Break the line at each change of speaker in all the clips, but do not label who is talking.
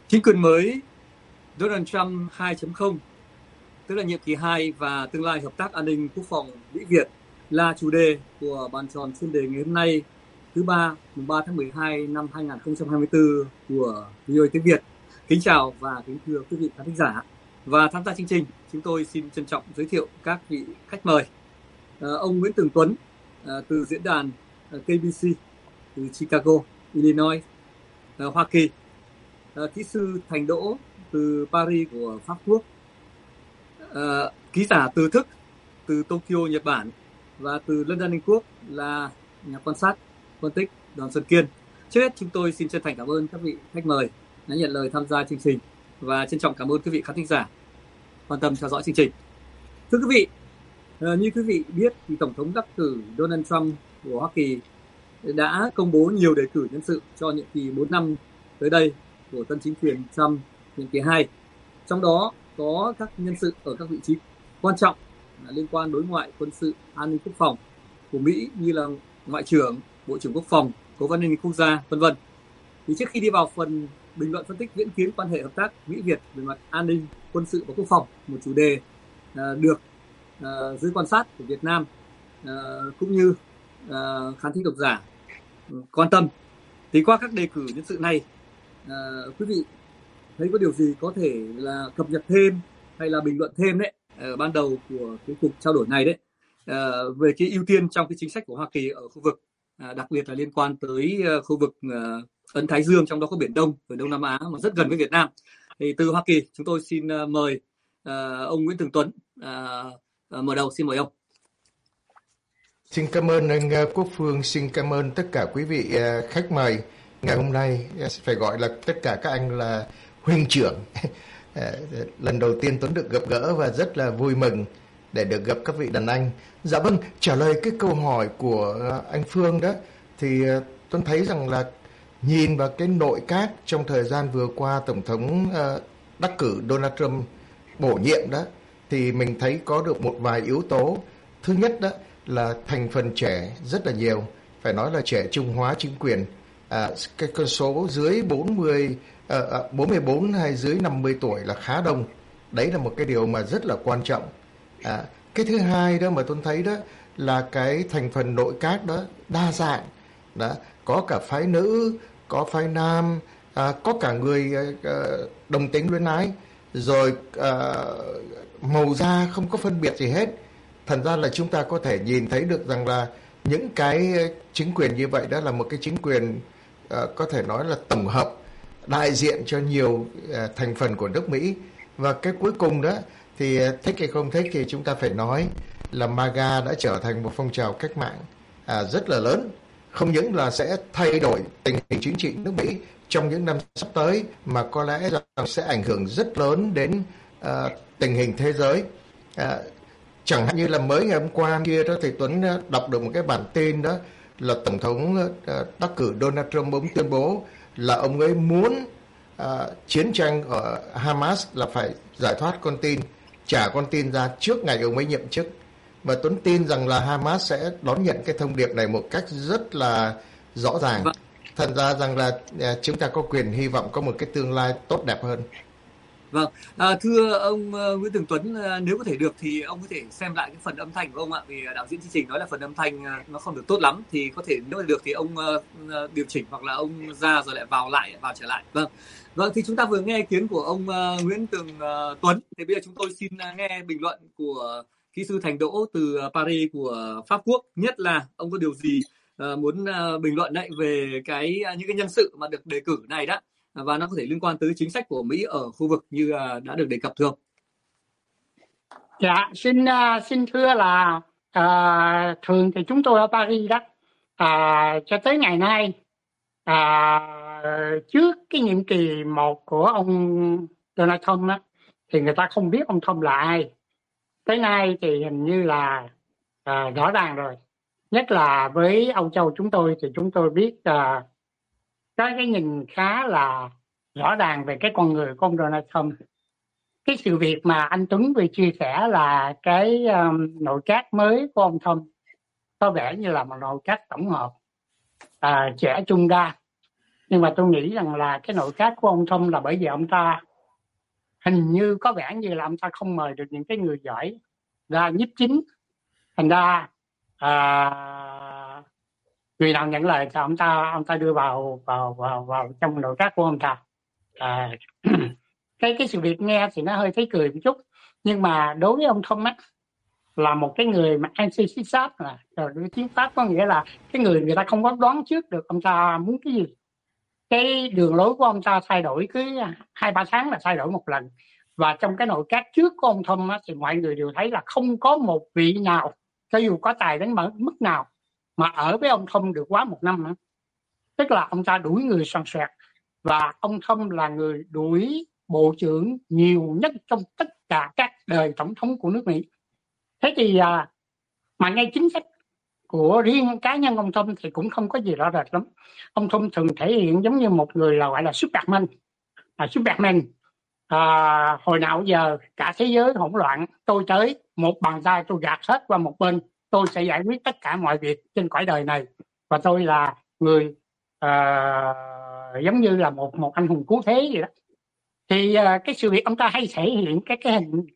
Chính quyền mới Donald Trump 2.0, tức là nhiệm kỳ 2 và tương lai hợp tác an ninh quốc phòng Mỹ-Việt là chủ đề của bàn tròn chuyên đề ngày hôm nay, thứ ba, mùng 3 tháng 12 năm 2024 của VOA tiếng Việt. Kính chào và kính thưa quý vị khán thính giả. Và tham gia chương trình, chúng tôi xin trân trọng giới thiệu các vị khách mời. Ông Nguyễn Tường Tuấn từ diễn đàn KBC từ Chicago, Illinois, Hoa Kỳ. Kỹ sư Thành Đỗ từ Paris của Pháp Quốc. Ký giả Từ Thức từ Tokyo, Nhật Bản, và từ London, Anh Quốc là nhà quan sát phân tích Đoàn Xuân Kiên. Trước hết chúng tôi xin chân thành cảm ơn các vị khách mời đã nhận lời tham gia chương trình và trân trọng cảm ơn quý vị khán thính giả quan tâm theo dõi chương trình. Thưa quý vị, như quý vị biết thì Tổng thống đắc cử Donald Trump của Hoa Kỳ đã công bố nhiều đề cử nhân sự cho nhiệm kỳ 4 năm tới đây của tân chính quyền Trump nhiệm kỳ 2. Trong đó có các nhân sự ở các vị trí quan trọng liên quan đối ngoại, quân sự, an ninh quốc phòng của Mỹ như là Ngoại trưởng, Bộ trưởng Quốc phòng, Cố vấn an ninh quốc gia, v.v. Thì trước khi đi vào phần bình luận phân tích viễn kiến quan hệ hợp tác Mỹ-Việt về mặt an ninh, quân sự và quốc phòng, một chủ đề được giới quan sát của Việt Nam cũng như khán thính độc giả quan tâm, thì qua các đề cử nhân sự này, quý vị thấy có điều gì có thể là cập nhật thêm hay là bình luận thêm đấy ở ban đầu của cái cuộc trao đổi này đấy, về cái ưu tiên trong cái chính sách của Hoa Kỳ ở khu vực, đặc biệt là liên quan tới khu vực Ấn Thái Dương, trong đó có Biển Đông và Đông Nam Á mà rất gần với Việt Nam. Thì từ Hoa Kỳ chúng tôi xin mời ông Nguyễn Tường Tuấn mở đầu. Xin mời ông.
Xin cảm ơn anh Quốc Phương, xin cảm ơn tất cả quý vị khách mời. Ngày hôm nay phải gọi là tất cả các anh là huynh trưởng. Lần đầu tiên Tuấn được gặp gỡ và rất là vui mừng để được gặp các vị đàn anh. Dạ vâng, trả lời cái câu hỏi của anh Phương đó, thì Tuấn thấy rằng là nhìn vào cái nội các trong thời gian vừa qua Tổng thống đắc cử Donald Trump bổ nhiệm đó, thì mình thấy có được một vài yếu tố. Thứ nhất đó là thành phần trẻ rất là nhiều, phải nói là trẻ trung hóa chính quyền. Cái con số dưới 44 hay dưới 50 tuổi là khá đông. Đấy là một cái điều mà rất là quan trọng. Cái thứ hai đó mà tôi thấy đó là cái thành phần nội các đó đa dạng đó, có cả phái nữ, có phái nam, có cả người đồng tính luyến ái, rồi màu da không có phân biệt gì hết. Thành ra là chúng ta có thể nhìn thấy được rằng là những cái chính quyền như vậy đó là một cái chính quyền có thể nói là tổng hợp, đại diện cho nhiều thành phần của nước Mỹ. Và cái cuối cùng đó thì thích hay không thích thì chúng ta phải nói là MAGA đã trở thành một phong trào cách mạng rất là lớn. Không những là sẽ thay đổi tình hình chính trị nước Mỹ trong những năm sắp tới, mà có lẽ rằng sẽ ảnh hưởng rất lớn đến tình hình thế giới. Chẳng hạn như là mới ngày hôm qua kia đó thì Tuấn đọc được một cái bản tin đó là Tổng thống đắc cử Donald Trump ông tuyên bố là ông ấy muốn chiến tranh ở Hamas là phải giải thoát con tin, trả con tin ra trước ngày ông ấy nhậm chức. Và Tuấn tin rằng là Hamas sẽ đón nhận cái thông điệp này một cách rất là rõ ràng. Thành ra rằng là chúng ta có quyền hy vọng có một cái tương lai tốt đẹp hơn.
Vâng, thưa ông Nguyễn Tường Tuấn, nếu có thể được thì ông có thể xem lại cái phần âm thanh của ông ạ, vì đạo diễn chương trình nói là phần âm thanh nó không được tốt lắm, thì có thể nếu được thì ông điều chỉnh, hoặc là ông ra rồi lại vào trở lại. Vâng, thì chúng ta vừa nghe ý kiến của ông Nguyễn Tường Tuấn, thì bây giờ chúng tôi xin nghe bình luận của kỹ sư Thành Đỗ từ Paris của Pháp Quốc. Nhất là ông có điều gì muốn bình luận đấy về những cái nhân sự mà được đề cử này đó, và nó có thể liên quan tới chính sách của Mỹ ở khu vực như đã được đề cập, thưa ông.
Dạ, xin thưa là thường thì chúng tôi ở Paris đó, cho tới ngày nay, trước cái nhiệm kỳ 1 của ông Donald Trump á, thì người ta không biết ông Trump là ai. Tới nay thì hình như là rõ ràng rồi. Nhất là với Âu Châu chúng tôi thì chúng tôi biết có cái nhìn khá là rõ ràng về cái con người của ông Donald Trump. Cái sự việc mà anh Tuấn vừa chia sẻ là cái nội các mới của ông Trump, có vẻ như là một nội các tổng hợp trẻ trung đa. Nhưng mà tôi nghĩ rằng là cái nội các của ông Trump là bởi vì ông ta hình như có vẻ như là ông ta không mời được những cái người giỏi ra nhiếp chính, thành ra người nào nhận lời thì ông ta đưa vào trong nội các của ông ta. Cái sự việc nghe thì nó hơi thấy cười một chút, nhưng mà đối với ông Trump á, là một cái người mà anti-system, là cái tiếng Pháp có nghĩa là cái người ta không có đoán trước được ông ta muốn cái gì. Cái đường lối của ông ta thay đổi cứ 2-3 tháng là thay đổi một lần, và trong cái nội các trước của ông Trump á, thì mọi người đều thấy là không có một vị nào, cho dù có tài đến mức nào, mà ở với ông Trump được quá 1 năm nữa. Tức là ông ta đuổi người soàn soẹt, và ông Trump là người đuổi bộ trưởng nhiều nhất trong tất cả các đời tổng thống của nước Mỹ. Thế thì mà ngay chính sách của riêng cá nhân ông Trump thì cũng không có gì rõ rệt lắm. Ông Trump thường thể hiện giống như một người là gọi là Superman. Hồi nào giờ cả thế giới hỗn loạn, tôi tới một bàn tay tôi gạt hết qua một bên, tôi sẽ giải quyết tất cả mọi việc trên cõi đời này, và tôi là người giống như là một anh hùng cứu thế vậy đó. Thì cái sự việc ông ta hay thể hiện cái hình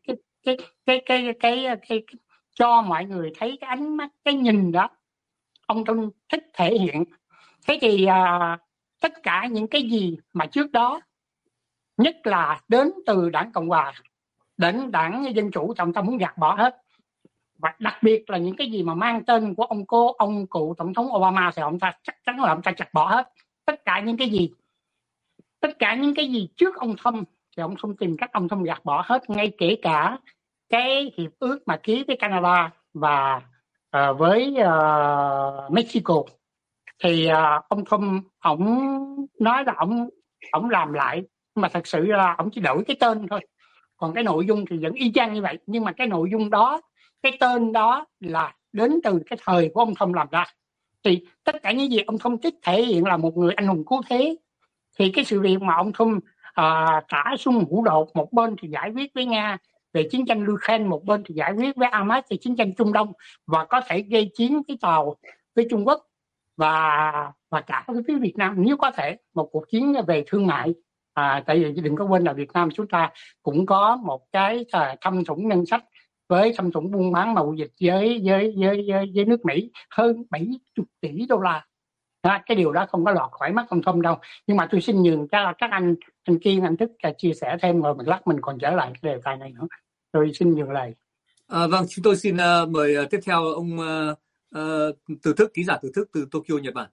cái cho mọi người thấy cái ánh mắt, cái nhìn đó ông Trump thích thể hiện. Thế thì tất cả những cái gì mà trước đó, nhất là đến từ đảng Cộng Hòa đến đảng Dân Chủ, thì ông ta muốn gạt bỏ hết. Và đặc biệt là những cái gì mà mang tên của ông cụ tổng thống Obama thì ông ta chắc chắn là ông ta chặt bỏ hết. Tất cả những cái gì trước ông Trump thì ông Trump tìm cách ông Trump gạt bỏ hết, ngay kể cả cái hiệp ước mà ký với Canada và với Mexico. Thì ông Trump ổng nói là ổng làm lại, nhưng mà thật sự là ổng chỉ đổi cái tên thôi, còn cái nội dung thì vẫn y chang như vậy. Nhưng mà cái nội dung đó, cái tên đó là đến từ cái thời của ông Trump làm ra. Thì tất cả những gì ông Trump thích thể hiện là một người anh hùng cứu thế. Thì cái sự việc mà ông Trump trả súng hữu đột, một bên thì giải quyết với Nga về chiến tranh Ukraine, một bên thì giải quyết với Hamas về chiến tranh Trung Đông, và có thể gây chiến với Tàu, với Trung Quốc và cả với phía Việt Nam nếu có thể, một cuộc chiến về thương mại. Tại vì đừng có quên là Việt Nam chúng ta cũng có một cái thâm thủng ngân sách với thâm thủng buôn bán mậu dịch với nước Mỹ hơn 70 tỷ đô la. Cái điều đó không có lọt khỏi mắt ông Trump đâu. Nhưng mà tôi xin nhường các anh Kiên, anh Thức chia sẻ thêm, rồi lát mình còn trở lại cái đề tài này nữa. Tôi xin nhường lời.
Vâng, chúng tôi xin mời tiếp theo ông Từ Thức, ký giả Từ Thức từ Tokyo, Nhật Bản.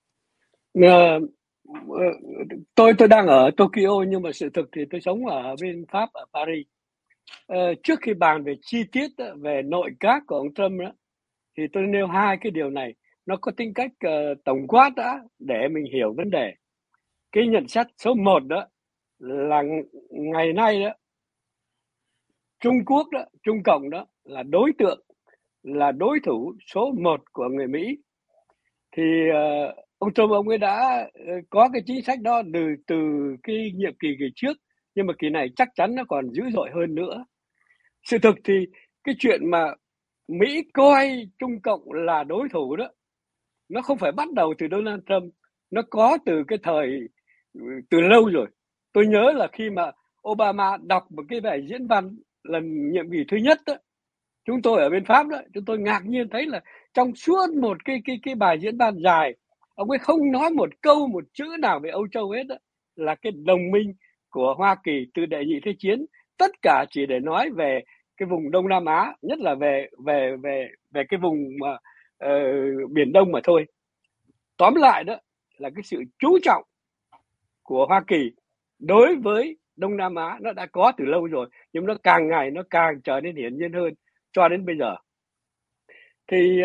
Tôi đang ở Tokyo, nhưng mà sự thực thì tôi sống ở bên Pháp, ở Paris. Trước khi bàn về chi tiết về nội các của ông Trump đó, thì tôi nêu 2 cái điều này, nó có tính cách tổng quát đã để mình hiểu vấn đề. Cái nhận xét số 1 đó là ngày nay đó, Trung Quốc đó, Trung Cộng đó là đối tượng, là đối thủ số 1 của người Mỹ. Thì ông Trump ông ấy đã có cái chính sách đó từ cái nhiệm kỳ trước, nhưng mà kỳ này chắc chắn nó còn dữ dội hơn nữa. Sự thực thì cái chuyện mà Mỹ coi Trung Cộng là đối thủ đó, nó không phải bắt đầu từ Donald Trump, nó có từ cái thời từ lâu rồi. Tôi nhớ là khi mà Obama đọc một cái bài diễn văn lần nhiệm kỳ thứ nhất đó, chúng tôi ở bên Pháp đó, chúng tôi ngạc nhiên thấy là trong suốt một cái bài diễn văn dài, ông ấy không nói một câu, một chữ nào về Âu Châu hết đó, là cái đồng minh của Hoa Kỳ từ đệ nhị thế chiến, tất cả chỉ để nói về cái vùng Đông Nam Á, nhất là về cái vùng mà Biển Đông mà thôi. Tóm lại đó là cái sự chú trọng của Hoa Kỳ đối với Đông Nam Á nó đã có từ lâu rồi, nhưng nó càng ngày nó càng trở nên hiển nhiên hơn cho đến bây giờ. Thì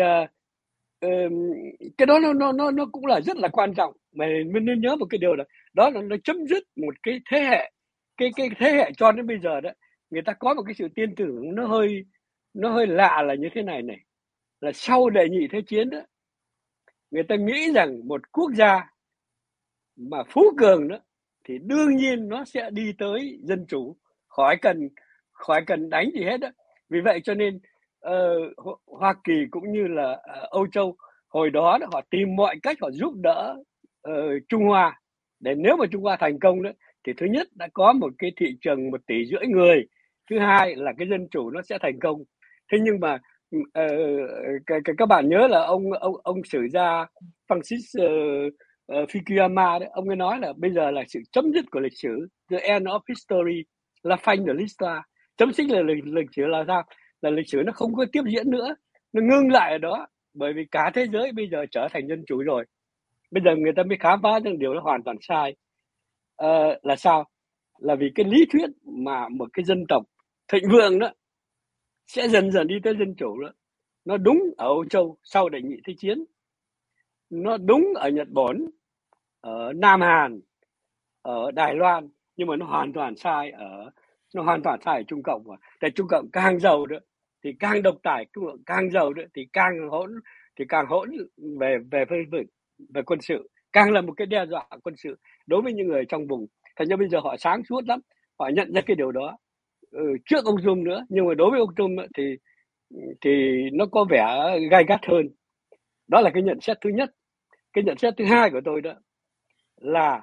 cái đó nó cũng là rất là quan trọng, mà mình nên nhớ một cái điều đó là nó chấm dứt một cái thế hệ, cái thế hệ cho đến bây giờ đó, người ta có một cái sự tin tưởng nó hơi lạ là như thế này, là sau đệ nhị thế chiến đó, người ta nghĩ rằng một quốc gia mà phú cường đó thì đương nhiên nó sẽ đi tới dân chủ, khỏi cần đánh gì hết đó. Vì vậy cho nên Hoa Kỳ cũng như là Âu Châu hồi đó họ tìm mọi cách họ giúp đỡ Trung Hoa. để nếu mà Trung Hoa thành công đó thì thứ nhất đã có một cái thị trường 1,5 tỷ người, thứ hai là cái dân chủ nó sẽ thành công. Thế nhưng mà các bạn nhớ là ông sử gia Francis Fukuyama đấy, ông ấy nói là bây giờ là sự chấm dứt của lịch sử, the end of history, la fin de l'histoire. Chấm dứt là lịch sử là sao? Là lịch sử nó không có tiếp diễn nữa, nó ngưng lại ở đó, bởi vì cả thế giới bây giờ trở thành dân chủ rồi. Bây giờ người ta mới khám phá rằng điều đó hoàn toàn sai. Là sao? Là vì cái lý thuyết mà một cái dân tộc thịnh vượng đó sẽ dần dần đi tới dân chủ đó, nó đúng ở Âu Châu sau đệ nhị thế chiến, nó đúng ở Nhật Bản, ở Nam Hàn, ở Đài Loan, nhưng mà nó hoàn toàn sai ở Trung Cộng. Tại Trung Cộng càng giàu đó thì càng độc tài, càng giàu đó thì càng hỗn về quân sự, càng là một cái đe dọa quân sự đối với những người trong vùng. Thành ra bây giờ họ sáng suốt lắm, họ nhận ra cái điều đó trước ông Trump nữa, nhưng mà đối với ông Trump thì nó có vẻ gay gắt hơn. Đó là cái nhận xét thứ nhất. Cái nhận xét thứ hai của tôi đó là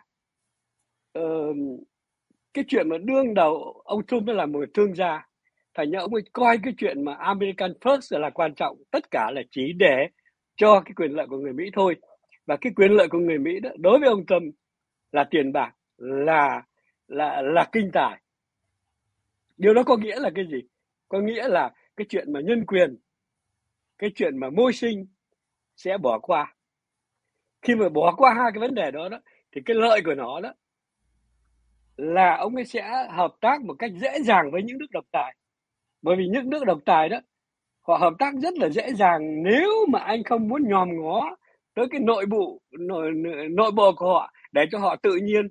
cái chuyện mà đương đầu ông Trump là một thương gia, thành ra ông ấy coi cái chuyện mà American First là quan trọng, tất cả là chỉ để cho cái quyền lợi của người Mỹ thôi. Và cái quyền lợi của người Mỹ đó, đối với ông Trump là tiền bạc, là kinh tài. Điều đó có nghĩa là cái gì? Có nghĩa là cái chuyện mà nhân quyền, cái chuyện mà môi sinh sẽ bỏ qua. Khi mà bỏ qua hai cái vấn đề đó thì cái lợi của nó đó là ông ấy sẽ hợp tác một cách dễ dàng với những nước độc tài. Bởi vì những nước độc tài đó, họ hợp tác rất là dễ dàng nếu mà anh không muốn nhòm ngó tới cái nội bộ của họ, để cho họ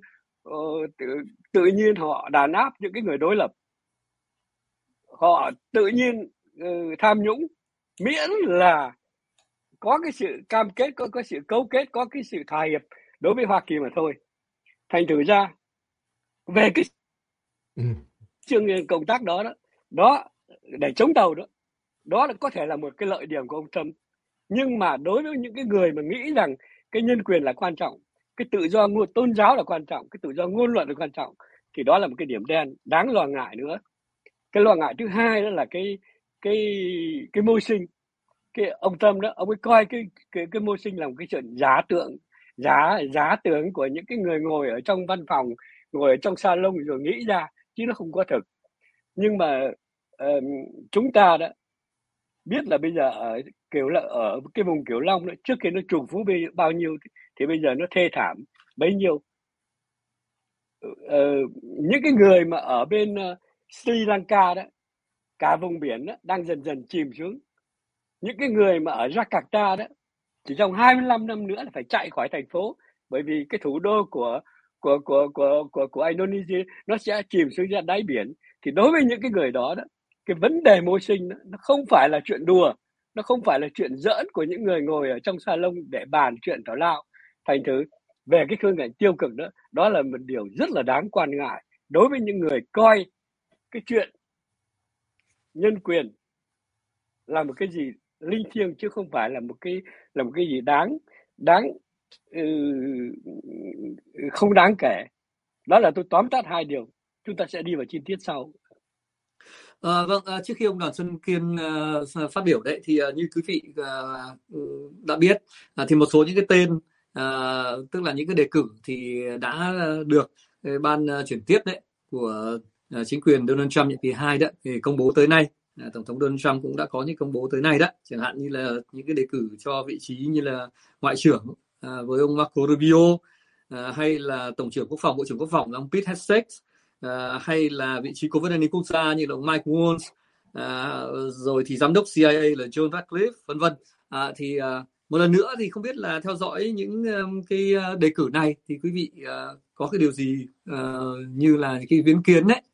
tự nhiên họ đàn áp những cái người đối lập. Họ tự nhiên tham nhũng, miễn là có cái sự cam kết, có cái sự cấu kết, có cái sự thỏa hiệp đối với Hoa Kỳ mà thôi. Thành thử ra về cái chương công tác đó để chống tàu đó là có thể là một cái lợi điểm của ông Trump. Nhưng mà đối với những cái người mà nghĩ rằng cái nhân quyền là quan trọng, cái tự do tôn giáo là quan trọng, cái tự do ngôn luận là quan trọng, thì đó là một cái điểm đen đáng lo ngại nữa. Cái lo ngại thứ hai đó là cái môi sinh. Cái ông Trump đó, ông ấy coi cái môi sinh là một cái chuyện giả tưởng của những cái người ngồi ở trong văn phòng, ngồi ở trong salon rồi nghĩ ra, chứ nó không có thực. Nhưng mà chúng ta đã biết là bây giờ ở cái vùng Cửu Long đó, trước khi nó trùng phú bao nhiêu thì bây giờ nó thê thảm bấy nhiêu. Những cái người mà ở bên Sri Lanka đó, cả vùng biển đó, đang dần dần chìm xuống. Những cái người mà ở Jakarta đó, chỉ trong 25 năm nữa là phải chạy khỏi thành phố, bởi vì cái thủ đô của Indonesia nó sẽ chìm xuống ra đáy biển. Thì đối với những cái người đó cái vấn đề môi sinh nó không phải là chuyện đùa, nó không phải là chuyện giỡn của những người ngồi ở trong salon để bàn chuyện tào lao. Thành thử về cái khía cạnh tiêu cực đó là một điều rất là đáng quan ngại đối với những người coi cái chuyện nhân quyền là một cái gì linh thiêng, chứ không phải là một cái gì không đáng kể. Đó là tôi tóm tắt hai điều, chúng ta sẽ đi vào chi tiết sau.
Vâng, trước khi ông Đoàn Xuân Kiên phát biểu đấy thì như quý vị đã biết thì một số những cái tên tức là những cái đề cử thì đã được ban chuyển tiếp đấy của chính quyền Donald Trump nhiệm kỳ 2 đó thì công bố tới nay. Tổng thống Donald Trump cũng đã có những công bố tới nay đó, chẳng hạn như là những cái đề cử cho vị trí như là ngoại trưởng với ông Marco Rubio, hay là tổng trưởng quốc phòng, bộ trưởng quốc phòng là ông Pete Hegseth, hay là vị trí cố vấn an ninh quốc gia như là ông Mike Waltz, rồi thì giám đốc CIA là John Ratcliffe, vân vân. Thì một lần nữa thì không biết là theo dõi những cái đề cử này thì quý vị có cái điều gì như là cái viễn kiến đấy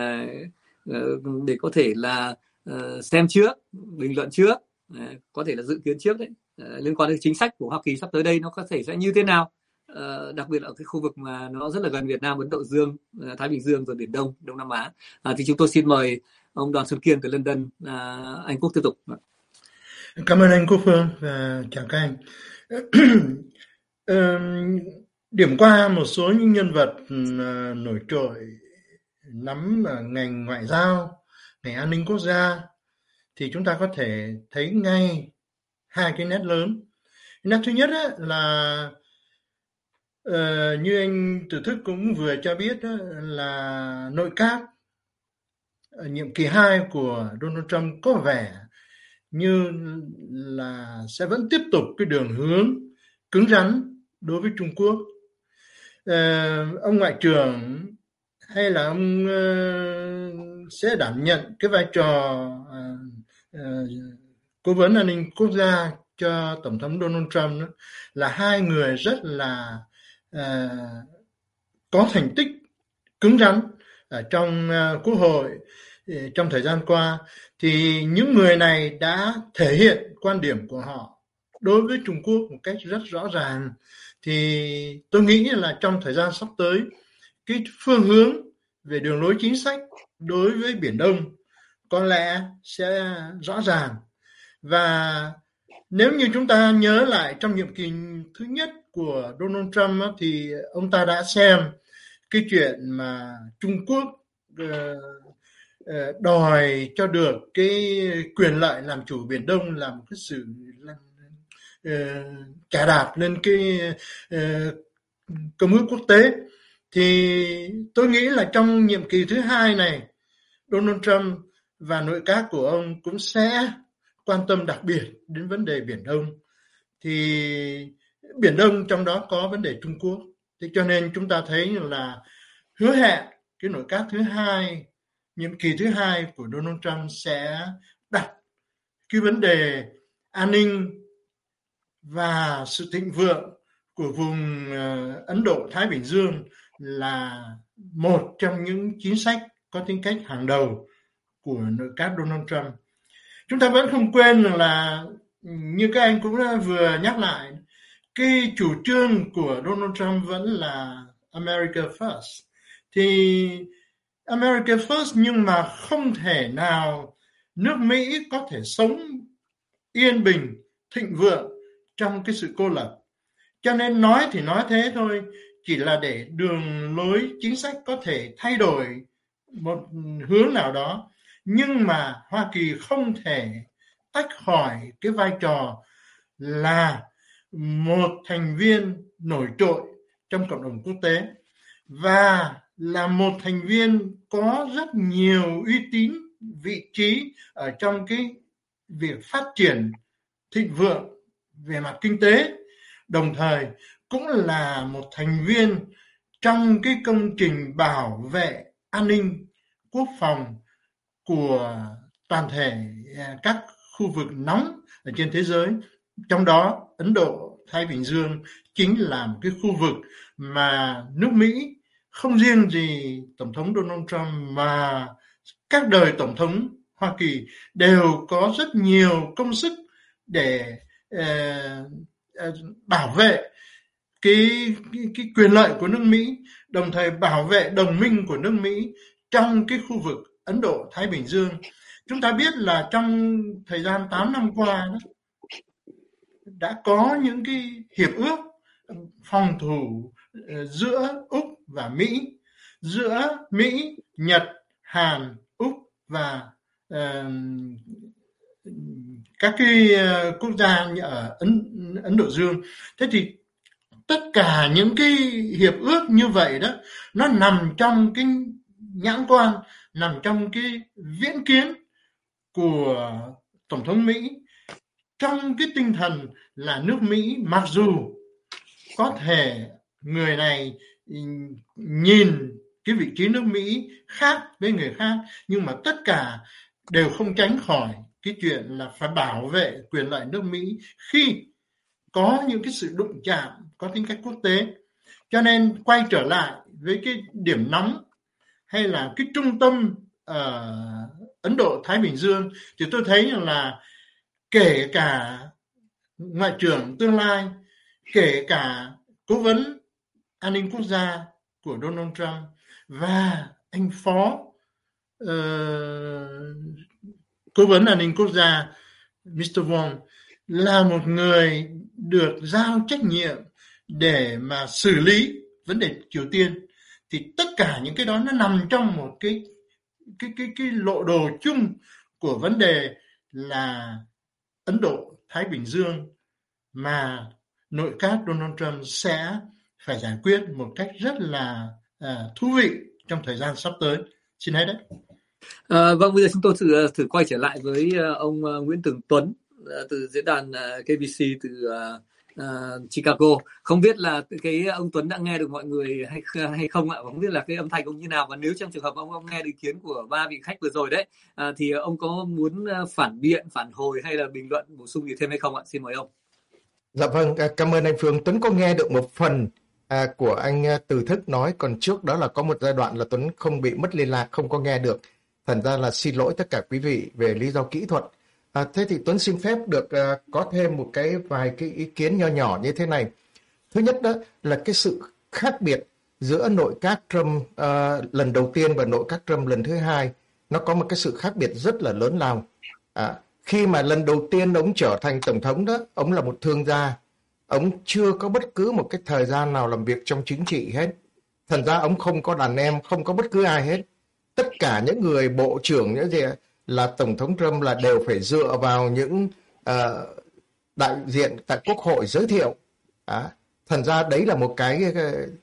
để có thể là xem trước, bình luận trước, có thể là dự kiến trước đấy, liên quan đến chính sách của Hoa Kỳ sắp tới đây nó có thể sẽ như thế nào, đặc biệt là ở cái khu vực mà nó rất là gần Việt Nam, Ấn Độ Dương, Thái Bình Dương rồi Biển Đông, Đông Nam Á. Thì chúng tôi xin mời ông Đoàn Xuân Kiên từ London, Anh Quốc tiếp tục.
Cảm ơn anh Quốc Phương và chào các anh. điểm qua một số những nhân vật nổi trội nắm ngành ngoại giao, ngành an ninh quốc gia, thì chúng ta có thể thấy ngay hai cái nét lớn. Nét thứ nhất là như anh Từ Thức cũng vừa cho biết là nội các nhiệm kỳ 2 của Donald Trump có vẻ như là sẽ vẫn tiếp tục cái đường hướng cứng rắn đối với Trung Quốc. Ông Ngoại trưởng hay là ông sẽ đảm nhận cái vai trò cố vấn an ninh quốc gia cho Tổng thống Donald Trump đó, là hai người rất là có thành tích cứng rắn ở trong Quốc hội trong thời gian qua. Thì những người này đã thể hiện quan điểm của họ đối với Trung Quốc một cách rất rõ ràng. Thì tôi nghĩ là trong thời gian sắp tới, cái phương hướng về đường lối chính sách đối với Biển Đông có lẽ sẽ rõ ràng. Và nếu như chúng ta nhớ lại trong nhiệm kỳ thứ nhất của Donald Trump thì ông ta đã xem cái chuyện mà Trung Quốc đòi cho được cái quyền lợi làm chủ Biển Đông là một cái sự chà đạp lên cái công ước quốc tế. Thì tôi nghĩ là trong nhiệm kỳ thứ hai này, Donald Trump và nội các của ông cũng sẽ quan tâm đặc biệt đến vấn đề Biển Đông. Thì Biển Đông trong đó có vấn đề Trung Quốc. Thế cho nên chúng ta thấy là hứa hẹn cái nội các thứ hai, nhiệm kỳ thứ hai của Donald Trump sẽ đặt cái vấn đề an ninh và sự thịnh vượng của vùng Ấn Độ-Thái Bình Dương là một trong những chính sách có tính cách hàng đầu của nội các Donald Trump. Chúng ta vẫn không quên là như các anh cũng đã vừa nhắc lại, cái chủ trương của Donald Trump vẫn là America First. Thì America First nhưng mà không thể nào nước Mỹ có thể sống yên bình, thịnh vượng trong cái sự cô lập. Cho nên nói thì nói thế thôi, chỉ là để đường lối chính sách có thể thay đổi một hướng nào đó. Nhưng mà Hoa Kỳ không thể tách khỏi cái vai trò là một thành viên nổi trội trong cộng đồng quốc tế và là một thành viên có rất nhiều uy tín, vị trí ở trong cái việc phát triển thịnh vượng về mặt kinh tế, đồng thời cũng là một thành viên trong cái công trình bảo vệ an ninh quốc phòng của toàn thể các khu vực nóng ở trên thế giới. Trong đó Ấn Độ, Thái Bình Dương chính là một cái khu vực mà nước Mỹ, không riêng gì Tổng thống Donald Trump mà các đời Tổng thống Hoa Kỳ đều có rất nhiều công sức để bảo vệ cái quyền lợi của nước Mỹ, đồng thời bảo vệ đồng minh của nước Mỹ trong cái khu vực Ấn Độ, Thái Bình Dương. Chúng ta biết là trong thời gian 8 năm qua đó, đã có những cái hiệp ước phòng thủ giữa Úc và Mỹ, giữa Mỹ, Nhật, Hàn, Úc và các cái quốc gia ở Ấn Độ Dương. Thế thì tất cả những cái hiệp ước như vậy đó, nó nằm trong cái nhãn quan, nằm trong cái viễn kiến của Tổng thống Mỹ, trong cái tinh thần là nước Mỹ mặc dù có thể người này nhìn cái vị trí nước Mỹ khác với người khác, nhưng mà tất cả đều không tránh khỏi cái chuyện là phải bảo vệ quyền lợi nước Mỹ khi có những cái sự đụng chạm có tính cách quốc tế. Cho nên quay trở lại với cái điểm nóng hay là cái trung tâm ở Ấn Độ Thái Bình Dương, thì tôi thấy là kể cả ngoại trưởng tương lai, kể cả cố vấn an ninh quốc gia của Donald Trump và anh phó cố vấn an ninh quốc gia Mr. Wong là một người được giao trách nhiệm để mà xử lý vấn đề Triều Tiên, thì tất cả những cái đó nó nằm trong một cái lộ đồ chung của vấn đề là Ấn Độ Thái Bình Dương mà nội các Donald Trump sẽ phải giải quyết một cách rất là thú vị trong thời gian sắp tới. Xin hết đấy.
Vâng, bây giờ chúng tôi thử quay trở lại với ông Nguyễn Tường Tuấn từ diễn đàn KBC từ Chicago. Không biết là cái ông Tuấn đã nghe được mọi người hay không ạ? Không biết là cái âm thanh ông như nào, và nếu trong trường hợp ông nghe ý kiến của ba vị khách vừa rồi đấy thì ông có muốn phản biện, phản hồi hay là bình luận bổ sung gì thêm hay không ạ? Xin mời ông.
Dạ vâng, cảm ơn anh Phương. Tuấn có nghe được một phần của anh Từ Thức nói, còn trước đó là có một giai đoạn là Tuấn không bị mất liên lạc, không có nghe được. Thành ra là xin lỗi tất cả quý vị về lý do kỹ thuật. Thế thì Tuấn xin phép được có thêm một vài cái ý kiến nho nhỏ như thế này. Thứ nhất đó là cái sự khác biệt giữa nội các Trump lần đầu tiên và nội các Trump lần thứ hai. Nó có một cái sự khác biệt rất là lớn lao. Khi mà lần đầu tiên ông trở thành tổng thống đó, ông là một thương gia. Ông chưa có bất cứ một cái thời gian nào làm việc trong chính trị hết. Thành ra ông không có đàn em, không có bất cứ ai hết. Tất cả những người bộ trưởng những gì là tổng thống Trump là đều phải dựa vào những đại diện tại Quốc hội giới thiệu. Thành ra đấy là một cái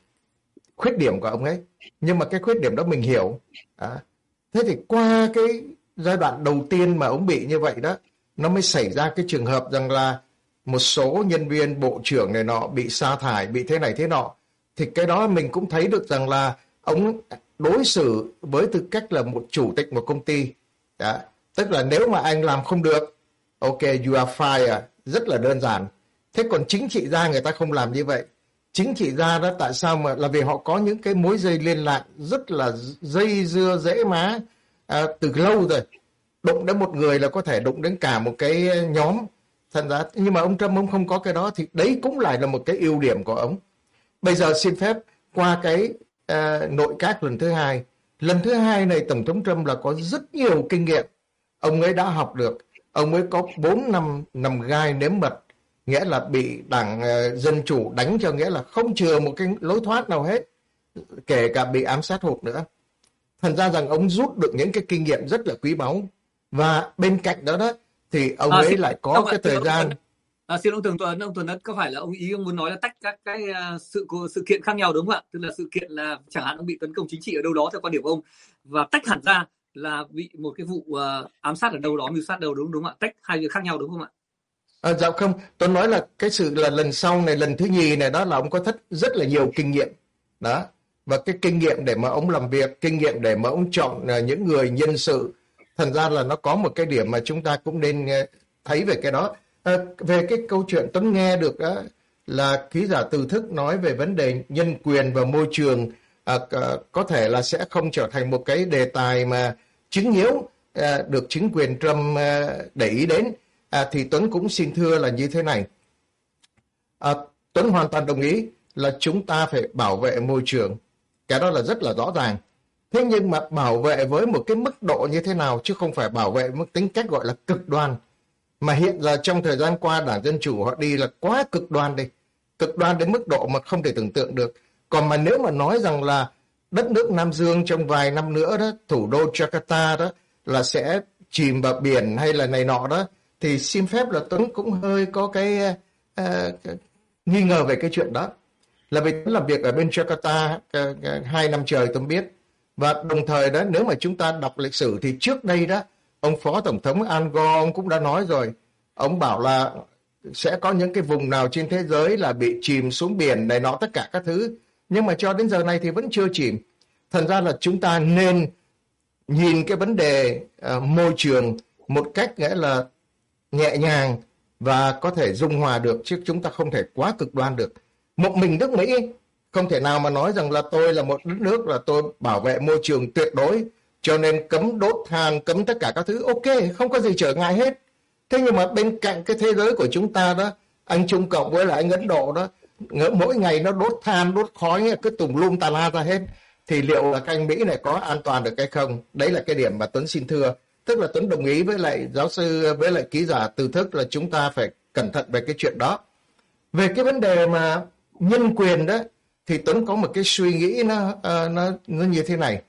khuyết điểm của ông ấy. Nhưng mà cái khuyết điểm đó mình hiểu. Thế thì qua cái giai đoạn đầu tiên mà ông bị như vậy đó, nó mới xảy ra cái trường hợp rằng là một số nhân viên bộ trưởng này nọ bị sa thải, bị thế này thế nọ. Thì cái đó mình cũng thấy được rằng là ông đối xử với tư cách là một chủ tịch một công ty. Tức là nếu mà anh làm không được, ok, you are fired, rất là đơn giản. Thế còn chính trị gia người ta không làm như vậy. Chính trị gia đó tại sao mà là vì họ có những cái mối dây liên lạc rất là dây dưa dễ má từ lâu rồi. Đụng đến một người là có thể đụng đến cả một cái nhóm. Thành ra, nhưng mà ông Trump ông không có cái đó, thì đấy cũng lại là một cái ưu điểm của ông. Bây giờ xin phép qua cái nội các lần thứ hai. Lần thứ hai này Tổng thống Trump là có rất nhiều kinh nghiệm. Ông ấy đã học được. Ông ấy có 4 năm nằm gai nếm mật. Nghĩa là bị đảng Dân Chủ đánh cho, nghĩa là không chừa một cái lối thoát nào hết. Kể cả bị ám sát hụt nữa. Thành ra rằng ông rút được những cái kinh nghiệm rất là quý báu. Và bên cạnh đó đó thì ông ấy lại có cái thời gian.
Xin ông Tường Tuấn, có phải là ông muốn nói là tách các cái sự kiện khác nhau đúng không ạ? Tức là sự kiện là chẳng hạn ông bị tấn công chính trị ở đâu đó theo quan điểm của ông, và tách hẳn ra là bị một cái vụ ám sát ở đâu đó, mưu sát đâu, đúng không ạ? Tách hai việc khác nhau đúng không ạ?
Dạ không, tôi nói là cái sự là lần sau này, lần thứ nhì này đó là ông có rất là nhiều kinh nghiệm đó, và cái kinh nghiệm để mà ông làm việc, kinh nghiệm để mà ông chọn những người nhân sự. Thành ra là nó có một cái điểm mà chúng ta cũng nên thấy về cái đó. Về cái câu chuyện Tuấn nghe được đó, là ký giả Từ Thức nói về vấn đề nhân quyền và môi trường có thể là sẽ không trở thành một cái đề tài mà chứng nhiễu được chính quyền Trump để ý đến. Thì Tuấn cũng xin thưa là như thế này. Tuấn hoàn toàn đồng ý là chúng ta phải bảo vệ môi trường. Cái đó là rất là rõ ràng. Thế nhưng mà bảo vệ với một cái mức độ như thế nào, chứ không phải bảo vệ một tính cách gọi là cực đoan. Mà hiện giờ trong thời gian qua Đảng Dân Chủ họ đi là quá cực đoan đi. Cực đoan đến mức độ mà không thể tưởng tượng được. Còn mà nếu mà nói rằng là đất nước Nam Dương trong vài năm nữa đó, thủ đô Jakarta đó là sẽ chìm vào biển hay là này nọ đó, thì xin phép là Tuấn cũng hơi có cái nghi ngờ về cái chuyện đó. Là vì Tuấn làm việc ở bên Jakarta 2 năm trời Tuấn biết. Và đồng thời đó, nếu mà chúng ta đọc lịch sử thì trước đây đó, ông Phó Tổng thống Al Gore ông cũng đã nói rồi. Ông bảo là sẽ có những cái vùng nào trên thế giới là bị chìm xuống biển này nọ tất cả các thứ. Nhưng mà cho đến giờ này thì vẫn chưa chìm. Thành ra là chúng ta nên nhìn cái vấn đề môi trường một cách nghĩa là nhẹ nhàng và có thể dung hòa được, chứ chúng ta không thể quá cực đoan được. Một mình nước Mỹ không thể nào mà nói rằng là tôi là một đất nước là tôi bảo vệ môi trường tuyệt đối, cho nên cấm đốt than, cấm tất cả các thứ. Ok, không có gì trở ngại hết. Thế nhưng mà bên cạnh cái thế giới của chúng ta đó, anh Trung Cộng với lại anh Ấn Độ đó, mỗi ngày nó đốt than, đốt khói, cứ tùm lum tà la ra hết. Thì liệu là các anh Mỹ này có an toàn được hay không? Đấy là cái điểm mà Tuấn xin thưa. Tức là Tuấn đồng ý với lại giáo sư, với lại ký giả Từ Thức là chúng ta phải cẩn thận về cái chuyện đó. Về cái vấn đề mà nhân quyền đó thì Tuấn có một cái suy nghĩ nó như thế này.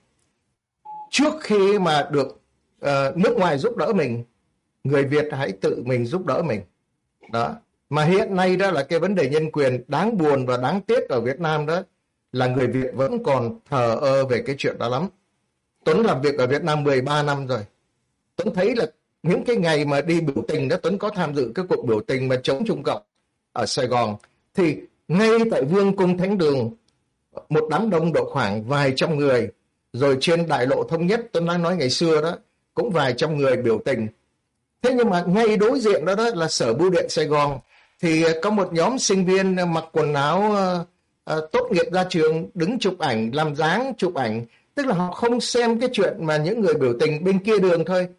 Trước khi mà được nước ngoài giúp đỡ mình, người Việt hãy tự mình giúp đỡ mình. Đó. Mà hiện nay đó là cái vấn đề nhân quyền đáng buồn và đáng tiếc ở Việt Nam đó là người Việt vẫn còn thờ ơ về cái chuyện đó lắm. Tuấn làm việc ở Việt Nam 13 năm rồi. Tuấn thấy là những cái ngày mà đi biểu tình đó, Tuấn có tham dự cái cuộc biểu tình mà chống Trung Cộng ở Sài Gòn, thì ngay tại Vương cung Thánh Đường, một đám đông độ khoảng vài trăm người, rồi trên đại lộ Thống Nhất, Tuấn đang nói ngày xưa đó, cũng vài trăm người biểu tình. Thế nhưng mà ngay đối diện đó, là Sở Bưu điện Sài Gòn, thì có một nhóm sinh viên mặc quần áo tốt nghiệp ra trường đứng chụp ảnh, làm dáng chụp ảnh. Tức là họ không xem cái chuyện mà những người biểu tình bên kia đường thôi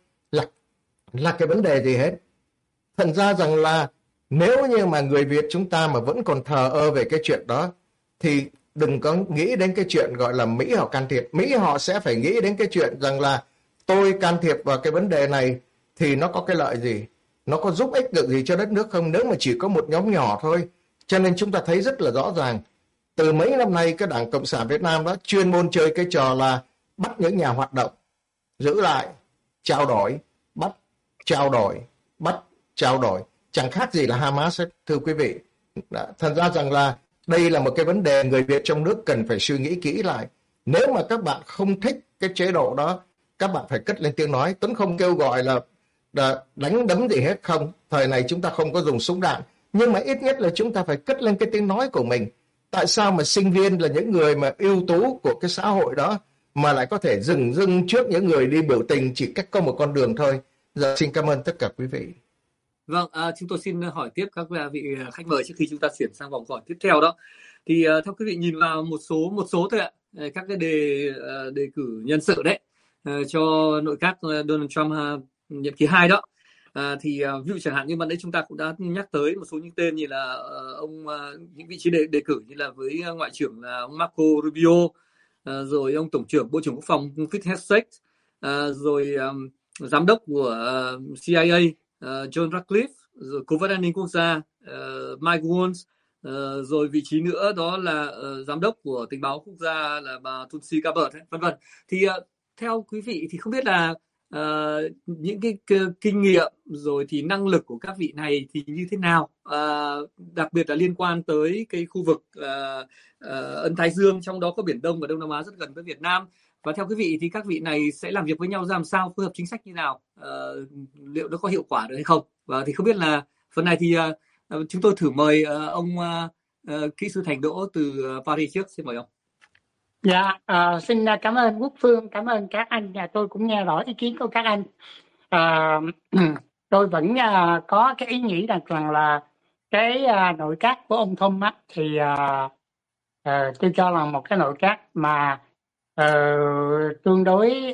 là cái vấn đề gì hết. Thành ra rằng là nếu như mà người Việt chúng ta mà vẫn còn thờ ơ về cái chuyện đó, thì đừng có nghĩ đến cái chuyện gọi là Mỹ họ can thiệp. Mỹ họ sẽ phải nghĩ đến cái chuyện rằng là tôi can thiệp vào cái vấn đề này thì nó có cái lợi gì, nó có giúp ích được gì cho đất nước không, nếu mà chỉ có một nhóm nhỏ thôi. Cho nên chúng ta thấy rất là rõ ràng, từ mấy năm nay cái Đảng Cộng sản Việt Nam đó chuyên môn chơi cái trò là bắt những nhà hoạt động, giữ lại, trao đổi, bắt, trao đổi, bắt, trao đổi, chẳng khác gì là Hamas ấy, thưa quý vị. Thành ra rằng là đây là một cái vấn đề người Việt trong nước cần phải suy nghĩ kỹ lại. Nếu mà các bạn không thích cái chế độ đó, các bạn phải cất lên tiếng nói. Tuấn không kêu gọi là đánh đấm gì hết, không. Thời này chúng ta không có dùng súng đạn, nhưng mà ít nhất là chúng ta phải cất lên cái tiếng nói của mình. Tại sao mà sinh viên là những người mà ưu tú của cái xã hội đó mà lại có thể dừng trước những người đi biểu tình chỉ cách có một con đường thôi? Giờ xin cảm ơn tất cả quý vị.
Vâng, chúng tôi xin hỏi tiếp các vị khách mời trước khi chúng ta chuyển sang vòng hỏi tiếp theo đó. Thì theo quý vị nhìn vào một số thôi ạ, các cái đề cử nhân sự đấy cho nội các Donald Trump nhiệm kỳ 2 đó. Thì ví dụ chẳng hạn như ban nãy chúng ta cũng đã nhắc tới một số những tên như là những vị trí đề cử như là với Ngoại trưởng là ông Marco Rubio, rồi ông Tổng trưởng Bộ trưởng Quốc phòng Pete Hegseth, rồi giám đốc của CIA John Ratcliffe, rồi cố vấn an ninh quốc gia Mike Waltz, rồi vị trí nữa đó là giám đốc của tình báo quốc gia là bà Tulsi Gabbard, vân vân. Thì theo quý vị thì không biết là những cái kinh nghiệm rồi thì năng lực của các vị này thì như thế nào, đặc biệt là liên quan tới cái khu vực Ấn Thái Dương, trong đó có Biển Đông và Đông Nam Á rất gần với Việt Nam. Và theo quý vị thì các vị này sẽ làm việc với nhau ra làm sao, phối hợp chính sách như nào, liệu nó có hiệu quả được hay không? Và thì không biết là phần này thì chúng tôi thử mời ông kỹ sư Thành Đỗ từ Paris trước, xin mời ông.
Dạ, xin cảm ơn Quốc Phương, cảm ơn các anh. Tôi cũng nghe rõ ý kiến của các anh. Tôi vẫn có cái ý nghĩ rằng là cái nội các của ông Trump á, thì tôi cho là một cái nội các mà tương đối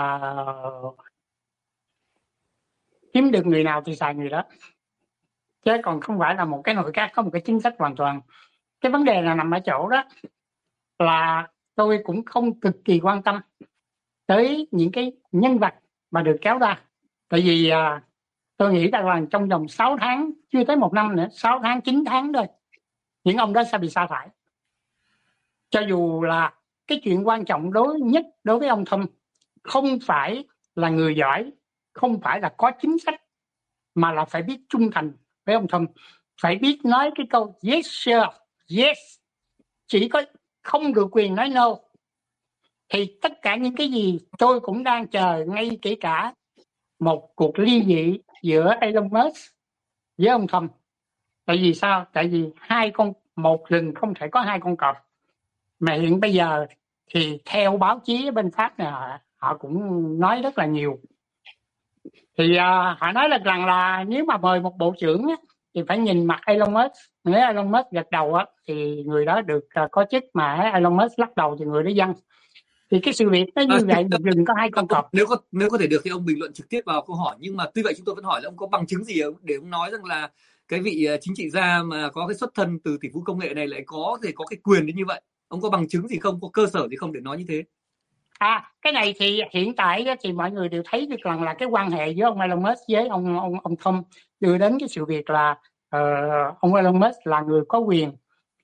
kiếm được người nào thì xài người đó, chứ còn không phải là một cái nội các có một cái chính sách hoàn toàn. Cái vấn đề là nằm ở chỗ đó là tôi cũng không cực kỳ quan tâm tới những cái nhân vật mà được kéo ra. Tại vì tôi nghĩ rằng trong vòng 6 tháng, chưa tới 1 năm nữa, 6 tháng, 9 tháng thôi, những ông đó sẽ bị sa thải. Cho dù là cái chuyện quan trọng nhất đối với ông Trump không phải là người giỏi, không phải là có chính sách, mà là phải biết trung thành với ông Trump. Phải biết nói cái câu yes sir, yes. Chỉ có không được quyền nói no. Thì tất cả những cái gì tôi cũng đang chờ, ngay kể cả một cuộc ly dị giữa Elon Musk với ông Trump. Tại vì sao? Tại vì một rừng không thể có 2 con cọp. Mà hiện bây giờ thì theo báo chí bên Pháp này họ cũng nói rất là nhiều. Thì họ nói rằng là nếu mà mời một bộ trưởng thì phải nhìn mặt Elon Musk. Nếu Elon Musk gật đầu thì người đó được có chức, mà Elon Musk lắc đầu thì người đó vâng. Thì cái sự việc nó như vậy, đừng có 2 con cọp.
Nếu có thể được thì ông bình luận trực tiếp vào câu hỏi, nhưng mà tuy vậy chúng tôi vẫn hỏi là ông có bằng chứng gì để ông nói rằng là cái vị chính trị gia mà có cái xuất thân từ tỷ phú công nghệ này lại có thể có cái quyền đến như vậy? Ông có bằng chứng gì không, có cơ sở gì không để nói như thế?
Cái này thì hiện tại thì mọi người đều thấy được rằng là cái quan hệ giữa ông Elon Musk với ông Trump đưa đến cái sự việc là ông Elon Musk là người có quyền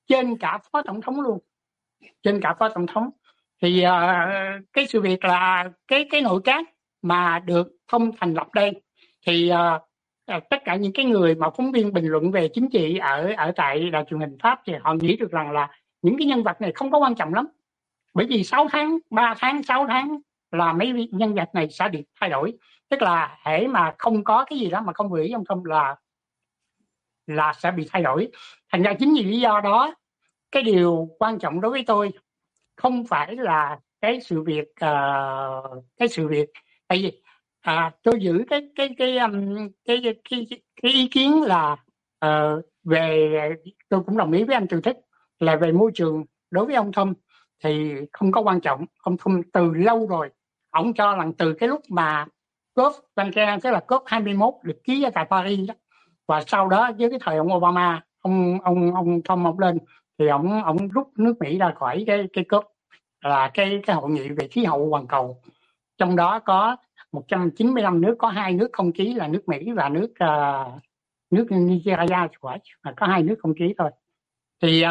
trên cả phó tổng thống luôn, trên cả phó tổng thống. Thì cái sự việc là cái nội các mà được Thông thành lập đây thì tất cả những cái người mà phóng viên bình luận về chính trị ở tại đài truyền hình Pháp thì họ nghĩ được rằng là những cái nhân vật này không có quan trọng lắm, bởi vì 6 tháng, 3 tháng, 6 tháng là mấy nhân vật này sẽ bị thay đổi. Tức là hễ mà không có cái gì đó mà không vừa ý ông Thông là sẽ bị thay đổi. Thành ra chính vì lý do đó, cái điều quan trọng đối với tôi không phải là cái sự việc tại vì tôi giữ cái ý kiến là về, tôi cũng đồng ý với anh Từ Thích là về môi trường đối với ông Thông thì không có quan trọng. Ông Thông từ lâu rồi, ông cho rằng từ cái lúc mà COP Ban-Ki-moon, tức là COP 21 được ký ở tại Paris đó, và sau đó với cái thời ông Obama, ông Thông ông lên thì ông rút nước Mỹ ra khỏi cái COP, là cái hội nghị về khí hậu toàn cầu. Trong đó có 195 nước, có 2 nước không ký là nước Mỹ và nước Nigeria, có 2 nước không ký thôi. Thì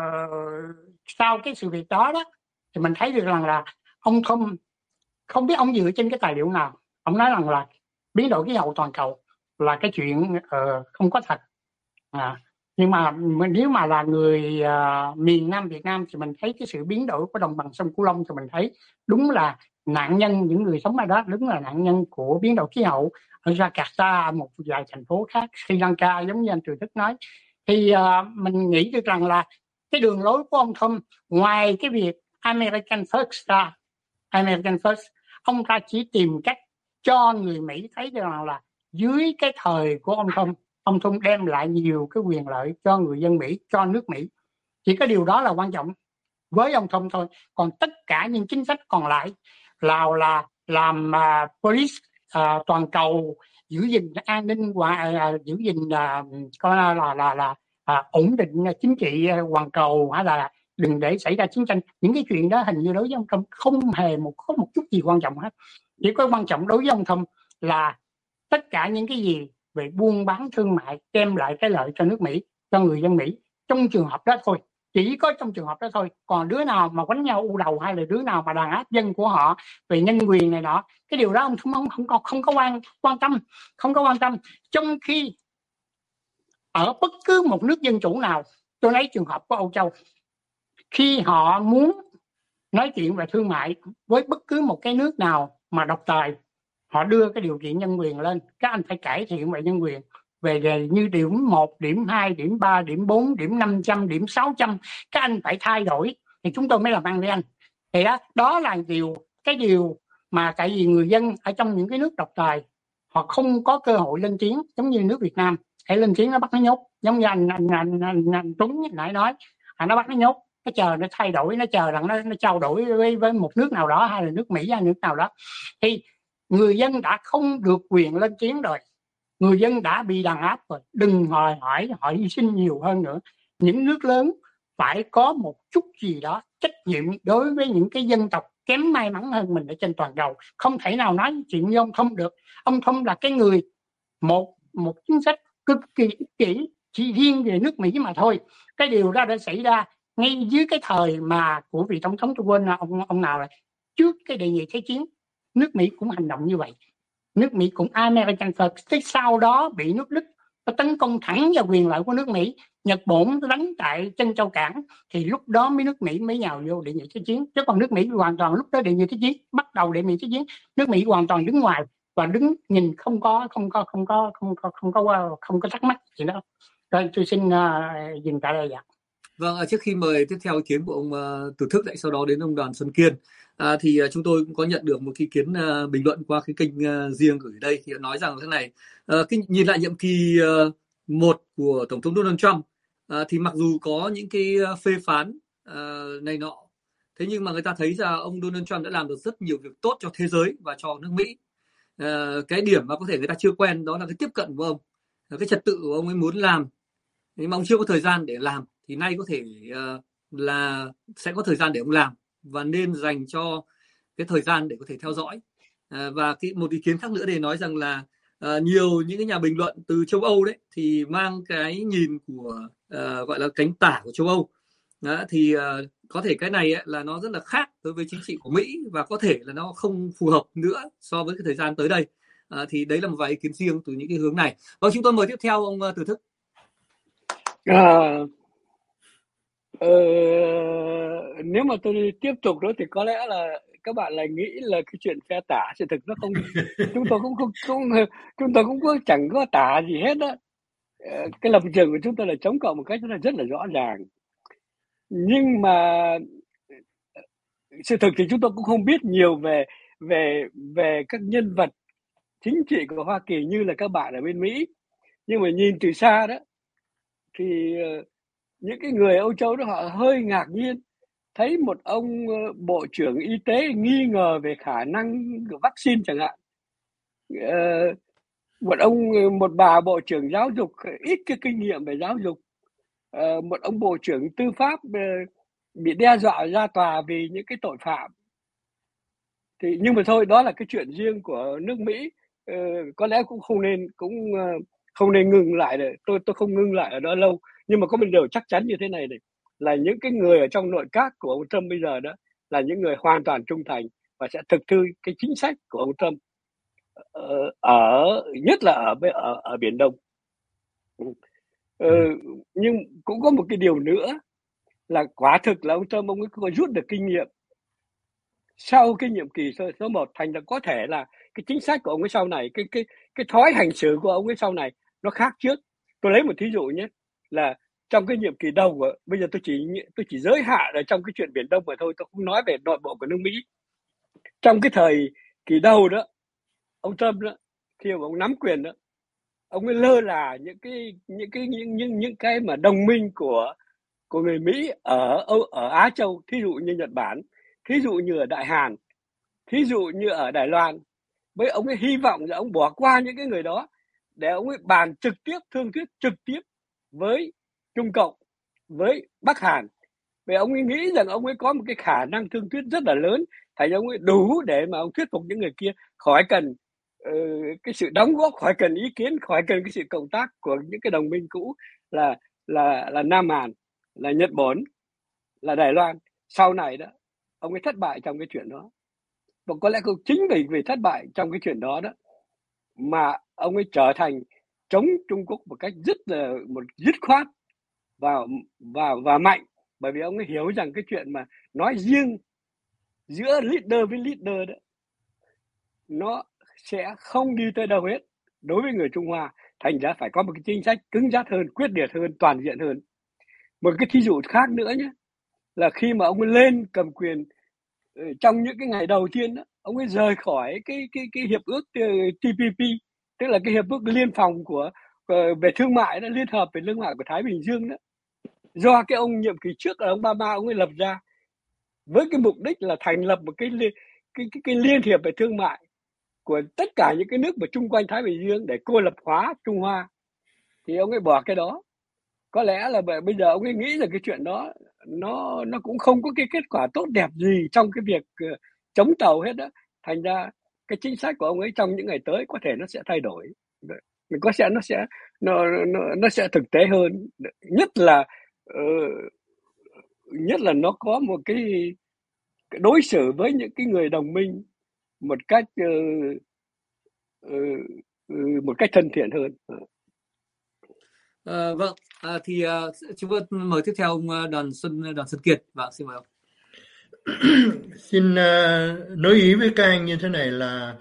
sau cái sự việc đó thì mình thấy được rằng là ông không biết ông dựa trên cái tài liệu nào, ông nói rằng là biến đổi khí hậu toàn cầu là cái chuyện không có thật. Nhưng mà nếu mà là người miền Nam Việt Nam thì mình thấy cái sự biến đổi của đồng bằng sông Cửu Long thì mình thấy đúng là nạn nhân, những người sống ở đó đúng là nạn nhân của biến đổi khí hậu. Ở Jakarta, một vài thành phố khác, Sri Lanka giống như anh Từ Thích nói, thì mình nghĩ được rằng là cái đường lối của ông Trump, ngoài cái việc American First ông ta chỉ tìm cách cho người Mỹ thấy được rằng là dưới cái thời của ông Trump đem lại nhiều cái quyền lợi cho người dân Mỹ, cho nước Mỹ. Chỉ có điều đó là quan trọng với ông Trump thôi. Còn tất cả những chính sách còn lại là làm police toàn cầu, giữ gìn an ninh và giữ gìn coi là ổn định chính trị toàn cầu, hay là đừng để xảy ra chiến tranh. Những cái chuyện đó hình như đối với ông Trump không hề có một chút gì quan trọng hết. Chỉ có quan trọng đối với ông Trump là tất cả những cái gì về buôn bán thương mại đem lại cái lợi cho nước Mỹ, cho người dân Mỹ, trong trường hợp đó thôi, chỉ có trong trường hợp đó thôi. Còn đứa nào mà quánh nhau u đầu, hay là đứa nào mà đàn áp dân của họ về nhân quyền này nọ, cái điều đó ông không có quan tâm. Trong khi ở bất cứ một nước dân chủ nào, tôi lấy trường hợp của Âu Châu, khi họ muốn nói chuyện về thương mại với bất cứ một cái nước nào mà độc tài, họ đưa cái điều kiện nhân quyền lên, các anh phải cải thiện về nhân quyền, về như điểm 1, điểm 2, điểm 3, điểm 4, điểm 500, điểm 600, các anh phải thay đổi thì chúng tôi mới làm ăn với anh. Thì đó là cái điều mà tại vì người dân ở trong những cái nước độc tài họ không có cơ hội lên tiếng, giống như nước Việt Nam, hãy lên tiếng nó bắt nó nhốt, giống như anh Tuấn nãy nói, nó bắt nó nhốt, nó chờ nó thay đổi, nó chờ rằng nó trao đổi với một nước nào đó, hay là nước Mỹ hay nước nào đó. Thì người dân đã không được quyền lên tiếng rồi, người dân đã bị đàn áp rồi, đừng hỏi họ hy sinh nhiều hơn nữa. Những nước lớn phải có một chút gì đó trách nhiệm đối với những cái dân tộc kém may mắn hơn mình ở trên toàn cầu. Không thể nào nói chuyện với ông Thông được. Ông Thông là cái người một chính sách cực kỳ ích kỷ, chỉ riêng về nước Mỹ mà thôi. Cái điều đó đã xảy ra ngay dưới cái thời mà của vị tổng thống, tôi quên ông nào rồi, trước cái đệ nhị thế chiến, nước Mỹ cũng hành động như vậy. Nước Mỹ cũng American First. Thế sau đó bị nước Đức tấn công thẳng vào quyền lợi của nước Mỹ, Nhật Bản đánh tại Trân Châu Cảng, thì lúc đó nước Mỹ mới nhào vô đệ nhị thế chiến. Chứ còn nước Mỹ hoàn toàn lúc đó đệ nhị thế chiến, bắt đầu đệ nhị thế chiến, nước Mỹ hoàn toàn đứng ngoài và đứng nhìn, không có thắc mắc gì đó. Rồi tôi xin dừng tại đây ạ.
Vâng, trước khi mời tiếp theo ý kiến của ông Từ Thức, lại sau đó đến ông Đoàn Xuân Kiên, thì chúng tôi cũng có nhận được một ý kiến bình luận qua cái kênh riêng gửi đây, thì nói rằng thế này, nhìn lại nhiệm kỳ 1 của Tổng thống Donald Trump, thì mặc dù có những cái phê phán này nọ, thế nhưng mà người ta thấy ra ông Donald Trump đã làm được rất nhiều việc tốt cho thế giới và cho nước Mỹ. Cái điểm mà có thể người ta chưa quen đó là cái tiếp cận của ông, cái trật tự của ông ấy muốn làm, nhưng mà ông chưa có thời gian để làm, thì nay có thể là sẽ có thời gian để ông làm, và nên dành cho cái thời gian để có thể theo dõi. Và một ý kiến khác nữa để nói rằng là nhiều những cái nhà bình luận từ châu Âu đấy thì mang cái nhìn của gọi là cánh tả của châu Âu, Đó, thì có thể cái này ấy, là nó rất là khác đối với chính trị của Mỹ và có thể là nó không phù hợp nữa so với cái thời gian tới đây. Thì đấy là một vài ý kiến riêng từ những cái hướng này. Vâng, chúng tôi mời tiếp theo ông Từ Thức.
Nếu mà tôi tiếp tục đó thì có lẽ là các bạn lại nghĩ là cái chuyện phe tả, sự thực nó không, chúng tôi cũng chẳng có tả gì hết đó. Cái lập trường của chúng tôi là chống cộng một cách rất là rõ ràng, nhưng mà sự thực thì chúng tôi cũng không biết nhiều về các nhân vật chính trị của Hoa Kỳ như là các bạn ở bên Mỹ, nhưng mà nhìn từ xa đó thì những cái người Âu Châu đó họ hơi ngạc nhiên thấy một ông bộ trưởng y tế nghi ngờ về khả năng của vaccine chẳng hạn, một bà bộ trưởng giáo dục ít cái kinh nghiệm về giáo dục, một ông bộ trưởng tư pháp bị đe dọa ra tòa vì những cái tội phạm. Thì nhưng mà thôi, đó là cái chuyện riêng của nước Mỹ, có lẽ cũng không nên ngừng lại được. Tôi không ngưng lại ở đó lâu, nhưng mà có một điều chắc chắn như thế này là những cái người ở trong nội các của ông Trump bây giờ đó là những người hoàn toàn trung thành và sẽ thực thi cái chính sách của ông Trump, nhất là ở Biển Đông. Nhưng cũng có một cái điều nữa là quả thực là ông Trump ông ấy có rút được kinh nghiệm sau cái nhiệm kỳ số 1, thành ra có thể là cái chính sách của ông ấy sau này, cái thói hành xử của ông ấy sau này nó khác trước. Tôi lấy một thí dụ nhé, là trong cái nhiệm kỳ đầu của, bây giờ tôi chỉ giới hạn ở trong cái chuyện Biển Đông mà thôi, tôi không nói về nội bộ của nước Mỹ. Trong cái thời kỳ đầu đó, ông Trump đó, khi mà ông nắm quyền đó, ông ấy lơ là những cái mà đồng minh của người Mỹ ở Á Châu, thí dụ như Nhật Bản, thí dụ như ở Đại Hàn, thí dụ như ở Đài Loan. Với ông ấy hy vọng là ông bỏ qua những cái người đó để ông ấy bàn trực tiếp, thương thuyết trực tiếp với Trung Cộng, với Bắc Hàn. Vì ông ấy nghĩ rằng ông ấy có một cái khả năng thương thuyết rất là lớn, thành ra ông ấy đủ để mà ông thuyết phục những người kia khỏi cần cái sự đóng góp, khỏi cần ý kiến, khỏi cần cái sự cộng tác của những cái đồng minh cũ là Nam Hàn, là Nhật Bản, là Đài Loan. Sau này đó, ông ấy thất bại trong cái chuyện đó. Và có lẽ cũng chính vì thất bại trong cái chuyện đó đó mà ông ấy trở thành chống Trung Quốc một cách dứt khoát và mạnh, bởi vì ông ấy hiểu rằng cái chuyện mà nói riêng giữa leader với leader đó nó sẽ không đi tới đâu hết đối với người Trung Hoa, thành ra phải có một cái chính sách cứng rắn hơn, quyết liệt hơn, toàn diện hơn. Một cái thí dụ khác nữa nhé, là khi mà ông ấy lên cầm quyền trong những cái ngày đầu tiên đó, ông ấy rời khỏi cái hiệp ước TPP, tức là cái hiệp ước liên phòng về thương mại đó, liên hợp về thương mại của Thái Bình Dương đó, do cái ông nhiệm kỳ trước là ông Obama ông ấy lập ra với cái mục đích là thành lập một cái liên hiệp về thương mại của tất cả những cái nước mà chung quanh Thái Bình Dương để cô lập hóa Trung Hoa. Thì ông ấy bỏ cái đó. Có lẽ là bây giờ ông ấy nghĩ là cái chuyện đó nó cũng không có cái kết quả tốt đẹp gì trong cái việc chống tàu hết đó. Thành ra cái chính sách của ông ấy trong những ngày tới có thể nó sẽ thay đổi. Nó sẽ thực tế hơn, nhất là nó có một cái đối xử với những cái người đồng minh một cách thân thiện hơn.
Vâng, thì chúng tôi mời tiếp theo ông Đoàn Xuân Kiệt. Vâng, xin mời ông.
Xin nói ý với các anh như thế này là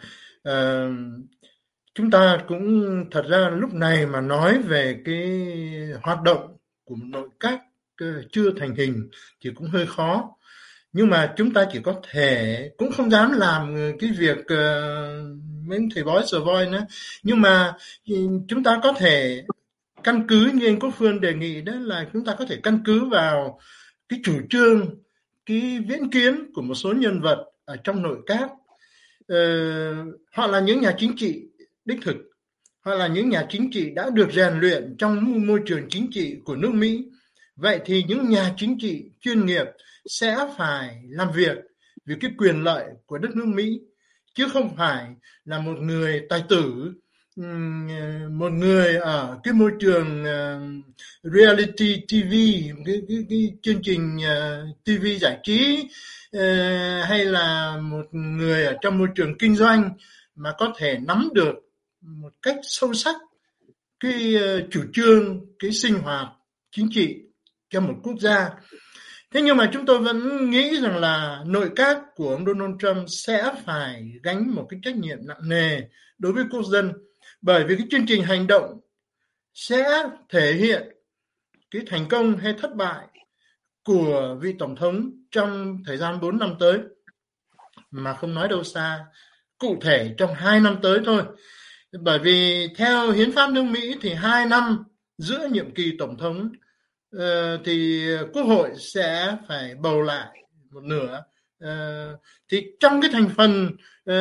chúng ta cũng thật ra lúc này mà nói về cái hoạt động của nội các chưa thành hình thì cũng hơi khó, nhưng mà chúng ta chỉ có thể, cũng không dám làm cái việc mấy thầy bói sờ voi nữa, nhưng mà chúng ta có thể căn cứ như anh Quốc Phương đề nghị, đó là chúng ta có thể căn cứ vào cái chủ trương, cái viễn kiến của một số nhân vật ở trong nội các. Họ là những nhà chính trị đích thực, họ là những nhà chính trị đã được rèn luyện trong môi trường chính trị của nước Mỹ. Vậy thì những nhà chính trị chuyên nghiệp sẽ phải làm việc vì cái quyền lợi của đất nước Mỹ, chứ không phải là một người tài tử một người ở cái môi trường reality TV, cái chương trình TV giải trí, hay là một người ở trong môi trường kinh doanh mà có thể nắm được một cách sâu sắc cái chủ trương, cái sinh hoạt chính trị cho một quốc gia. Thế nhưng mà chúng tôi vẫn nghĩ rằng là nội các của ông Donald Trump sẽ phải gánh một cái trách nhiệm nặng nề đối với quốc dân, bởi vì cái chương trình hành động sẽ thể hiện cái thành công hay thất bại của vị tổng thống trong thời gian 4 năm tới, mà không nói đâu xa, cụ thể trong 2 năm tới thôi. Bởi vì theo hiến pháp nước Mỹ thì 2 năm giữa nhiệm kỳ tổng thống thì quốc hội sẽ phải bầu lại một nửa. Thì trong cái thành phần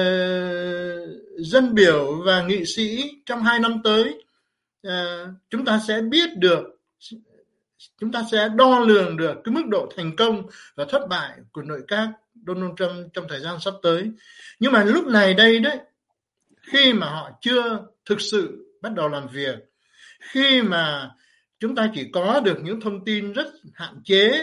dân biểu và nghị sĩ trong 2 năm tới, chúng ta sẽ biết được, chúng ta sẽ đo lường được cái mức độ thành công và thất bại của nội các Donald Trump trong thời gian sắp tới. Nhưng mà lúc này đây đấy, khi mà họ chưa thực sự bắt đầu làm việc, khi mà chúng ta chỉ có được những thông tin rất hạn chế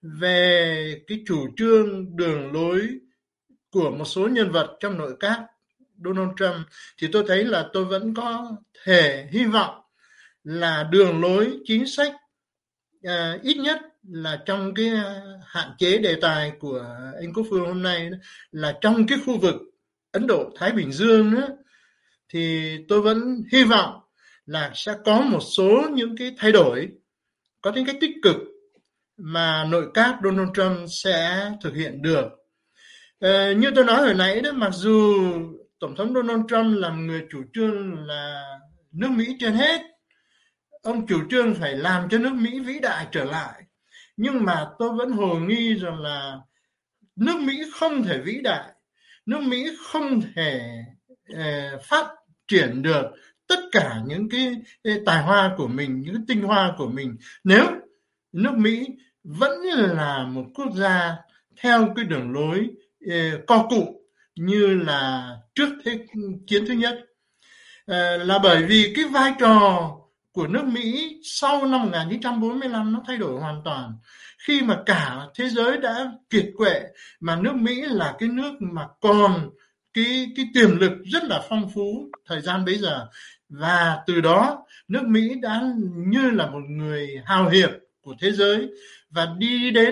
về cái chủ trương, đường lối của một số nhân vật trong nội các Donald Trump, thì tôi thấy là tôi vẫn có thể hy vọng là đường lối chính sách, ít nhất là trong cái hạn chế đề tài của anh Quốc Phương hôm nay, là trong cái khu vực Ấn Độ Thái Bình Dương nữa, thì tôi vẫn hy vọng là sẽ có một số những cái thay đổi có tính cách tích cực mà nội các Donald Trump sẽ thực hiện được. Như tôi nói hồi nãy đó, mặc dù Tổng thống Donald Trump là người chủ trương là nước Mỹ trên hết, ông chủ trương phải làm cho nước Mỹ vĩ đại trở lại, nhưng mà tôi vẫn hồ nghi rằng là nước Mỹ không thể vĩ đại, nước Mỹ không thể phát triển được tất cả những cái tài hoa của mình, những cái tinh hoa của mình, nếu nước Mỹ vẫn là một quốc gia theo cái đường lối co cụm như là trước thế chiến thứ nhất. Là bởi vì cái vai trò của nước Mỹ sau năm 1945 nó thay đổi hoàn toàn, khi mà cả thế giới đã kiệt quệ, mà nước Mỹ là cái nước mà còn cái tiềm lực rất là phong phú thời gian bấy giờ, và từ đó nước Mỹ đã như là một người hào hiệp của thế giới và đi đến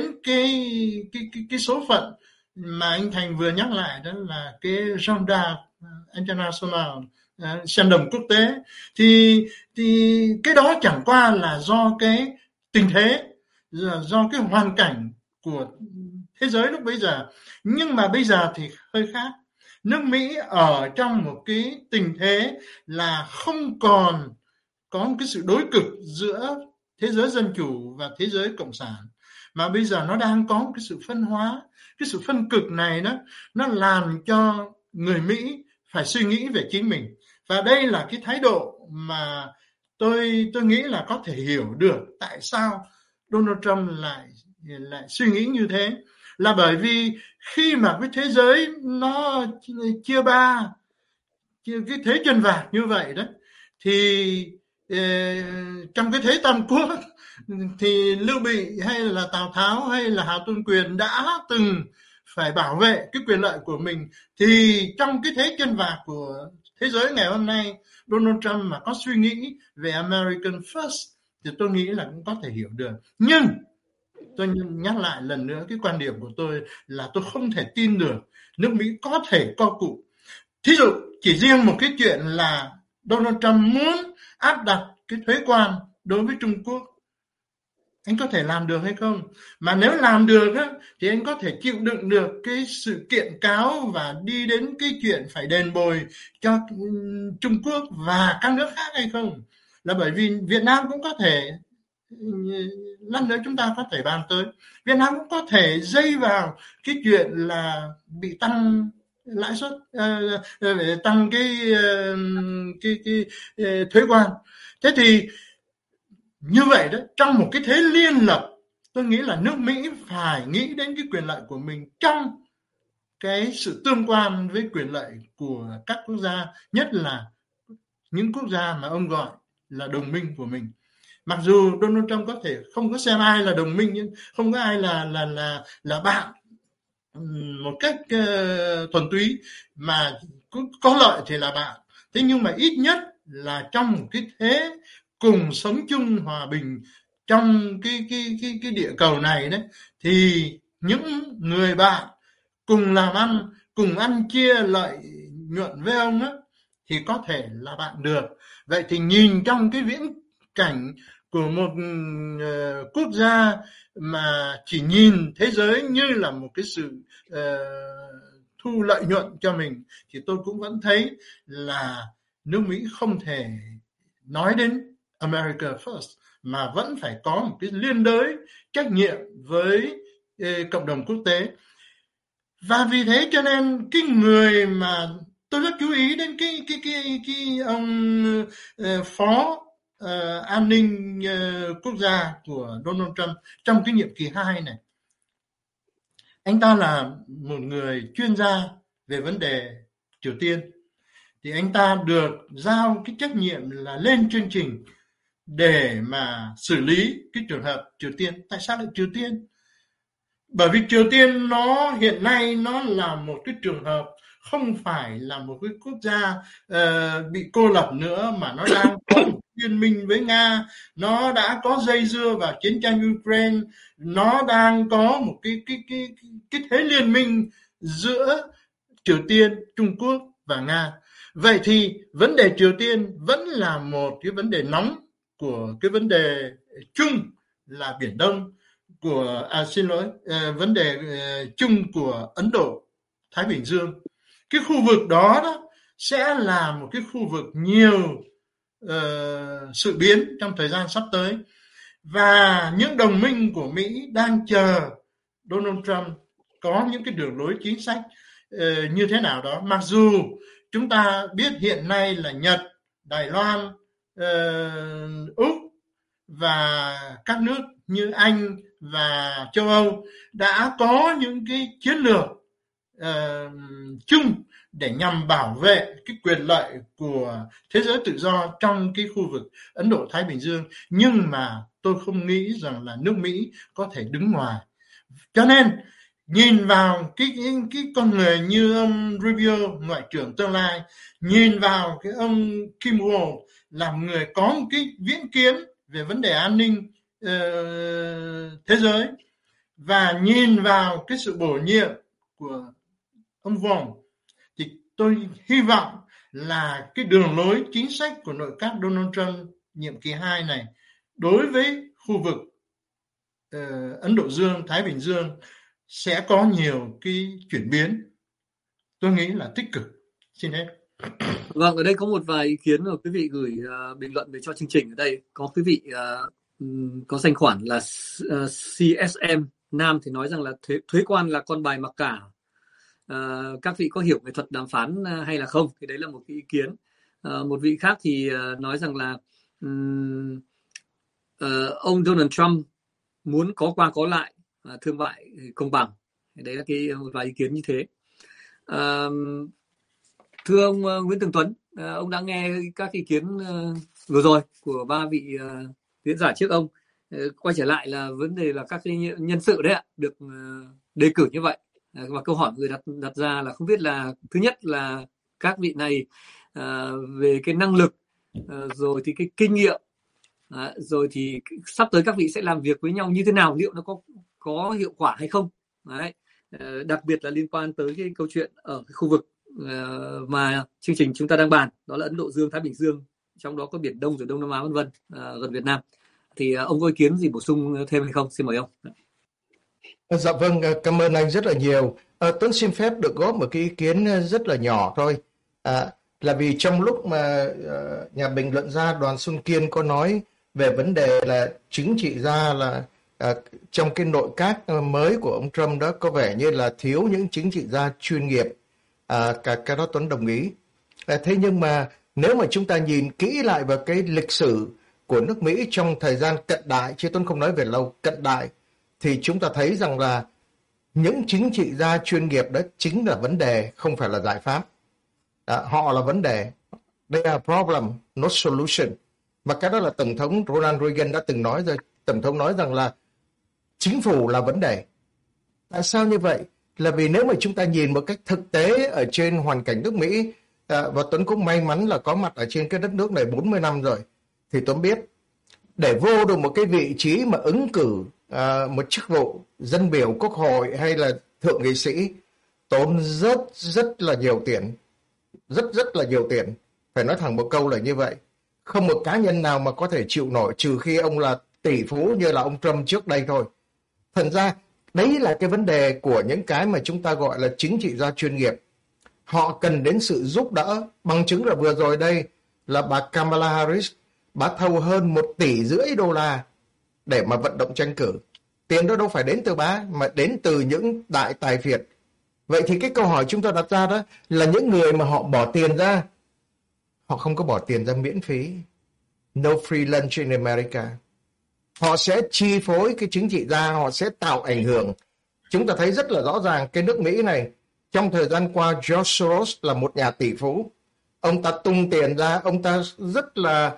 cái số phận mà anh Thành vừa nhắc lại, đó là cái Gendarme International, sàn đồng quốc tế. Thì cái đó chẳng qua là do cái tình thế, do cái hoàn cảnh của thế giới lúc bấy giờ. Nhưng mà bây giờ thì hơi khác. Nước Mỹ ở trong một cái tình thế là không còn có một cái sự đối cực giữa thế giới dân chủ và thế giới cộng sản, mà bây giờ nó đang có một cái sự phân hóa. Cái sự phân cực này nó làm cho người Mỹ phải suy nghĩ về chính mình. Và đây là cái thái độ mà tôi nghĩ là có thể hiểu được tại sao Donald Trump lại suy nghĩ như thế. Là bởi vì khi mà cái thế giới nó chia ba, cái thế chân vạc như vậy đó, thì trong cái thế tam quốc thì Lưu Bị hay là Tào Tháo hay là Hà Tôn Quyền đã từng phải bảo vệ cái quyền lợi của mình. Thì trong cái thế chân vạc của thế giới ngày hôm nay, Donald Trump mà có suy nghĩ về American First thì tôi nghĩ là cũng có thể hiểu được. Nhưng tôi nhắc lại lần nữa, cái quan điểm của tôi là tôi không thể tin được nước Mỹ có thể co cụm. Thí dụ chỉ riêng một cái chuyện là Donald Trump muốn áp đặt cái thuế quan đối với Trung Quốc, anh có thể làm được hay không? Mà nếu làm được á, thì anh có thể chịu đựng được cái sự kiện cáo và đi đến cái chuyện phải đền bồi cho Trung Quốc và các nước khác hay không? Là bởi vì Việt Nam cũng có thể, lát nữa chúng ta có thể bàn tới, Việt Nam cũng có thể dây vào cái chuyện là bị tăng lãi suất, tăng cái thuế quan. Thế thì như vậy đó, trong một cái thế liên lập, tôi nghĩ là nước Mỹ phải nghĩ đến cái quyền lợi của mình trong cái sự tương quan với quyền lợi của các quốc gia, nhất là những quốc gia mà ông gọi là đồng minh của mình. Mặc dù Donald Trump có thể không có xem ai là đồng minh, nhưng không có ai là bạn một cách thuần túy, mà có lợi thì là bạn. Thế nhưng mà ít nhất là trong một cái thế cùng sống chung hòa bình trong cái địa cầu này đấy, thì những người bạn cùng làm ăn, cùng ăn chia lợi nhuận với ông á, thì có thể là bạn được. Vậy thì nhìn trong cái viễn cảnh của một quốc gia mà chỉ nhìn thế giới như là một cái sự thu lợi nhuận cho mình, thì tôi cũng vẫn thấy là nước Mỹ không thể nói đến America First, mà vẫn phải có một cái liên đới trách nhiệm với cộng đồng quốc tế. Và vì thế cho nên cái người mà tôi rất chú ý đến cái ông phó an ninh quốc gia của Donald Trump trong cái nhiệm kỳ 2 này. Anh ta là một người chuyên gia về vấn đề Triều Tiên, thì anh ta được giao cái trách nhiệm là lên chương trình để mà xử lý cái trường hợp Triều Tiên. Tại sao lại Triều Tiên? Bởi vì Triều Tiên nó hiện nay nó là một cái trường hợp không phải là một cái quốc gia bị cô lập nữa, mà nó đang có một liên minh với Nga, nó đã có dây dưa vào chiến tranh Ukraine, nó đang có một cái thế liên minh giữa Triều Tiên, Trung Quốc và Nga. Vậy thì vấn đề Triều Tiên vẫn là một cái vấn đề nóng của cái vấn đề chung là Biển Đông, vấn đề chung của Ấn Độ, Thái Bình Dương. Cái khu vực đó sẽ là một cái khu vực nhiều sự biến trong thời gian sắp tới. Và những đồng minh của Mỹ đang chờ Donald Trump có những cái đường lối chính sách như thế nào đó. Mặc dù chúng ta biết hiện nay là Nhật, Đài Loan, Úc và các nước như Anh và châu Âu đã có những cái chiến lược chung để nhằm bảo vệ cái quyền lợi của thế giới tự do trong cái khu vực Ấn Độ Thái Bình Dương, nhưng mà tôi không nghĩ rằng là nước Mỹ có thể đứng ngoài. Cho nên nhìn vào cái con người như ông Rubio, ngoại trưởng tương lai, nhìn vào cái ông Kim Wall làm người có một cái viễn kiến về vấn đề an ninh thế giới, và nhìn vào cái sự bổ nhiệm của ông Vaughn, thì tôi hy vọng là cái đường lối chính sách của nội các Donald Trump nhiệm kỳ 2 này đối với khu vực Ấn Độ Dương, Thái Bình Dương sẽ có nhiều cái chuyển biến, tôi nghĩ là tích cực. Xin hết.
Vâng, ở đây có một vài ý kiến mà quý vị gửi bình luận về cho chương trình. Ở đây có quý vị có danh khoản là CSM Nam thì nói rằng là thuế quan là con bài mặc cả. Các vị có hiểu nghệ thuật đàm phán hay là không? Thì đấy là một cái ý kiến. Một vị khác thì nói rằng là ông Donald Trump muốn có qua có lại, thương mại công bằng. Đấy là một vài ý kiến như thế. Thưa ông Nguyễn Tường Tuấn, ông đã nghe các ý kiến vừa rồi của ba vị diễn giả trước ông. Quay trở lại là vấn đề là các cái nhân sự đấy ạ, được đề cử như vậy. Và câu hỏi người đặt ra là không biết là thứ nhất là các vị này về cái năng lực, rồi thì cái kinh nghiệm, rồi thì sắp tới các vị sẽ làm việc với nhau như thế nào, liệu nó có hiệu quả hay không. Đấy. Đặc biệt là liên quan tới cái câu chuyện ở cái khu vực mà chương trình chúng ta đang bàn, đó là Ấn Độ Dương, Thái Bình Dương, trong đó có Biển Đông rồi Đông Nam Á vân vân, gần Việt Nam. Thì ông có ý kiến gì bổ sung thêm hay không? Xin mời ông.
Dạ vâng, cảm ơn anh rất là nhiều. Tuấn xin phép được góp một cái ý kiến rất là nhỏ thôi. Là vì trong lúc mà nhà bình luận gia Đoàn Xuân Kiên có nói về vấn đề là chính trị gia là trong cái nội các mới của ông Trump đó có vẻ như là thiếu những chính trị gia chuyên nghiệp. Cái đó Tuấn đồng ý. Thế nhưng mà nếu mà chúng ta nhìn kỹ lại vào cái lịch sử của nước Mỹ trong thời gian cận đại, chứ Tuấn không nói về lâu, cận đại, thì chúng ta thấy rằng là những chính trị gia chuyên nghiệp đó chính là vấn đề, không phải là giải pháp. Họ là vấn đề. They are problem, not solution. Và cái đó là Tổng thống Ronald Reagan đã từng nói rồi. Tổng thống nói rằng là chính phủ là vấn đề. Tại sao như vậy? Là vì nếu mà chúng ta nhìn một cách thực tế ở trên hoàn cảnh nước Mỹ, và Tuấn cũng may mắn là có mặt ở trên cái đất nước này 40 năm rồi, thì Tuấn biết để vô được một cái vị trí mà ứng cử một chức vụ dân biểu quốc hội hay là thượng nghị sĩ tốn rất là nhiều tiền. Rất là nhiều tiền. Phải nói thẳng một câu là như vậy. Không một cá nhân nào mà có thể chịu nổi, trừ khi ông là tỷ phú như là ông Trump trước đây thôi. Thành ra đấy là cái vấn đề của những cái mà chúng ta gọi là chính trị gia chuyên nghiệp. Họ cần đến sự giúp đỡ. Bằng chứng là vừa rồi đây là bà Kamala Harris, bà thâu hơn 1,5 tỷ đô la để mà vận động tranh cử. Tiền đó đâu phải đến từ bà, mà đến từ những đại tài phiệt. Vậy thì cái câu hỏi chúng ta đặt ra đó là những người mà họ bỏ tiền ra, họ không có bỏ tiền ra miễn phí. No free lunch in America. Họ sẽ chi phối cái chính trị gia, họ sẽ tạo ảnh hưởng. Chúng ta thấy rất là rõ ràng cái nước Mỹ này, trong thời gian qua George Soros là một nhà tỷ phú. Ông ta tung tiền ra, ông ta rất là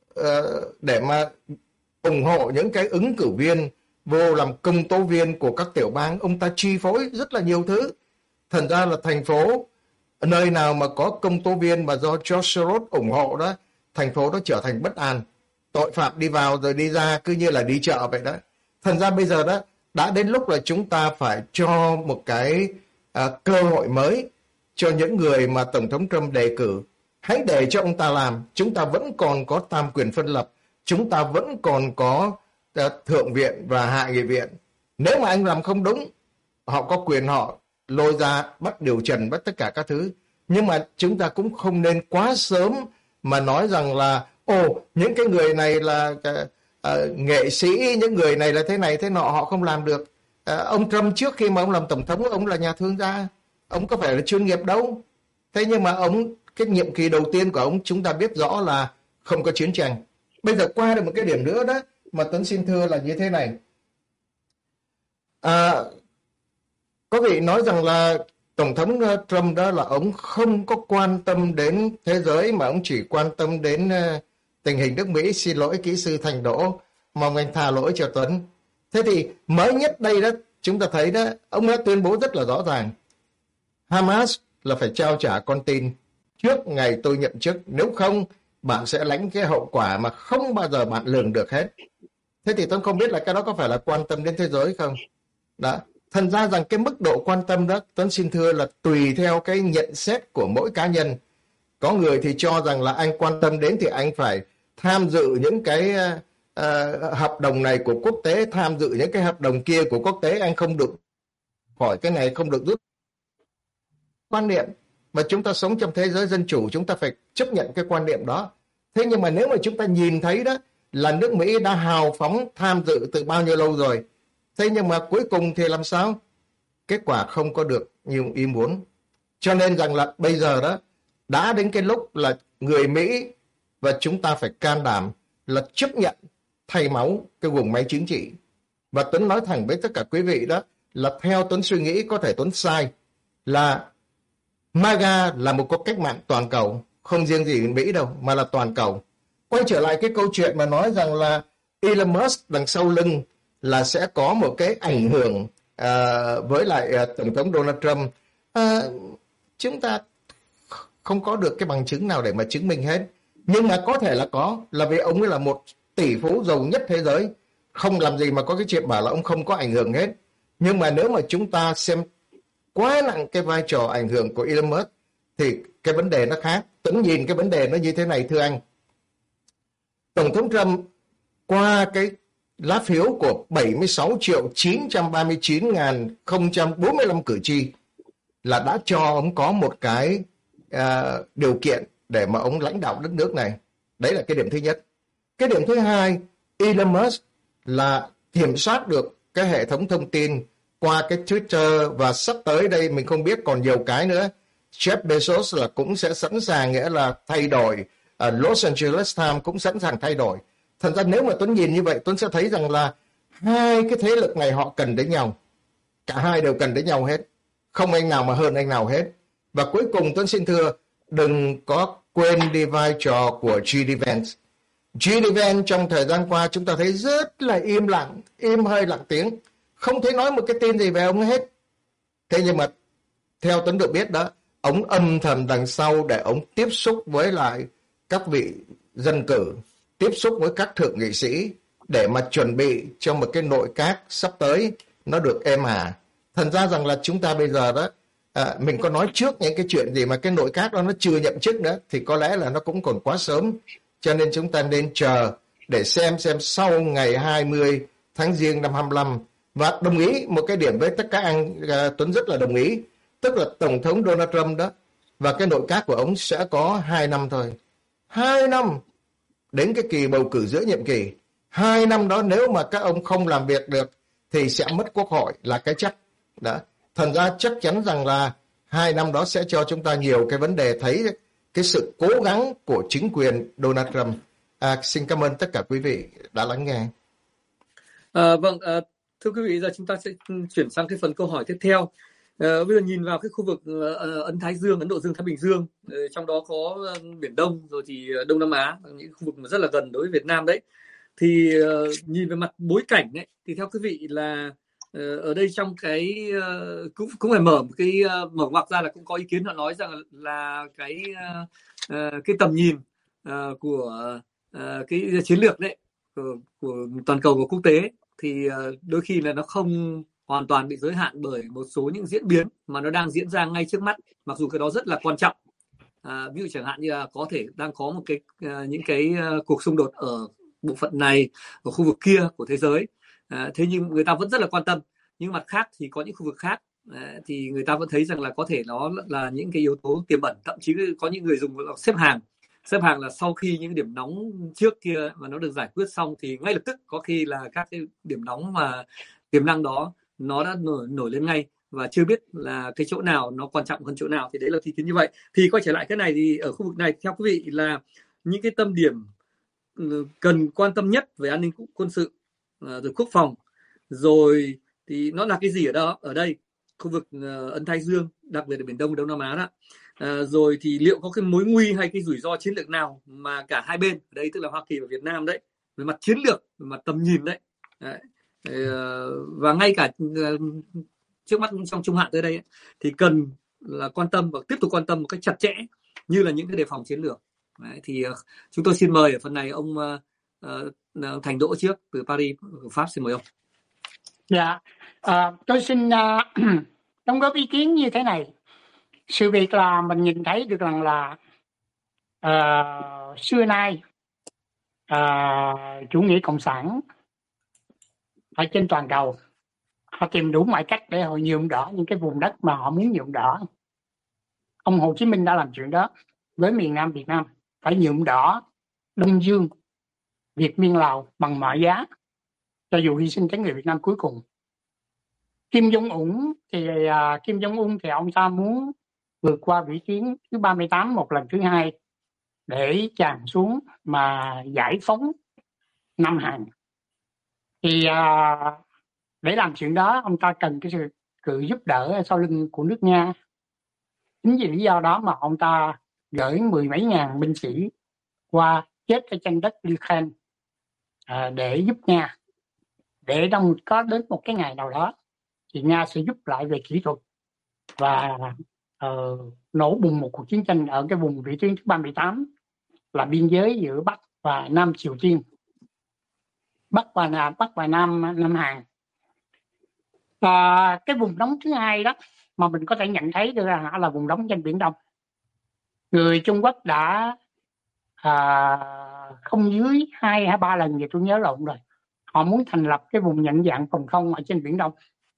để mà ủng hộ những cái ứng cử viên vô làm công tố viên của các tiểu bang. Ông ta chi phối rất là nhiều thứ. Thành ra là thành phố, nơi nào mà có công tố viên mà do George Soros ủng hộ đó, thành phố đó trở thành bất an. Tội phạm đi vào rồi đi ra cứ như là đi chợ vậy đó. Thành ra bây giờ đó, đã đến lúc là chúng ta phải cho một cái cơ hội mới cho những người mà Tổng thống Trump đề cử. Hãy để cho ông ta làm. Chúng ta vẫn còn có tam quyền phân lập. Chúng ta vẫn còn có thượng viện và hạ nghị viện. Nếu mà anh làm không đúng, họ có quyền họ lôi ra bắt điều trần, bắt tất cả các thứ. Nhưng mà chúng ta cũng không nên quá sớm mà nói rằng là những cái người này là nghệ sĩ, những người này là thế này thế nọ, họ không làm được. Ông Trump trước khi mà ông làm tổng thống, ông là nhà thương gia, ông có phải là chuyên nghiệp đâu. Thế nhưng mà cái nhiệm kỳ đầu tiên của ông chúng ta biết rõ là không có chiến tranh. Bây giờ qua được một cái điểm nữa đó mà Tuấn xin thưa là như thế này. Có vị nói rằng là Tổng thống Trump đó là ông không có quan tâm đến thế giới mà ông chỉ quan tâm đến tình hình nước Mỹ. Xin lỗi kỹ sư Thành Đỗ, mong anh tha lỗi cho Tuấn. Thế thì mới nhất đây đó chúng ta thấy đó, ông đã tuyên bố rất là rõ ràng. Hamas là phải trao trả con tin trước ngày tôi nhậm chức, nếu không bạn sẽ lãnh cái hậu quả mà không bao giờ bạn lường được hết. Thế thì tôi không biết là cái đó có phải là quan tâm đến thế giới không? Đó. Thành ra rằng cái mức độ quan tâm đó, Tuấn xin thưa là tùy theo cái nhận xét của mỗi cá nhân. Có người thì cho rằng là anh quan tâm đến thì anh phải tham dự những cái hợp đồng này của quốc tế, tham dự những cái hợp đồng kia của quốc tế, anh không được khỏi cái này, không được rút. Quan niệm mà chúng ta sống trong thế giới dân chủ, chúng ta phải chấp nhận cái quan niệm đó. Thế nhưng mà nếu mà chúng ta nhìn thấy đó là nước Mỹ đã hào phóng tham dự từ bao nhiêu lâu rồi, thế nhưng mà cuối cùng thì làm sao? Kết quả không có được như ý muốn. Cho nên rằng là bây giờ đó đã đến cái lúc là người Mỹ và chúng ta phải can đảm là chấp nhận thay máu cái guồng máy chính trị. Và Tuấn nói thẳng với tất cả quý vị đó là theo Tuấn suy nghĩ, có thể Tuấn sai, là MAGA là một cuộc cách mạng toàn cầu, không riêng gì Mỹ đâu, mà là toàn cầu. Quay trở lại cái câu chuyện mà nói rằng là Elon Musk đằng sau lưng là sẽ có một cái ảnh hưởng với lại Tổng thống Donald Trump. Chúng ta không có được cái bằng chứng nào để mà chứng minh hết. Nhưng mà có thể là có, là vì ông ấy là một tỷ phú giàu nhất thế giới. Không làm gì mà có cái chuyện bảo là ông không có ảnh hưởng hết. Nhưng mà nếu mà chúng ta xem quá nặng cái vai trò ảnh hưởng của Elon Musk thì cái vấn đề nó khác. Tuấn nhìn cái vấn đề nó như thế này thưa anh. Tổng thống Trump qua cái lá phiếu của 76.939.045 cử tri là đã cho ông có một cái điều kiện để mà ông lãnh đạo đất nước này. Đấy là cái điểm thứ nhất. Cái điểm thứ hai, Elon Musk là kiểm soát được cái hệ thống thông tin qua cái Twitter, và sắp tới đây mình không biết còn nhiều cái nữa. Jeff Bezos là cũng sẽ sẵn sàng, nghĩa là thay đổi. Los Angeles Times cũng sẵn sàng thay đổi. Thành ra nếu mà Tuấn nhìn như vậy, Tuấn sẽ thấy rằng là hai cái thế lực này họ cần đến nhau. Cả hai đều cần đến nhau hết. Không anh nào mà hơn anh nào hết. Và cuối cùng Tuấn xin thưa, đừng có quên đi vai trò của G.D. Vance. G.D. Vance trong thời gian qua chúng ta thấy rất là im lặng, im hơi lặng tiếng, không thấy nói một cái tin gì về ông ấy hết. Thế nhưng mà theo Tuấn được biết đó, ông âm thầm đằng sau để ông tiếp xúc với lại các vị dân cử, tiếp xúc với các thượng nghị sĩ để mà chuẩn bị cho một cái nội các sắp tới nó được êm ả. Thành ra rằng là chúng ta bây giờ đó, mình có nói trước những cái chuyện gì mà cái nội các đó nó chưa nhậm chức nữa thì có lẽ là nó cũng còn quá sớm. Cho nên chúng ta nên chờ để xem sau ngày 20 tháng Giêng năm 25. Và đồng ý một cái điểm với tất cả anh, Tuấn rất là đồng ý. Tức là Tổng thống Donald Trump đó và cái nội các của ông sẽ có 2 năm thôi. 2 năm đến cái kỳ bầu cử giữa nhiệm kỳ. 2 năm đó nếu mà các ông không làm việc được thì sẽ mất quốc hội là cái chắc. Đó. Thành ra chắc chắn rằng là 2 năm đó sẽ cho chúng ta nhiều cái vấn đề thấy cái sự cố gắng của chính quyền Donald Trump. Xin cảm ơn tất cả quý vị đã lắng nghe.
Vâng, thưa quý vị, giờ chúng ta sẽ chuyển sang cái phần câu hỏi tiếp theo. Bây giờ nhìn vào cái khu vực Ấn Thái Dương, Ấn Độ Dương, Thái Bình Dương, trong đó có Biển Đông, rồi thì Đông Nam Á, những khu vực mà rất là gần đối với Việt Nam đấy. Thì nhìn về mặt bối cảnh ấy, thì theo quý vị là ở đây trong cái cũng phải mở một cái mở ngoặc ra là cũng có ý kiến họ nói rằng là cái tầm nhìn của cái chiến lược đấy của toàn cầu và quốc tế thì đôi khi là nó không hoàn toàn bị giới hạn bởi một số những diễn biến mà nó đang diễn ra ngay trước mắt, mặc dù cái đó rất là quan trọng. Ví dụ chẳng hạn như là có thể đang có một những cái cuộc xung đột ở bộ phận này, ở khu vực kia của thế giới, thế nhưng người ta vẫn rất là quan tâm. Nhưng mặt khác thì có những khu vực khác thì người ta vẫn thấy rằng là có thể nó là những cái yếu tố tiềm ẩn, thậm chí có những người dùng xếp hàng là sau khi những điểm nóng trước kia mà nó được giải quyết xong thì ngay lập tức có khi là các cái điểm nóng mà tiềm năng đó nó đã nổi lên ngay, và chưa biết là cái chỗ nào nó quan trọng hơn chỗ nào. Thì đấy là ý kiến như vậy. Thì quay trở lại cái này thì ở khu vực này theo quý vị là những cái tâm điểm cần quan tâm nhất về an ninh quân sự, rồi quốc phòng, rồi thì nó là cái gì ở đây khu vực Ấn Thái Dương, đặc biệt là Biển Đông, Đông Nam Á đó. Rồi thì liệu có cái mối nguy hay cái rủi ro chiến lược nào mà cả hai bên, ở đây tức là Hoa Kỳ và Việt Nam đấy, về mặt chiến lược, về mặt tầm nhìn đấy, và ngay cả trước mắt trong trung hạn tới đây ấy, thì cần là quan tâm và tiếp tục quan tâm một cách chặt chẽ như là những cái đề phòng chiến lược. Đấy, thì chúng tôi xin mời ở phần này ông Thành Đỗ trước từ Paris của Pháp, xin mời ông.
Dạ, tôi xin đóng góp ý kiến như thế này. Sự việc là mình nhìn thấy được rằng là xưa nay chủ nghĩa cộng sản ở trên toàn cầu họ tìm đủ mọi cách để họ nhuộm đỏ những cái vùng đất mà họ muốn nhuộm đỏ. Ông Hồ Chí Minh đã làm chuyện đó với miền Nam Việt Nam, phải nhuộm đỏ Đông Dương, Việt Miên Lào bằng mọi giá, cho dù hy sinh cái người Việt Nam cuối cùng. Kim Jong-un thì ông ta muốn vượt qua vĩ tuyến thứ 38 một lần thứ hai để tràn xuống mà giải phóng Nam Hàn. Thì để làm chuyện đó ông ta cần cái sự giúp đỡ sau lưng của nước Nga. Chính vì lý do đó mà ông ta gửi 10 mấy ngàn binh sĩ qua chết ở trên đất Ukraine để giúp Nga, để có đến một cái ngày nào đó thì Nga sẽ giúp lại về kỹ thuật và nổ bùng một cuộc chiến tranh ở cái vùng vĩ tuyến thứ 38 là biên giới giữa Bắc và Nam Triều Tiên, Bắc và Nam Hàn. Và cái vùng đóng thứ hai đó mà mình có thể nhận thấy được là vùng đóng trên Biển Đông. Người Trung Quốc đã không dưới 2 hay 3 lần, thì tôi nhớ lộn rồi, họ muốn thành lập cái vùng nhận dạng phòng không ở trên Biển Đông.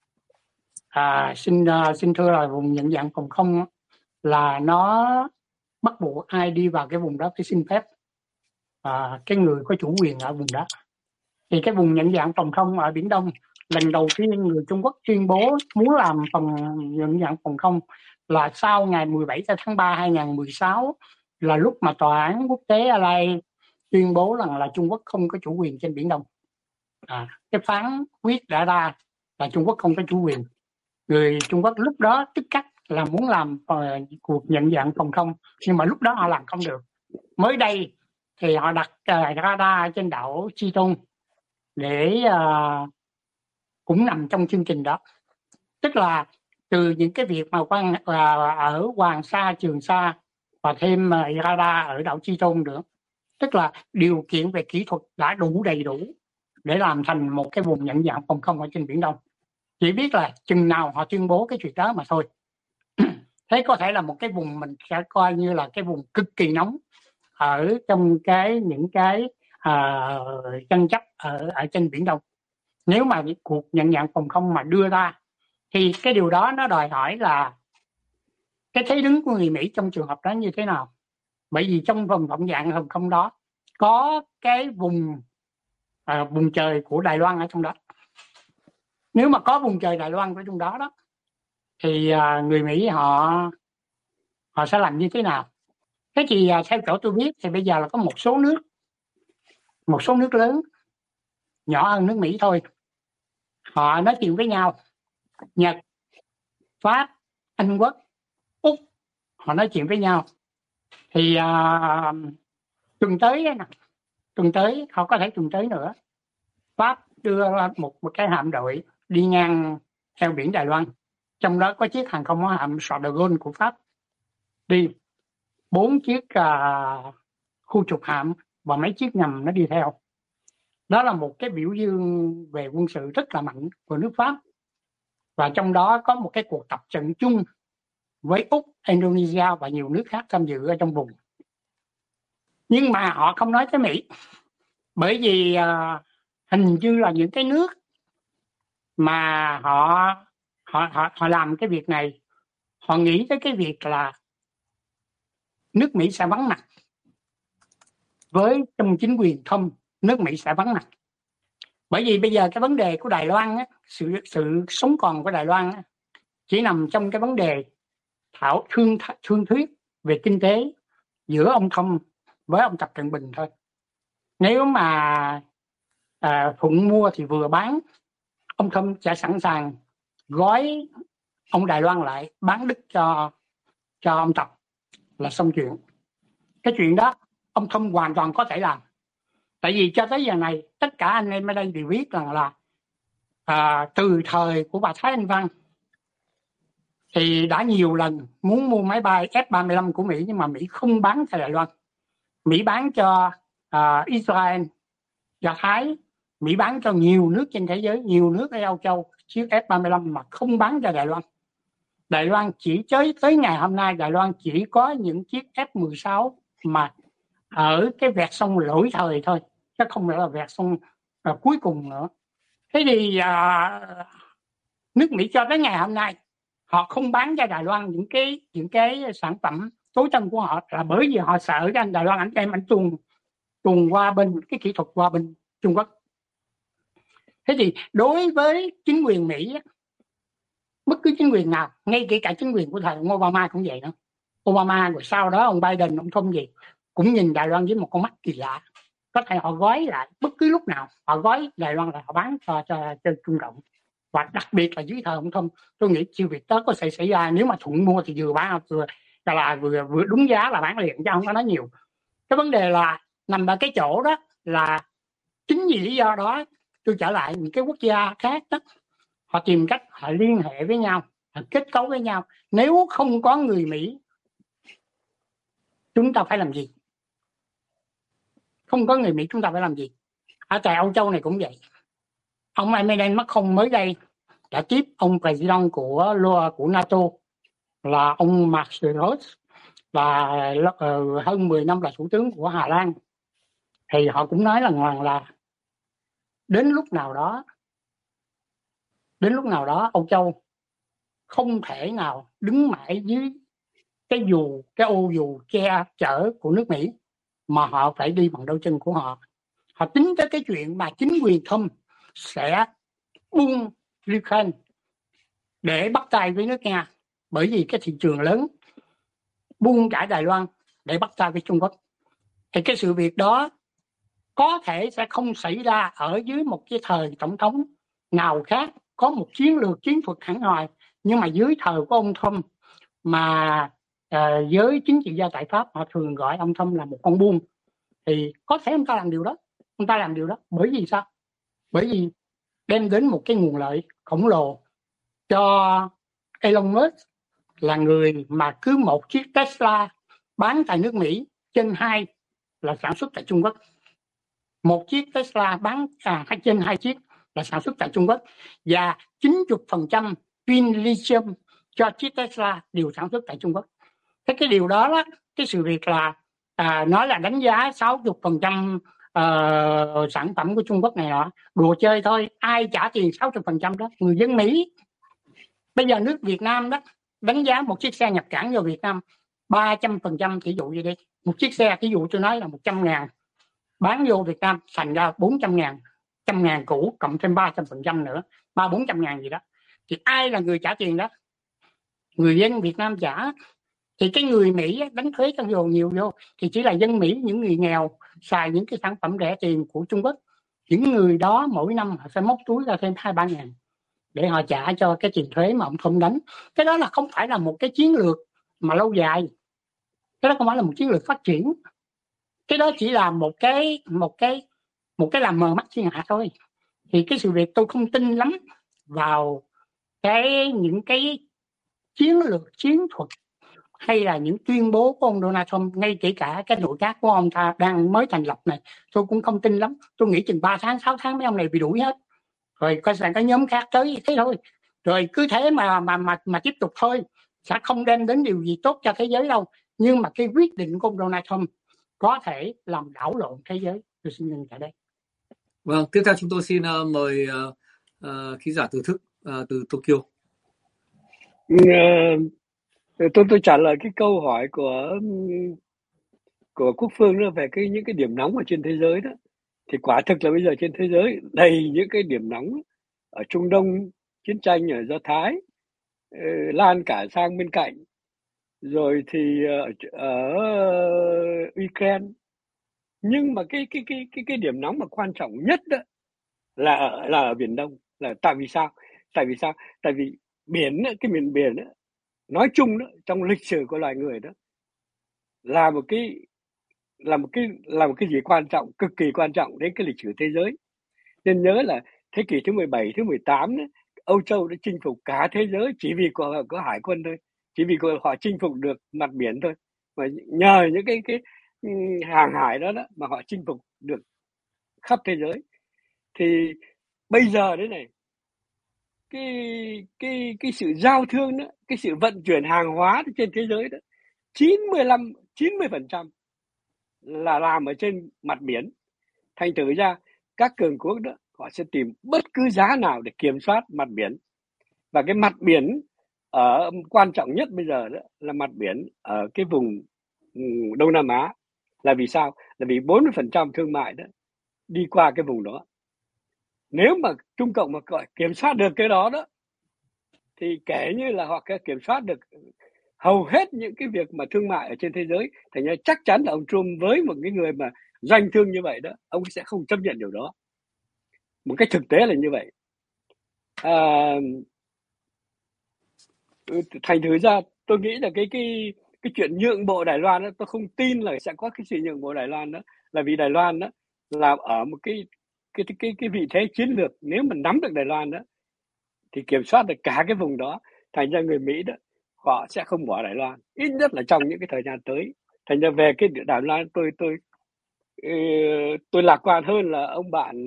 Xin thưa là vùng nhận dạng phòng không là nó bắt buộc ai đi vào cái vùng đó phải xin phép cái người có chủ quyền ở vùng đó. Thì cái vùng nhận dạng phòng không ở Biển Đông, lần đầu tiên người Trung Quốc tuyên bố muốn làm nhận dạng phòng không là sau ngày 17 tháng 3 2016, là lúc mà tòa án quốc tế LA tuyên bố rằng là Trung Quốc không có chủ quyền trên Biển Đông. Cái phán quyết đã ra là Trung Quốc không có chủ quyền. Người Trung Quốc lúc đó tức khắc là muốn làm cuộc nhận dạng phòng không, nhưng mà lúc đó họ làm không được. Mới đây thì họ đặt radar trên đảo Chi-tung để cũng nằm trong chương trình đó. Tức là từ những cái việc mà ở Hoàng Sa, Trường Sa và thêm radar ở đảo Chi-tung nữa, tức là điều kiện về kỹ thuật đã đầy đủ để làm thành một cái vùng nhận dạng phòng không ở trên Biển Đông. Chỉ biết là chừng nào họ tuyên bố cái chuyện đó mà thôi. Thế có thể là một cái vùng mình sẽ coi như là cái vùng cực kỳ nóng ở trong những cái tranh chấp ở trên Biển Đông. Nếu mà cuộc nhận dạng phòng không mà đưa ra thì cái điều đó nó đòi hỏi là cái thế đứng của người Mỹ trong trường hợp đó như thế nào. Bởi vì trong vùng nhận dạng phòng không đó có cái vùng trời của Đài Loan ở trong đó. Nếu mà có vùng trời Đài Loan ở trong đó thì người Mỹ họ sẽ làm như thế nào? Thế thì theo chỗ tôi biết thì bây giờ là có một số nước lớn nhỏ hơn nước Mỹ thôi, họ nói chuyện với nhau. Nhật, Pháp, Anh Quốc, Úc, họ nói chuyện với nhau. Thì tuần tới họ có thể tuần tới nữa, Pháp đưa một cái hạm đội đi ngang theo biển Đài Loan, trong đó có chiếc hàng không mẫu hạm Charles de Gaulle của Pháp đi, 4 chiếc khu trục hạm và mấy chiếc ngầm nó đi theo. Đó là một cái biểu dương về quân sự rất là mạnh của nước Pháp. Và trong đó có một cái cuộc tập trận chung với Úc, Indonesia và nhiều nước khác tham dự ở trong vùng. Nhưng mà họ không nói tới Mỹ, bởi vì hình như là những cái nước mà họ làm cái việc này, họ nghĩ tới cái việc là nước Mỹ sẽ vắng mặt. Với trong chính quyền Trump, nước Mỹ sẽ vắng mặt. Bởi vì bây giờ cái vấn đề của Đài Loan, sự sống còn của Đài Loan chỉ nằm trong cái vấn đề thương thuyết về kinh tế giữa ông Trump với ông Tập Cận Bình thôi. Nếu mà thuận mua thì vừa bán, ông Trump sẽ sẵn sàng gói ông Đài Loan lại, bán đứt cho ông Tập là xong chuyện. Cái chuyện đó ông Trump hoàn toàn có thể làm. Tại vì cho tới giờ này tất cả anh em ở đây đều biết rằng là từ thời của bà Thái Anh Văn thì đã nhiều lần muốn mua máy bay F-35 của Mỹ, nhưng mà Mỹ không bán cho Đài Loan. Mỹ bán cho Israel, cho Thái, Mỹ bán cho nhiều nước trên thế giới, nhiều nước ở Âu Châu chiếc F-35 mà không bán cho Đài Loan. Đài Loan chỉ tới ngày hôm nay, Đài Loan chỉ có những chiếc F-16 mà ở cái vẹt sông lỗi thời thôi, chứ không phải là vẹt sông cuối cùng nữa. Thế thì nước Mỹ cho tới ngày hôm nay họ không bán cho Đài Loan những cái sản phẩm tối tân của họ, là bởi vì họ sợ rằng Đài Loan anh tuồn qua bên cái kỹ thuật qua bên Trung Quốc. Thế thì đối với chính quyền Mỹ, bất cứ chính quyền nào, ngay kể cả chính quyền của thời ông Obama cũng vậy nữa. Obama rồi sau đó ông Biden, ông Trump gì cũng nhìn Đài Loan với một con mắt kỳ lạ. Có thể họ gói lại bất cứ lúc nào, họ gói Đài Loan là họ bán cho Trung Cộng. Và đặc biệt là dưới thời ông Trump, tôi nghĩ chiêu việc đó có thể xảy ra. Nếu mà thuận mua thì vừa bán vừa đúng giá là bán liền, chứ không có nói nhiều. Cái vấn đề là nằm ở cái chỗ đó là chính vì lý do đó, tôi trở lại những cái quốc gia khác đó, họ tìm cách họ liên hệ với nhau, họ kết cấu với nhau. Nếu không có người Mỹ, chúng ta phải làm gì? Không có người Mỹ chúng ta phải làm gì? Ở tại Âu Châu này cũng vậy. Ông Emmanuel Macron mới đây đã tiếp ông president của NATO là ông Mark Rutte, và hơn 10 năm là thủ tướng của Hà Lan. Thì họ cũng nói là đến lúc nào đó Âu Châu không thể nào đứng mãi dưới cái ô dù che chở của nước Mỹ, mà họ phải đi bằng đôi chân của họ. Họ tính tới cái chuyện mà chính quyền Trump sẽ buông Ukraine để bắt tay với nước Nga, bởi vì cái thị trường lớn, buông cả Đài Loan để bắt tay với Trung Quốc. Thì cái sự việc đó có thể sẽ không xảy ra ở dưới một cái thời tổng thống nào khác có một chiến lược chiến thuật hẳn hoài, nhưng mà dưới thời của ông Trump mà giới chính trị gia tại Pháp họ thường gọi ông Trump là một con buôn, thì có thể ông ta làm điều đó. Ông ta làm điều đó bởi vì sao? Bởi vì đem đến một cái nguồn lợi khổng lồ cho Elon Musk, là người mà cứ một chiếc Tesla bán tại nước Mỹ, trên 2 là sản xuất tại Trung Quốc. Một chiếc Tesla bán trên 2 chiếc là sản xuất tại Trung Quốc, và 90% pin lithium cho chiếc Tesla đều sản xuất tại Trung Quốc. Thế cái điều đó đó, cái sự việc là nói là đánh giá 60% sản phẩm của Trung Quốc này nọ, đùa chơi thôi. Ai trả tiền 60% đó? Người dân Mỹ. Bây giờ nước Việt Nam đó, đánh giá một chiếc xe nhập cảng vào Việt Nam 300%, ví dụ như đây, một chiếc xe ví dụ tôi nói là 100.000 bán vô Việt Nam thành ra 400.000, 100.000 cũ cộng thêm 300% nữa, 300-400.000 gì đó, thì ai là người trả tiền đó? Người dân Việt Nam trả. Thì cái người Mỹ đánh thuế cho nhiều vô thì chỉ là dân Mỹ, những người nghèo xài những cái sản phẩm rẻ tiền của Trung Quốc. Những người đó mỗi năm họ sẽ móc túi ra thêm 2-3 ngàn để họ trả cho cái tiền thuế mà ông không đánh. Cái đó là không phải là một cái chiến lược mà lâu dài. Cái đó không phải là một chiến lược phát triển. Cái đó chỉ là một cái làm mờ mắt thiên hạ thôi. Thì cái sự việc tôi không tin lắm vào những cái chiến lược, chiến thuật hay là những tuyên bố của ông Donald Trump, ngay kể cả cái nội các của ông ta đang mới thành lập này, tôi cũng không tin lắm. Tôi nghĩ chừng 3 tháng, 6 tháng mấy ông này bị đuổi hết. Rồi có cái nhóm khác tới thế thôi. Rồi cứ thế mà tiếp tục thôi. Sẽ không đem đến điều gì tốt cho thế giới đâu. Nhưng mà cái quyết định của ông Donald Trump có thể làm đảo lộn thế giới. Tôi xin ngừng tại đây.
Vâng, tiếp theo chúng tôi xin mời khán giả từ Thức từ Tokyo.
Tôi trả lời cái câu hỏi của Quốc Phương đó về những cái điểm nóng ở trên thế giới đó. Thì quả thực là bây giờ trên thế giới đầy những cái điểm nóng ở Trung Đông, chiến tranh ở Do Thái lan cả sang bên cạnh, rồi thì ở Ukraine. Nhưng mà cái điểm nóng mà quan trọng nhất đó là ở Biển Đông. Là tại vì sao? Tại vì biển, cái miền biển đó, nói chung đó, trong lịch sử của loài người đó là một cái gì quan trọng, cực kỳ quan trọng đến cái lịch sử thế giới. Nên nhớ là thế kỷ thứ 17, thứ 18 đó, Âu Châu đã chinh phục cả thế giới chỉ vì có hải quân thôi, chỉ vì họ chinh phục được mặt biển thôi, mà nhờ những cái hàng hải đó mà họ chinh phục được khắp thế giới. Thì bây giờ đấy này, cái sự giao thương đó, cái sự vận chuyển hàng hóa trên thế giới đó, 90% là làm ở trên mặt biển. Thành thử ra các cường quốc đó họ sẽ tìm bất cứ giá nào để kiểm soát mặt biển. Và cái mặt biển ở quan trọng nhất bây giờ đó là mặt biển ở cái vùng Đông Nam Á. Là vì sao? Là vì 40% thương mại đó đi qua cái vùng đó. Nếu mà Trung Cộng mà kiểm soát được cái đó đó, thì kể như là họ kiểm soát được hầu hết những cái việc mà thương mại ở trên thế giới. Thành ra chắc chắn là ông Trump với một cái người mà doanh thương như vậy đó, ông sẽ không chấp nhận điều đó. Một cách thực tế là như vậy. Thành thử ra tôi nghĩ là cái chuyện nhượng bộ Đài Loan đó, tôi không tin là sẽ có cái sự nhượng bộ Đài Loan đó, là vì Đài Loan đó là ở một cái vị thế chiến lược. Nếu mà nắm được Đài Loan đó thì kiểm soát được cả cái vùng đó. Thành ra người Mỹ đó họ sẽ không bỏ Đài Loan, ít nhất là trong những cái thời gian tới. Thành ra về cái Đài Loan tôi lạc quan hơn là ông bạn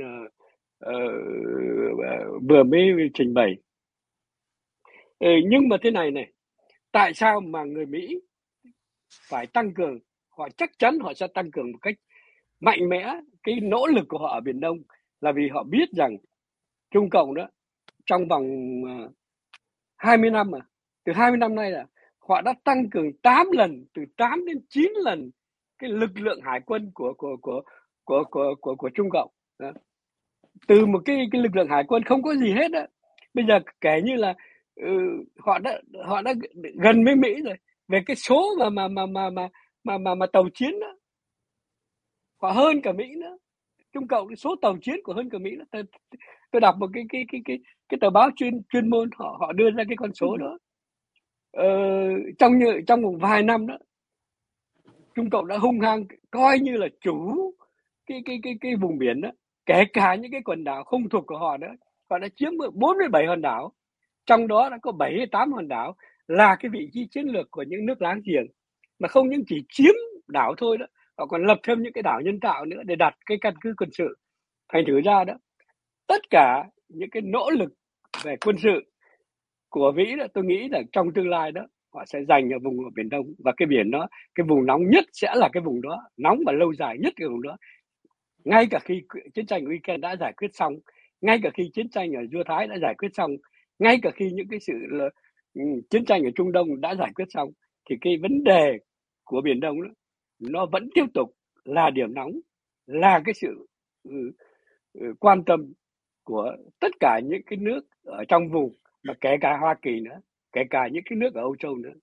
vừa mới trình bày. Nhưng mà thế này, tại sao mà người Mỹ phải tăng cường? Họ chắc chắn họ sẽ tăng cường một cách mạnh mẽ cái nỗ lực của họ ở Biển Đông, là vì họ biết rằng Trung Cộng đó trong vòng 20 năm từ 20 năm nay là họ đã tăng cường 8 lần, từ 8 đến 9 lần cái lực lượng hải quân của Trung Cộng. Đó. Từ một cái lực lượng hải quân không có gì hết á, bây giờ kể như là họ đã gần với Mỹ rồi. Về cái số mà tàu chiến đó, họ hơn cả Mỹ nữa. Trung Cộng cái số tàu chiến của hơn cả Mỹ nữa. Tôi đọc một cái tờ báo chuyên môn họ đưa ra cái con số đó. trong một vài năm đó, Trung Cộng đã hung hăng coi như là chủ cái vùng biển đó, kể cả những cái quần đảo không thuộc của họ nữa. Họ đã chiếm 47 hòn đảo, trong đó đã có 78 hòn đảo là cái vị trí chiến lược của những nước láng giềng. Mà không những chỉ chiếm đảo thôi đó, họ còn lập thêm những cái đảo nhân tạo nữa để đặt cái căn cứ quân sự. Thành thử ra đó, tất cả những cái nỗ lực về quân sự của Mỹ đó, tôi nghĩ là trong tương lai đó họ sẽ dành ở vùng ở Biển Đông, và cái biển đó, cái vùng nóng nhất sẽ là cái vùng đó, nóng và lâu dài nhất cái vùng đó. Ngay cả khi chiến tranh của Ukraine đã giải quyết xong, ngay cả khi chiến tranh ở Do Thái đã giải quyết xong, ngay cả khi những cái sự chiến tranh ở Trung Đông đã giải quyết xong, thì cái vấn đề của Biển Đông đó, nó vẫn tiếp tục là điểm nóng, là cái sự quan tâm của tất cả những cái nước ở trong vùng, mà kể cả Hoa Kỳ nữa, kể cả những cái nước ở Âu Châu nữa.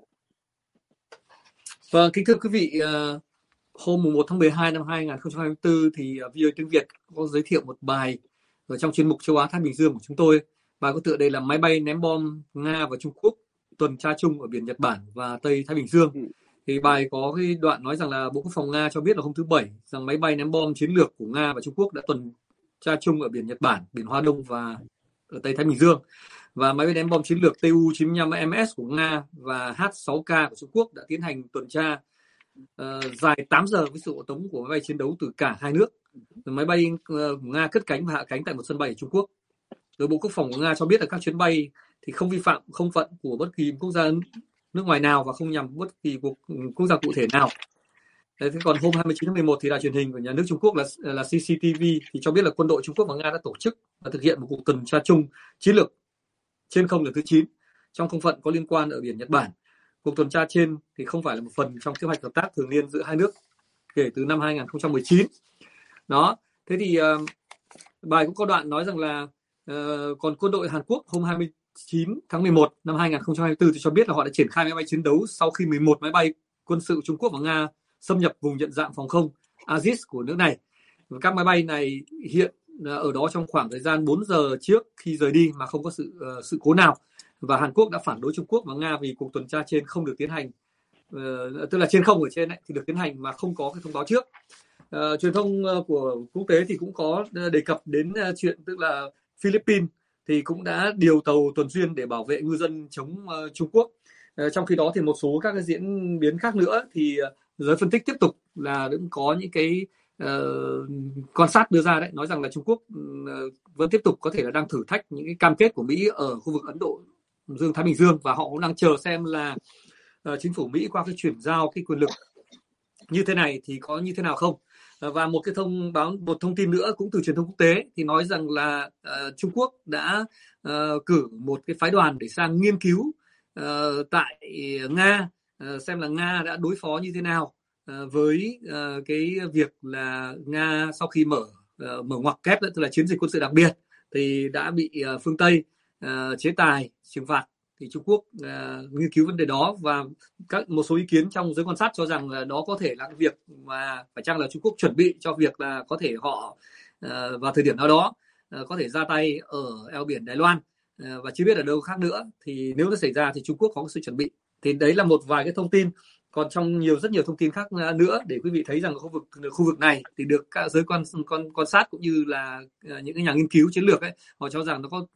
Vâng, kính thưa quý vị, hôm 1 tháng 12 năm 2024 thì VOA tiếng Việt có giới thiệu một bài ở trong chuyên mục Châu Á Thái Bình Dương của chúng tôi. Bài có tựa đề là Máy bay ném bom Nga và Trung Quốc tuần tra chung ở biển Nhật Bản và Tây Thái Bình Dương. Thì bài có cái đoạn nói rằng là Bộ Quốc phòng Nga cho biết là hôm thứ Bảy rằng máy bay ném bom chiến lược của Nga và Trung Quốc đã tuần tra chung ở biển Nhật Bản, biển Hoa Đông và ở Tây Thái Bình Dương. Và máy bay ném bom chiến lược Tu-95MS của Nga và H-6K của Trung Quốc đã tiến hành tuần tra dài 8 giờ với sự hộ tống của máy bay chiến đấu từ cả hai nước. Máy bay của Nga cất cánh và hạ cánh tại một sân bay ở Trung Quốc. Rồi Bộ Quốc phòng của Nga cho biết là các chuyến bay thì không vi phạm không phận của bất kỳ quốc gia nước ngoài nào và không nhằm bất kỳ quốc gia cụ thể nào. Thế còn hôm 29 tháng 11 thì đài truyền hình của nhà nước Trung Quốc là CCTV thì cho biết là quân đội Trung Quốc và Nga đã tổ chức và thực hiện một cuộc tuần tra chung chiến lược trên không lần thứ 9 trong không phận có liên quan ở biển Nhật Bản. Cuộc tuần tra trên thì không phải là một phần trong kế hoạch hợp tác thường niên giữa hai nước kể từ năm 2019. Đó, thế thì bài cũng có đoạn nói rằng là còn quân đội Hàn Quốc hôm 29 tháng 11 năm 2024 thì cho biết là họ đã triển khai máy bay chiến đấu sau khi 11 máy bay quân sự Trung Quốc và Nga xâm nhập vùng nhận dạng phòng không Aziz của nước này. Các máy bay này hiện ở đó trong khoảng thời gian 4 giờ trước khi rời đi mà không có sự cố nào. Và Hàn Quốc đã phản đối Trung Quốc và Nga vì cuộc tuần tra trên không được tiến hành, tức là trên không ở trên ấy, thì được tiến hành mà không có cái thông báo trước. Truyền thông của quốc tế thì cũng có đề cập đến chuyện tức là Philippines thì cũng đã điều tàu tuần duyên để bảo vệ ngư dân chống Trung Quốc. Trong khi đó thì một số các cái diễn biến khác nữa thì giới phân tích tiếp tục là cũng có những cái quan sát đưa ra đấy, nói rằng là Trung Quốc vẫn tiếp tục có thể là đang thử thách những cái cam kết của Mỹ ở khu vực Ấn Độ Dương Thái Bình Dương, và họ cũng đang chờ xem là chính phủ Mỹ qua cái chuyển giao cái quyền lực như thế này thì có như thế nào không. Và một thông tin nữa cũng từ truyền thông quốc tế thì nói rằng là Trung Quốc đã cử một cái phái đoàn để sang nghiên cứu tại Nga, xem là Nga đã đối phó như thế nào với cái việc là Nga sau khi mở ngoặc kép, tức là chiến dịch quân sự đặc biệt thì đã bị phương Tây chế tài trừng phạt. Thì Trung Quốc nghiên cứu vấn đề đó, và một số ý kiến trong giới quan sát cho rằng là đó có thể là cái việc mà phải chăng là Trung Quốc chuẩn bị cho việc là có thể họ vào thời điểm nào đó có thể ra tay ở eo biển Đài Loan và chưa biết ở đâu khác nữa. Thì nếu nó xảy ra thì Trung Quốc có sự chuẩn bị. Thì đấy là một vài cái thông tin. Còn trong rất nhiều thông tin khác nữa để quý vị thấy rằng khu vực này thì được các giới quan sát cũng như là những cái nhà nghiên cứu chiến lược ấy, họ cho rằng nó có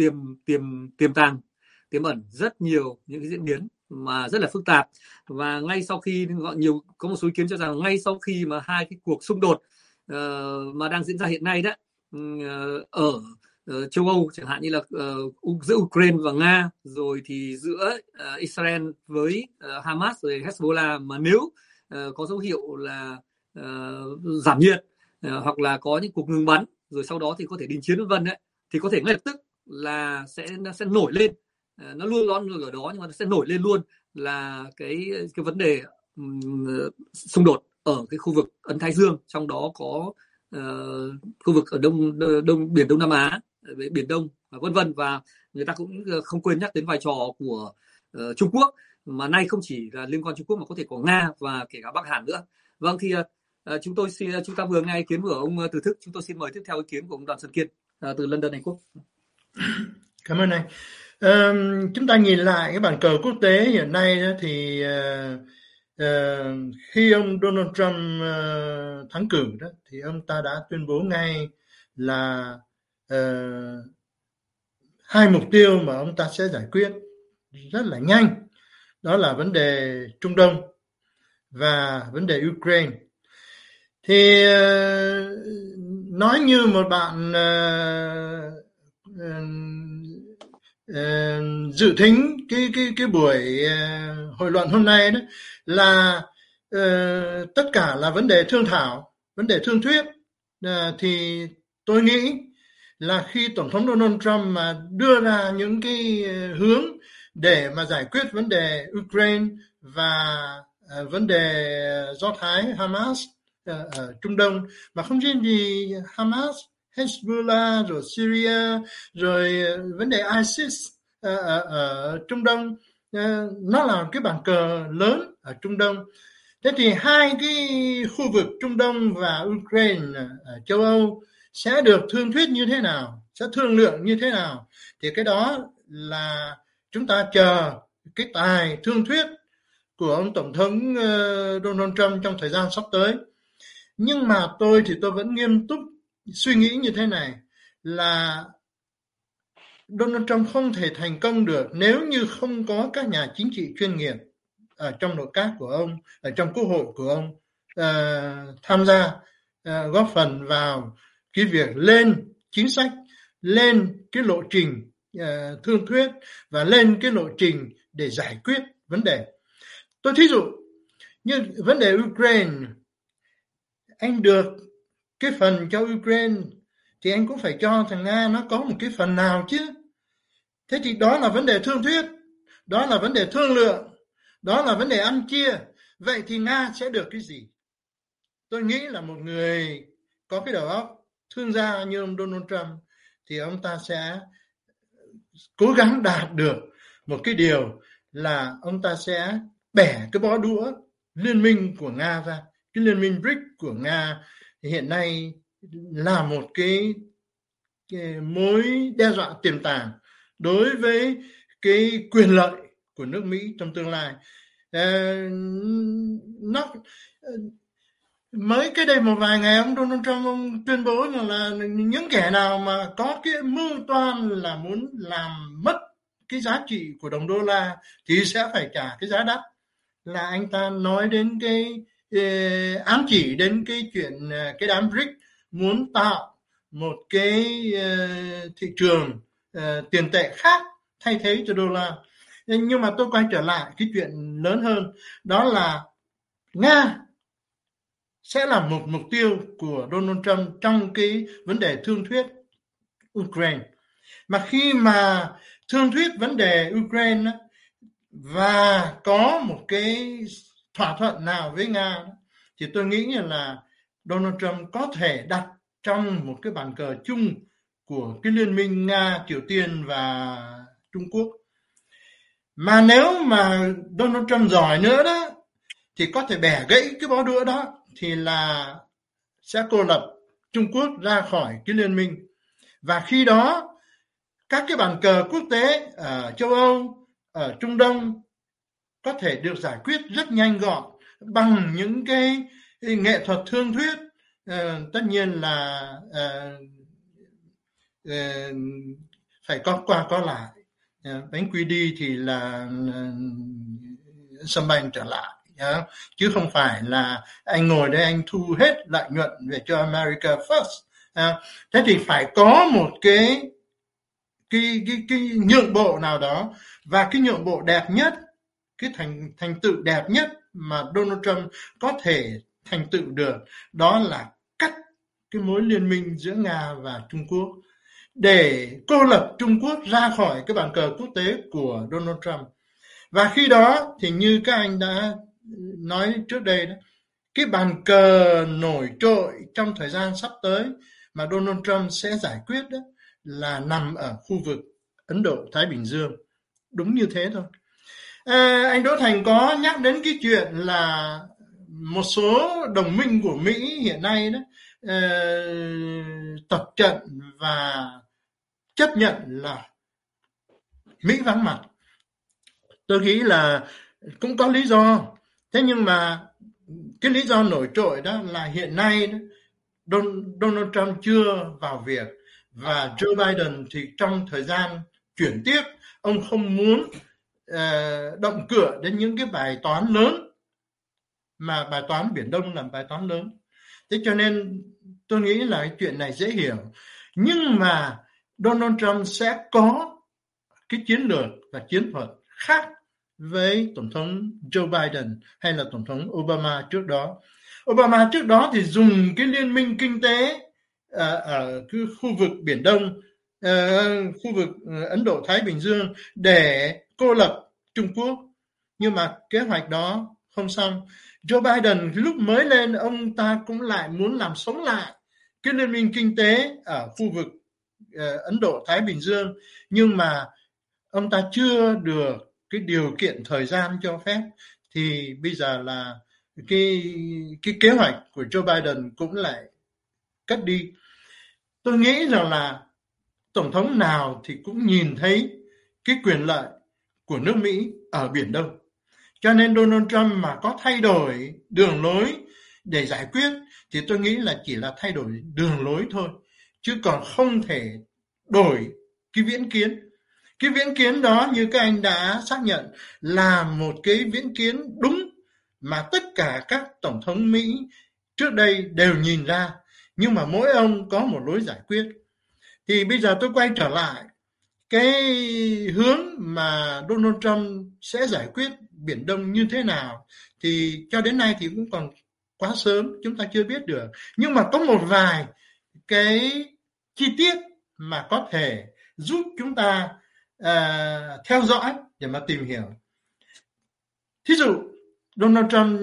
tiềm ẩn rất nhiều những cái diễn biến mà rất là phức tạp. Và ngay sau khi có một số ý kiến cho rằng ngay sau khi mà hai cái cuộc xung đột mà đang diễn ra hiện nay đó ở châu Âu, chẳng hạn như là giữa Ukraine và Nga, rồi thì giữa Israel với Hamas rồi Hezbollah, mà nếu có dấu hiệu là giảm nhiệt hoặc là có những cuộc ngừng bắn rồi sau đó thì có thể đình chiến v.v. thì có thể ngay lập tức là sẽ nổi lên, nó luôn ở đó nhưng mà nó sẽ nổi lên luôn là cái vấn đề xung đột ở cái khu vực Ấn Thái Dương, trong đó có khu vực ở biển Đông Nam Á, Biển Đông v.v. Và người ta cũng không quên nhắc đến vai trò của Trung Quốc, mà nay không chỉ là liên quan Trung Quốc mà có thể có Nga và kể cả Bắc Hàn nữa. Vâng, thì chúng ta vừa nghe ý kiến của ông Từ Thức, chúng tôi xin mời tiếp theo ý kiến của ông Đoàn Xuân Kiên từ London, Anh Quốc.
Cảm ơn anh. Chúng ta nhìn lại cái bàn cờ quốc tế hiện nay đó, thì khi ông Donald Trump thắng cử đó, thì ông ta đã tuyên bố ngay là hai mục tiêu mà ông ta sẽ giải quyết rất là nhanh, đó là vấn đề Trung Đông và vấn đề Ukraine. Thì nói như một bạn dự thính cái buổi hội luận hôm nay đó là tất cả là vấn đề thương thảo, vấn đề thương thuyết. Thì tôi nghĩ là khi Tổng thống Donald Trump mà đưa ra những cái hướng để mà giải quyết vấn đề Ukraine và vấn đề Do Thái Hamas ở Trung Đông, mà không riêng gì Hamas, Hezbollah, rồi Syria, rồi vấn đề ISIS ở Trung Đông, nó là cái bàn cờ lớn ở Trung Đông. Thế thì hai cái khu vực Trung Đông và Ukraine ở châu Âu sẽ được thương thuyết như thế nào, sẽ thương lượng như thế nào, thì cái đó là chúng ta chờ cái tài thương thuyết của ông Tổng thống Donald Trump trong thời gian sắp tới. Nhưng mà tôi vẫn nghiêm túc suy nghĩ như thế này, là Donald Trump không thể thành công được nếu như không có các nhà chính trị chuyên nghiệp ở trong nội các của ông, ở trong quốc hội của ông tham gia góp phần vào cái việc lên chính sách, lên cái lộ trình thương thuyết và lên cái lộ trình để giải quyết vấn đề. Tôi thí dụ như vấn đề Ukraine, anh được cái phần cho Ukraine thì anh cũng phải cho thằng Nga nó có một cái phần nào chứ. Thế thì đó là vấn đề thương thuyết, đó là vấn đề thương lượng, đó là vấn đề ăn chia. Vậy thì Nga sẽ được cái gì? Tôi nghĩ là một người có cái đầu óc thương gia như ông Donald Trump thì ông ta sẽ cố gắng đạt được một cái điều là ông ta sẽ bẻ cái bó đũa liên minh của Nga ra. Cái liên minh BRICS của Nga hiện nay là một cái mối đe dọa tiềm tàng đối với cái quyền lợi của nước Mỹ trong tương lai. Nó mới cái đây một vài ngày ông Donald Trump ông tuyên bố rằng là những kẻ nào mà có cái mưu toan là muốn làm mất cái giá trị của đồng đô la thì sẽ phải trả cái giá đắt. Là anh ta nói đến cái ám chỉ đến cái chuyện cái đám BRICS muốn tạo một cái thị trường tiền tệ khác thay thế cho đô la. Nhưng mà tôi quay trở lại cái chuyện lớn hơn, đó là Nga sẽ là một mục tiêu của Donald Trump trong cái vấn đề thương thuyết Ukraine. Mà khi mà thương thuyết vấn đề Ukraine và có một cái thỏa thuận nào với Nga thì tôi nghĩ là Donald Trump có thể đặt trong một cái bàn cờ chung của cái liên minh Nga, Triều Tiên và Trung Quốc. Mà nếu mà Donald Trump giỏi nữa đó thì có thể bẻ gãy cái bó đũa đó, thì là sẽ cô lập Trung Quốc ra khỏi cái liên minh. Và khi đó các cái bàn cờ quốc tế ở châu Âu, ở Trung Đông có thể được giải quyết rất nhanh gọn bằng những cái nghệ thuật thương thuyết. Tất nhiên là phải có qua có lại. Bánh quy đi thì là sâm banh trở lại, chứ không phải là anh ngồi đây anh thu hết lợi nhuận về cho America First. Thế thì phải có một cái nhượng bộ nào đó, và cái nhượng bộ đẹp nhất, cái thành tựu đẹp nhất mà Donald Trump có thể thành tựu được, đó là cắt cái mối liên minh giữa Nga và Trung Quốc để cô lập Trung Quốc ra khỏi cái bàn cờ quốc tế của Donald Trump. Và khi đó thì như các anh đã nói trước đây đó, cái bàn cờ nổi trội trong thời gian sắp tới mà Donald Trump sẽ giải quyết đó là nằm ở khu vực Ấn Độ-Thái Bình Dương. Đúng như thế thôi. Anh Đỗ Thành có nhắc đến cái chuyện là một số đồng minh của Mỹ hiện nay đó tập trận và chấp nhận là Mỹ vắng mặt. Tôi nghĩ là cũng có lý do. Thế nhưng mà cái lý do nổi trội đó là hiện nay Donald Trump chưa vào việc, và Joe Biden thì trong thời gian chuyển tiếp, ông không muốn động cựa đến những cái bài toán lớn, mà bài toán Biển Đông là bài toán lớn. Thế cho nên tôi nghĩ là cái chuyện này dễ hiểu. Nhưng mà Donald Trump sẽ có cái chiến lược và chiến thuật khác với Tổng thống Joe Biden hay là Tổng thống Obama trước đó. Obama trước đó thì dùng cái liên minh kinh tế ở cái khu vực Biển Đông, khu vực Ấn Độ-Thái Bình Dương để cô lập Trung Quốc. Nhưng mà kế hoạch đó không xong. Joe Biden lúc mới lên, ông ta cũng lại muốn làm sống lại cái liên minh kinh tế ở khu vực Ấn Độ-Thái Bình Dương, nhưng mà ông ta chưa được cái điều kiện thời gian cho phép, thì bây giờ là cái kế hoạch của Joe Biden cũng lại cất đi. Tôi nghĩ rằng là tổng thống nào thì cũng nhìn thấy cái quyền lợi của nước Mỹ ở Biển Đông. Cho nên Donald Trump mà có thay đổi đường lối để giải quyết thì tôi nghĩ là chỉ là thay đổi đường lối thôi, chứ còn không thể đổi cái viễn kiến. Cái viễn kiến đó như các anh đã xác nhận là một cái viễn kiến đúng mà tất cả các tổng thống Mỹ trước đây đều nhìn ra, nhưng mà mỗi ông có một lối giải quyết. Thì bây giờ tôi quay trở lại cái hướng mà Donald Trump sẽ giải quyết Biển Đông như thế nào thì cho đến nay thì cũng còn quá sớm, chúng ta chưa biết được. Nhưng mà có một vài cái chi tiết mà có thể giúp chúng ta theo dõi để mà tìm hiểu. Thí dụ Donald Trump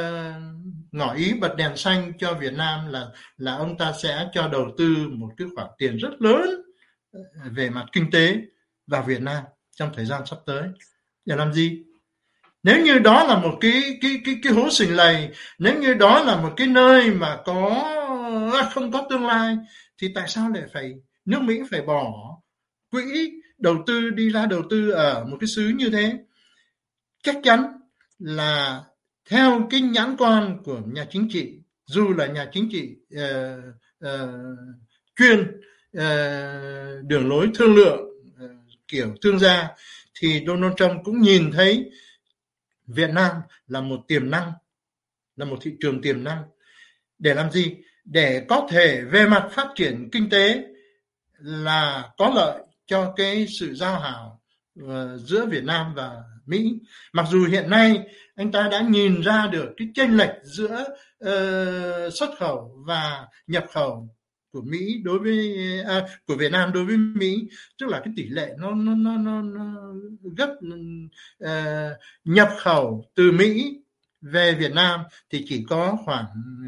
ngỏ ý bật đèn xanh cho Việt Nam là ông ta sẽ cho đầu tư một cái khoản tiền rất lớn về mặt kinh tế vào Việt Nam trong thời gian sắp tới. Để làm gì? Nếu như đó là một cái hố sình lầy, nếu như đó là một cái nơi mà không có tương lai, thì tại sao lại phải nước Mỹ phải bỏ quỹ đầu tư đi ra đầu tư ở một cái xứ như thế? Chắc chắn là theo cái nhãn quan của nhà chính trị, dù là nhà chính trị chuyên đường lối thương lượng kiểu thương gia, thì Donald Trump cũng nhìn thấy Việt Nam là một tiềm năng, là một thị trường tiềm năng. Để làm gì? Để có thể về mặt phát triển kinh tế là có lợi cho cái sự giao hảo giữa Việt Nam và Mỹ. Mặc dù hiện nay anh ta đã nhìn ra được cái chênh lệch giữa xuất khẩu và nhập khẩu của Mỹ đối với của Việt Nam đối với Mỹ, tức là cái tỷ lệ nó gấp nhập khẩu từ Mỹ về Việt Nam thì chỉ có khoảng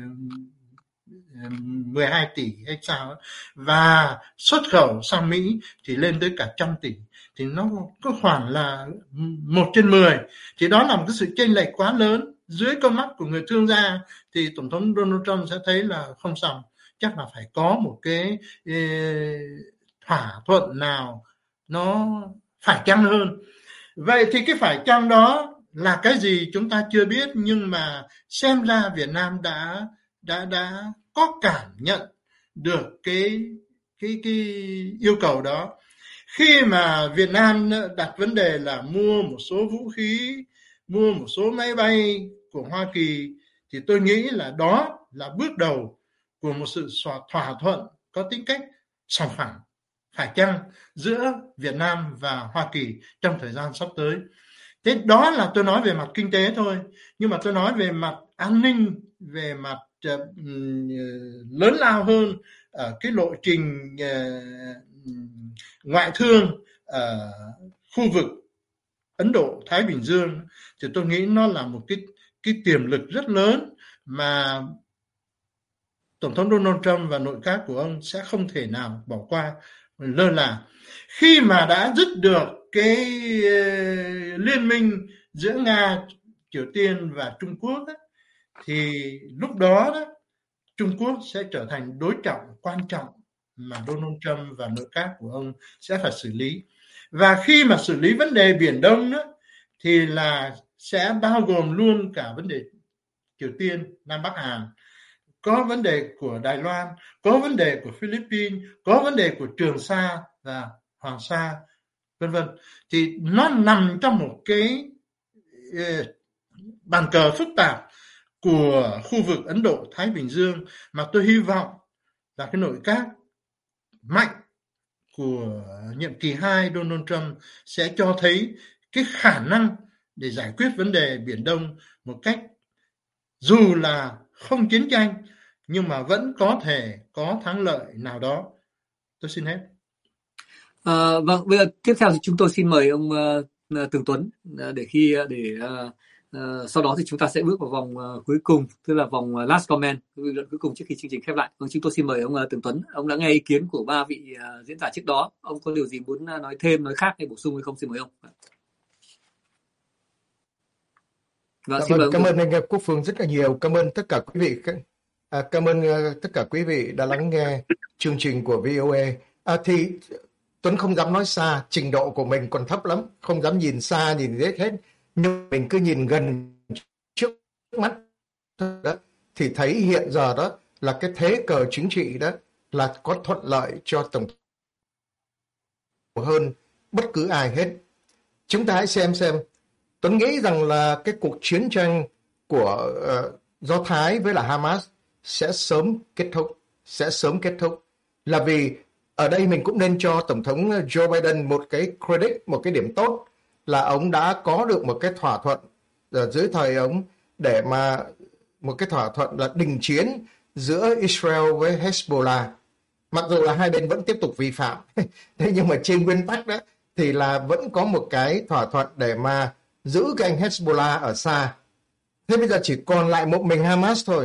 12 tỷ hay sao, và xuất khẩu sang Mỹ thì lên tới cả 100 tỷ, thì nó có khoảng là 1/10. Thì đó là một cái sự chênh lệch quá lớn. Dưới con mắt của người thương gia thì Tổng thống Donald Trump sẽ thấy là không xong, chắc là phải có một cái thỏa thuận nào nó phải chăng hơn. Vậy thì cái phải chăng đó là cái gì chúng ta chưa biết, nhưng mà xem ra Việt Nam đã có cảm nhận được cái yêu cầu đó. Khi mà Việt Nam đặt vấn đề là mua một số vũ khí, mua một số máy bay của Hoa Kỳ, thì tôi nghĩ là đó là bước đầu của một sự thỏa thuận có tính cách sòng phẳng, phải chăng giữa Việt Nam và Hoa Kỳ trong thời gian sắp tới. Thế đó là tôi nói về mặt kinh tế thôi, nhưng mà tôi nói về mặt an ninh, về mặt lớn lao hơn ở cái lộ trình ngoại thương ở khu vực Ấn Độ Thái Bình Dương, thì tôi nghĩ nó là một cái tiềm lực rất lớn mà Tổng thống Donald Trump và nội các của ông sẽ không thể nào bỏ qua, lơ là. Khi mà đã dứt được cái liên minh giữa Nga, Triều Tiên và Trung Quốc ấy, thì lúc đó Trung Quốc sẽ trở thành đối trọng quan trọng mà Donald Trump và nội các của ông sẽ phải xử lý. Và khi mà xử lý vấn đề Biển Đông đó, thì là sẽ bao gồm luôn cả vấn đề Triều Tiên, Nam Bắc Hàn, có vấn đề của Đài Loan, có vấn đề của Philippines, có vấn đề của Trường Sa và Hoàng Sa, vân vân. Thì nó nằm trong một cái bàn cờ phức tạp của khu vực Ấn Độ Thái Bình Dương, mà tôi hy vọng là cái nội các mạnh của nhiệm kỳ 2 Donald Trump sẽ cho thấy cái khả năng để giải quyết vấn đề Biển Đông một cách dù là không chiến tranh nhưng mà vẫn có thể có thắng lợi nào đó. Tôi xin hết.
Vâng, bây giờ tiếp theo thì chúng tôi xin mời ông Tường Tuấn để sau đó thì chúng ta sẽ bước vào vòng cuối cùng, tức là vòng last comment, bình luận cuối cùng trước khi chương trình khép lại. Vâng, chúng tôi xin mời ông Tường Tuấn. Ông đã nghe ý kiến của ba vị diễn giả trước đó. Ông có điều gì muốn nói thêm, nói khác hay bổ sung hay không? Xin mời ông.
Vâng, cảm ơn anh Quốc Phương rất là nhiều. Cảm ơn tất cả quý vị. Cảm ơn tất cả quý vị đã lắng nghe chương trình của VOA. Thì Tuấn không dám nói xa, trình độ của mình còn thấp lắm, không dám nhìn xa, nhìn hết. Nhưng mình cứ nhìn gần trước mắt đó, thì thấy hiện giờ đó là cái thế cờ chính trị đó là có thuận lợi cho Tổng thống hơn bất cứ ai hết. Chúng ta hãy xem. Tuấn nghĩ rằng là cái cuộc chiến tranh của Do Thái với là Hamas sẽ sớm kết thúc. Là vì ở đây mình cũng nên cho Tổng thống Joe Biden một cái credit, một cái điểm tốt là ông đã có được một cái thỏa thuận ở dưới thời ông để mà một cái thỏa thuận là đình chiến giữa Israel với Hezbollah. Mặc dù là hai bên vẫn tiếp tục vi phạm, thế nhưng mà trên nguyên tắc đó thì là vẫn có một cái thỏa thuận để mà giữ cái anh Hezbollah ở xa. Thế bây giờ chỉ còn lại một mình Hamas thôi.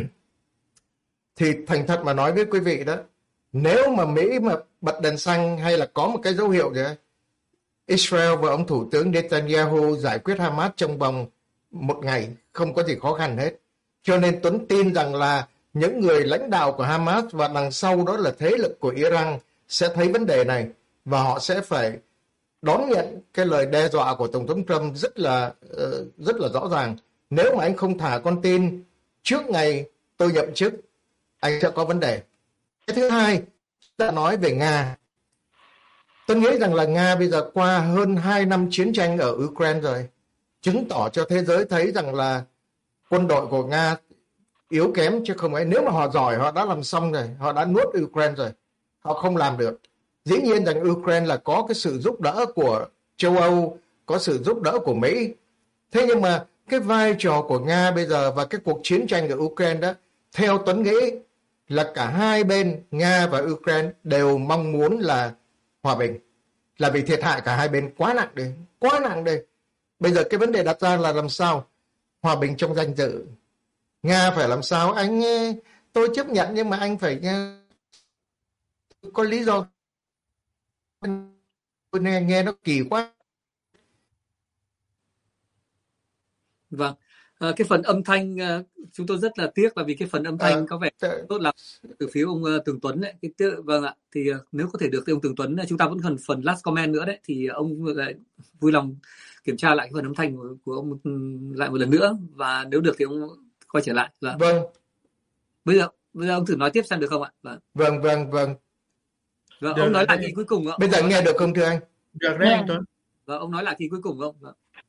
Thì thành thật mà nói với quý vị đó, nếu mà Mỹ mà bật đèn xanh hay là có một cái dấu hiệu gì đó, Israel và ông Thủ tướng Netanyahu giải quyết Hamas trong vòng một ngày, không có gì khó khăn hết. Cho nên Tuấn tin rằng là những người lãnh đạo của Hamas và đằng sau đó là thế lực của Iran sẽ thấy vấn đề này và họ sẽ phải đón nhận cái lời đe dọa của Tổng thống Trump rất là rõ ràng. Nếu mà anh không thả con tin trước ngày tôi nhậm chức, anh sẽ có vấn đề. Cái thứ hai, đã nói về Nga. Tôi nghĩ rằng là Nga bây giờ qua hơn 2 năm chiến tranh ở Ukraine rồi, chứng tỏ cho thế giới thấy rằng là quân đội của Nga yếu kém chứ không ấy. Nếu mà họ giỏi, họ đã làm xong rồi, họ đã nuốt Ukraine rồi, họ không làm được. Dĩ nhiên rằng Ukraine là có cái sự giúp đỡ của châu Âu, có sự giúp đỡ của Mỹ. Thế nhưng mà cái vai trò của Nga bây giờ và cái cuộc chiến tranh ở Ukraine đó, theo Tuấn nghĩ là cả hai bên, Nga và Ukraine đều mong muốn là hòa bình. Là vì thiệt hại cả hai bên quá nặng đi. Bây giờ cái vấn đề đặt ra là làm sao hòa bình trong danh dự. Nga phải làm sao, tôi chấp nhận nhưng mà anh phải có lý do. Tôi nghe nó kỳ quá.
Vâng, cái phần âm thanh chúng tôi rất là tiếc là vì cái phần âm thanh có vẻ tốt lắm từ phía ông Tường Tuấn đấy. Vâng ạ, thì nếu có thể được thì ông Tường Tuấn, chúng ta vẫn cần phần last comment nữa đấy, thì ông lại vui lòng kiểm tra lại cái phần âm thanh của ông lại một lần nữa, và nếu được thì ông quay trở lại.
Vâng.
Bây giờ ông thử nói tiếp xem được không ạ?
Vâng.
Vâng, ông nói lại thì cuối cùng.
Bây giờ nghe được không thưa anh?
Được đấy anh Tuấn.
Vâng, ông nói lại thì cuối cùng không?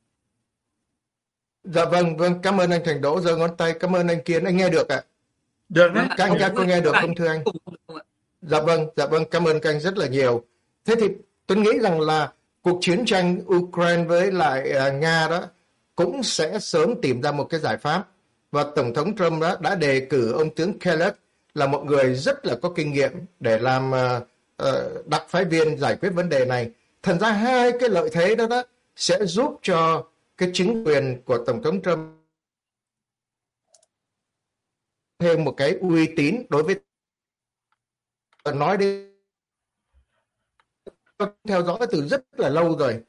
Dạ vâng, cảm ơn anh Thành Đỗ giơ ngón tay, cảm ơn anh Kiên, anh nghe được ạ?
Được đấy.
Các anh có nghe được không thưa anh? Dạ vâng, cảm ơn các anh rất là nhiều. Thế thì tôi nghĩ rằng là cuộc chiến tranh Ukraine với lại Nga đó cũng sẽ sớm tìm ra một cái giải pháp. Và Tổng thống Trump đã đề cử ông tướng Kellogg là một người rất là có kinh nghiệm để làm đặc phái viên giải quyết vấn đề này. Thành ra hai cái lợi thế đó sẽ giúp cho cái chính quyền của Tổng thống Trump thêm một cái uy tín đối với nói đi theo dõi từ rất là lâu rồi.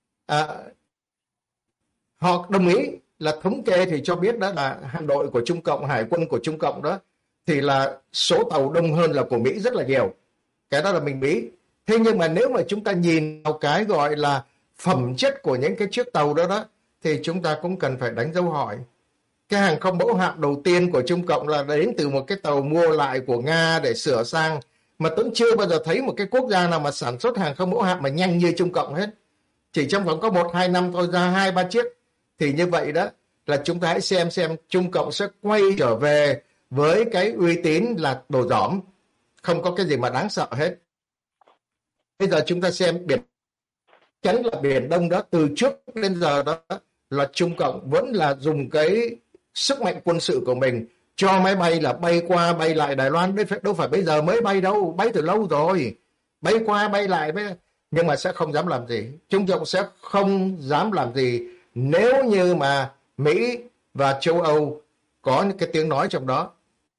Họ đồng ý là thống kê thì cho biết đó là hạm đội của Trung Cộng, hải quân của Trung Cộng đó thì là số tàu đông hơn là của Mỹ rất là nhiều. Cái đó là mình biết. Thế nhưng mà nếu mà chúng ta nhìn vào cái gọi là phẩm chất của những cái chiếc tàu đó thì chúng ta cũng cần phải đánh dấu hỏi. Cái hàng không mẫu hạm đầu tiên của Trung Cộng là đến từ một cái tàu mua lại của Nga để sửa sang. Mà tôi chưa bao giờ thấy một cái quốc gia nào mà sản xuất hàng không mẫu hạm mà nhanh như Trung Cộng hết. Chỉ trong vòng có 1-2 năm thôi ra 2-3 chiếc. Thì như vậy đó là chúng ta hãy xem Trung Cộng sẽ quay trở về với cái uy tín là đồ dỏm. Không có cái gì mà đáng sợ hết. Bây giờ chúng ta xem biển chắn là Biển Đông đó, từ trước đến giờ đó là Trung Cộng vẫn là dùng cái sức mạnh quân sự của mình cho máy bay là bay qua bay lại Đài Loan. Đâu phải bây giờ mới bay đâu, bay từ lâu rồi, bay qua bay lại. Nhưng mà sẽ không dám làm gì. Trung Cộng sẽ không dám làm gì nếu như mà Mỹ và châu Âu có những cái tiếng nói trong đó.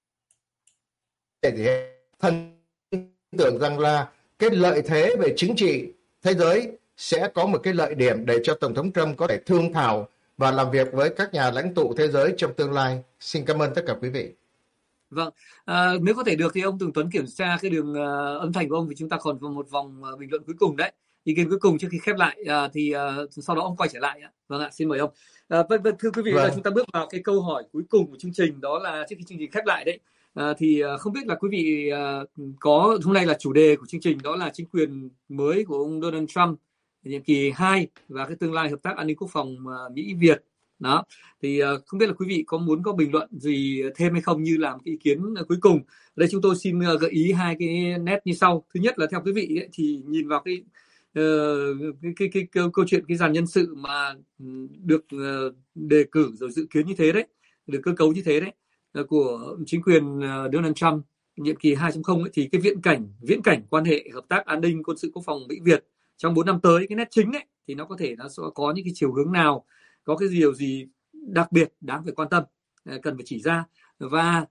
Thân tưởng rằng là cái lợi thế về chính trị thế giới sẽ có một cái lợi điểm để cho Tổng thống Trump có thể thương thảo và làm việc với các nhà lãnh tụ thế giới trong tương lai. Xin cảm ơn tất cả quý vị.
Vâng, nếu có thể được thì ông Tường Tuấn kiểm tra cái đường âm thanh của ông, vì chúng ta còn một vòng bình luận cuối cùng đấy, ý kiến cuối cùng trước khi khép lại, thì sau đó ông quay trở lại. Vâng ạ, xin mời ông. Vâng, thưa quý vị, giờ chúng ta bước vào cái câu hỏi cuối cùng của chương trình, đó là trước khi chương trình khép lại đấy, thì không biết là quý vị có, hôm nay là chủ đề của chương trình đó là chính quyền mới của ông Donald Trump nhiệm kỳ 2 và cái tương lai hợp tác an ninh quốc phòng Mỹ-Việt. Đó, thì không biết là quý vị có muốn có bình luận gì thêm hay không, như là một cái ý kiến cuối cùng. Ở đây chúng tôi xin gợi ý hai cái nét như sau. Thứ nhất là theo quý vị ấy, thì nhìn vào cái câu chuyện cái dàn nhân sự mà được đề cử rồi dự kiến như thế đấy, được cơ cấu như thế đấy, của chính quyền Donald Trump nhiệm kỳ 2.0 ấy, thì cái viễn cảnh quan hệ hợp tác an ninh quân sự quốc phòng Mỹ Việt trong 4 năm tới, cái nét chính ấy, thì nó có thể nó sẽ có những cái chiều hướng nào, có cái điều gì đặc biệt đáng phải quan tâm, cần phải chỉ ra. Và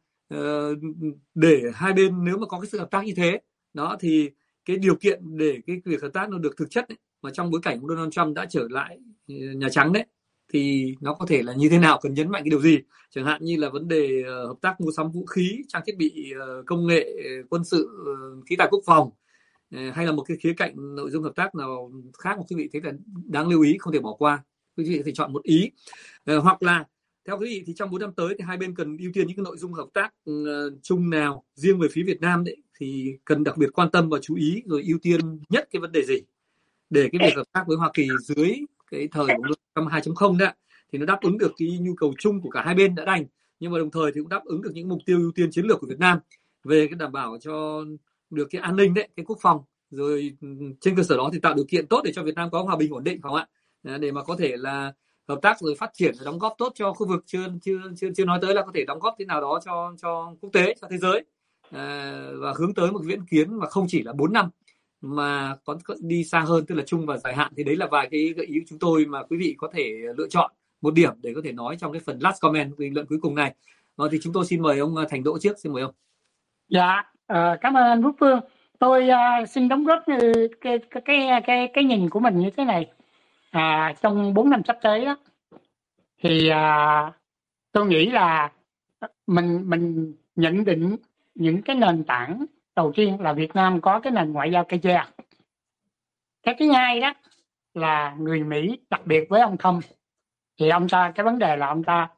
để hai bên nếu mà có cái sự hợp tác như thế đó, thì cái điều kiện để cái việc hợp tác nó được thực chất ấy, mà trong bối cảnh Donald Trump đã trở lại Nhà Trắng đấy, thì nó có thể là như thế nào, cần nhấn mạnh cái điều gì, chẳng hạn như là vấn đề hợp tác mua sắm vũ khí, trang thiết bị, công nghệ quân sự, khí tài quốc phòng, hay là một cái khía cạnh nội dung hợp tác nào khác mà quý vị thấy là đáng lưu ý, không thể bỏ qua. Quý vị thì chọn một ý, hoặc là theo quý vị thì trong 4 năm tới thì hai bên cần ưu tiên những cái nội dung hợp tác chung nào. Riêng về phía Việt Nam đấy thì cần đặc biệt quan tâm và chú ý, rồi ưu tiên nhất cái vấn đề gì để cái việc hợp tác với Hoa Kỳ dưới cái thời của năm 2.0 đấy thì nó đáp ứng được cái nhu cầu chung của cả hai bên đã đành, nhưng mà đồng thời thì cũng đáp ứng được những mục tiêu ưu tiên chiến lược của Việt Nam về cái đảm bảo cho được cái an ninh đấy, cái quốc phòng, rồi trên cơ sở đó thì tạo điều kiện tốt để cho Việt Nam có hòa bình ổn định, phải không ạ, để mà có thể là hợp tác rồi phát triển và đóng góp tốt cho khu vực, chưa nói tới là có thể đóng góp thế nào đó cho quốc tế, cho thế giới, và hướng tới một viễn kiến mà không chỉ là 4 năm mà có đi xa hơn, tức là trung và dài hạn. Thì đấy là vài cái gợi ý của chúng tôi mà quý vị có thể lựa chọn một điểm để có thể nói trong cái phần last comment, bình luận cuối cùng này. Thì chúng tôi xin mời ông Thành Đỗ trước, xin mời ông.
Dạ, cảm ơn anh Quốc Phương. Tôi xin đóng góp cái nhìn của mình như thế này. Trong 4 năm sắp tới đó, thì tôi nghĩ là mình nhận định những cái nền tảng đầu tiên là Việt Nam có cái nền ngoại giao cây tre. Cái thứ hai đó là người Mỹ, đặc biệt với ông Trump, thì ông ta, cái vấn đề là ông ta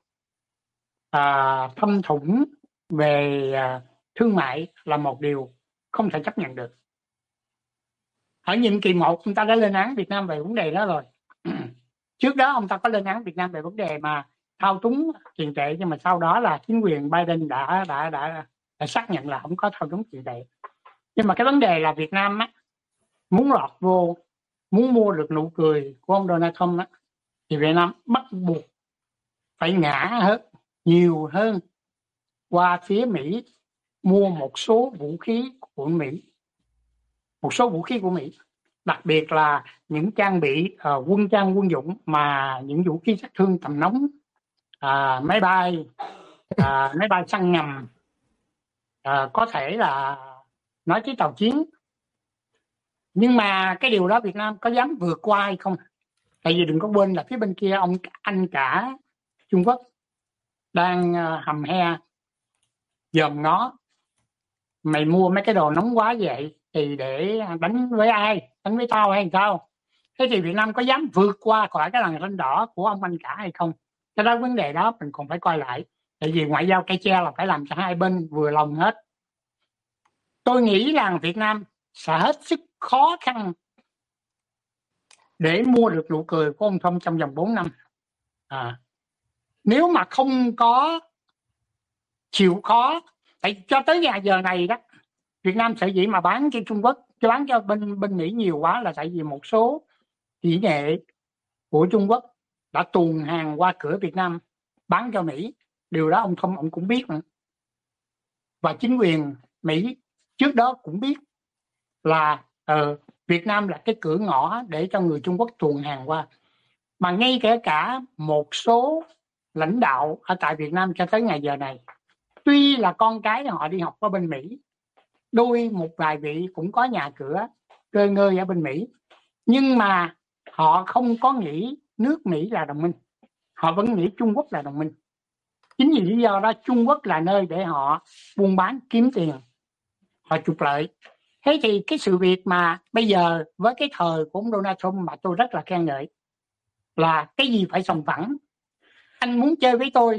thâm thủng về thương mại là một điều không thể chấp nhận được. Ở nhiệm kỳ 1 ông ta đã lên án Việt Nam về vấn đề đó rồi. Trước đó ông ta có lên án Việt Nam về vấn đề mà thao túng tiền tệ, nhưng mà sau đó là chính quyền Biden đã xác nhận là không có thao túng tiền tệ. Nhưng mà cái vấn đề là Việt Nam á, muốn lọt vô, muốn mua được nụ cười của ông Donald Trump á, thì Việt Nam bắt buộc phải ngã nhiều hơn qua phía Mỹ, mua một số vũ khí của Mỹ, đặc biệt là những trang bị quân dụng, mà những vũ khí sát thương tầm nóng, máy bay săn ngầm, có thể là nói tới tàu chiến. Nhưng mà cái điều đó Việt Nam có dám vượt qua hay không? Tại vì đừng có quên là phía bên kia anh cả Trung Quốc đang hầm he dòm ngó, mày mua mấy cái đồ nóng quá vậy, thì để đánh với ai, đánh với tao hay sao? Thế thì Việt Nam có dám vượt qua khỏi cái làn ranh đỏ của ông anh cả hay không? Cái đó vấn đề đó mình còn phải coi lại. Tại vì ngoại giao cây tre là phải làm cho hai bên vừa lòng hết. Tôi nghĩ rằng Việt Nam sẽ hết sức khó khăn để mua được nụ cười của ông Trump trong vòng 4 năm. Nếu mà không có chịu khó, tại cho tới giờ này đó, Việt Nam sở dĩ mà bán cho Trung Quốc, bán cho bên Mỹ nhiều quá là tại vì một số kỹ nghệ của Trung Quốc đã tuồn hàng qua cửa Việt Nam bán cho Mỹ. Điều đó ông Trump ông cũng biết nữa. Và chính quyền Mỹ trước đó cũng biết là Việt Nam là cái cửa ngõ để cho người Trung Quốc tuồn hàng qua. Mà ngay kể cả một số lãnh đạo ở tại Việt Nam cho tới ngày giờ này, tuy là con cái họ đi học ở bên Mỹ, một vài vị cũng có nhà cửa cơ ngơi ở bên Mỹ, nhưng mà họ không có nghĩ nước Mỹ là đồng minh, họ vẫn nghĩ Trung Quốc là đồng minh. Chính vì lý do đó Trung Quốc là nơi để họ buôn bán kiếm tiền, họ trục lợi. Thế thì cái sự việc mà bây giờ với cái thời của ông Donald Trump mà tôi rất là khen ngợi là cái gì phải sòng phẳng. Anh muốn chơi với tôi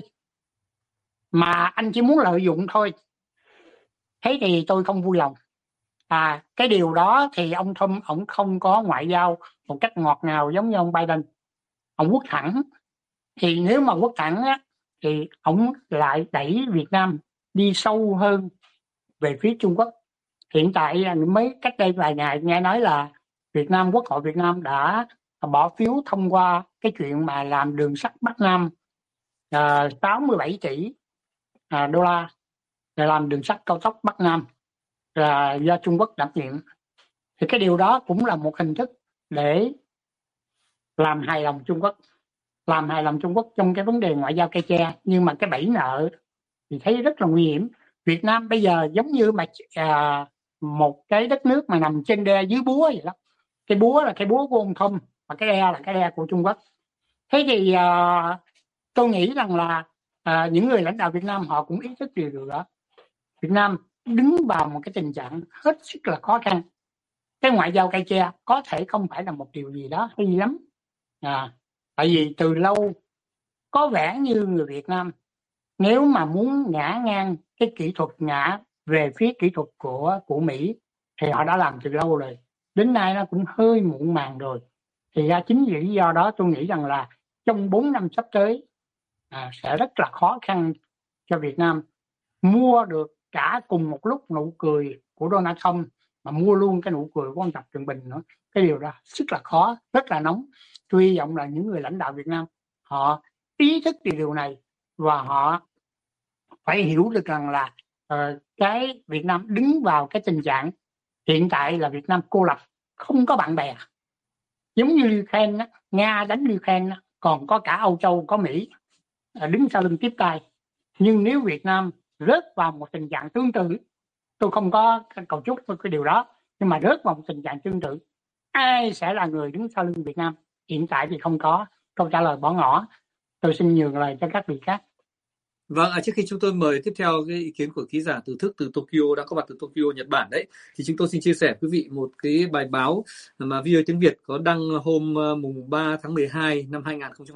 mà anh chỉ muốn lợi dụng thôi, thế thì tôi không vui lòng. Cái điều đó thì ông Trump ông không có ngoại giao một cách ngọt ngào giống như ông Biden. Ông quất thẳng. Thì nếu mà quất thẳng á, thì ông lại đẩy Việt Nam đi sâu hơn về phía Trung Quốc. Hiện tại mới cách đây vài ngày nghe nói là Quốc hội Việt Nam đã bỏ phiếu thông qua cái chuyện mà làm đường sắt Bắc Nam 67 tỷ đô la để làm đường sắt cao tốc Bắc Nam do Trung Quốc đảm nhiệm. Thì cái điều đó cũng là một hình thức để làm hài lòng Trung Quốc trong cái vấn đề ngoại giao cây tre. Nhưng mà cái bẫy nợ thì thấy rất là nguy hiểm. Việt Nam bây giờ giống như mà một cái đất nước mà nằm trên đe dưới búa vậy đó. Cái búa là cái búa của ông Trump, và cái đe là cái đe của Trung Quốc. Thế thì tôi nghĩ rằng là những người lãnh đạo Việt Nam họ cũng ý thức điều đó. Việt Nam đứng vào một cái tình trạng hết sức là khó khăn. Cái ngoại giao cây tre có thể không phải là một điều gì đó hay lắm. Tại vì từ lâu có vẻ như người Việt Nam nếu mà muốn ngã ngang cái kỹ thuật ngã về phía kỹ thuật của Mỹ thì họ đã làm từ lâu rồi. Đến nay nó cũng hơi muộn màng rồi. Thì ra chính vì lý do đó tôi nghĩ rằng là trong 4 năm sắp tới sẽ rất là khó khăn cho Việt Nam mua được cả cùng một lúc nụ cười của Donald Trump mà mua luôn cái nụ cười của ông Tập Cận Bình nữa. Cái điều đó rất là khó, rất là nóng. Tôi hy vọng là những người lãnh đạo Việt Nam họ ý thức điều này và họ phải hiểu được rằng là cái Việt Nam đứng vào cái tình trạng hiện tại là Việt Nam cô lập, không có bạn bè. Giống như Ukraine, Nga đánh Ukraine, còn có cả Âu Châu, có Mỹ đứng sau lưng tiếp tay. Nhưng nếu Việt Nam rớt vào một tình trạng tương tự, tôi không có cầu chúc cái điều đó, nhưng mà rớt vào một tình trạng tương tự, ai sẽ là người đứng sau lưng Việt Nam? Hiện tại thì không có. Câu trả lời bỏ ngỏ. Tôi xin nhường lời cho các vị khác.
Vâng, trước khi chúng tôi mời tiếp theo cái ý kiến của ký giả Từ Thức từ Tokyo đã có mặt từ Tokyo, Nhật Bản đấy, thì chúng tôi xin chia sẻ quý vị một cái bài báo mà VOA Tiếng Việt có đăng hôm mùng 3 tháng 12 năm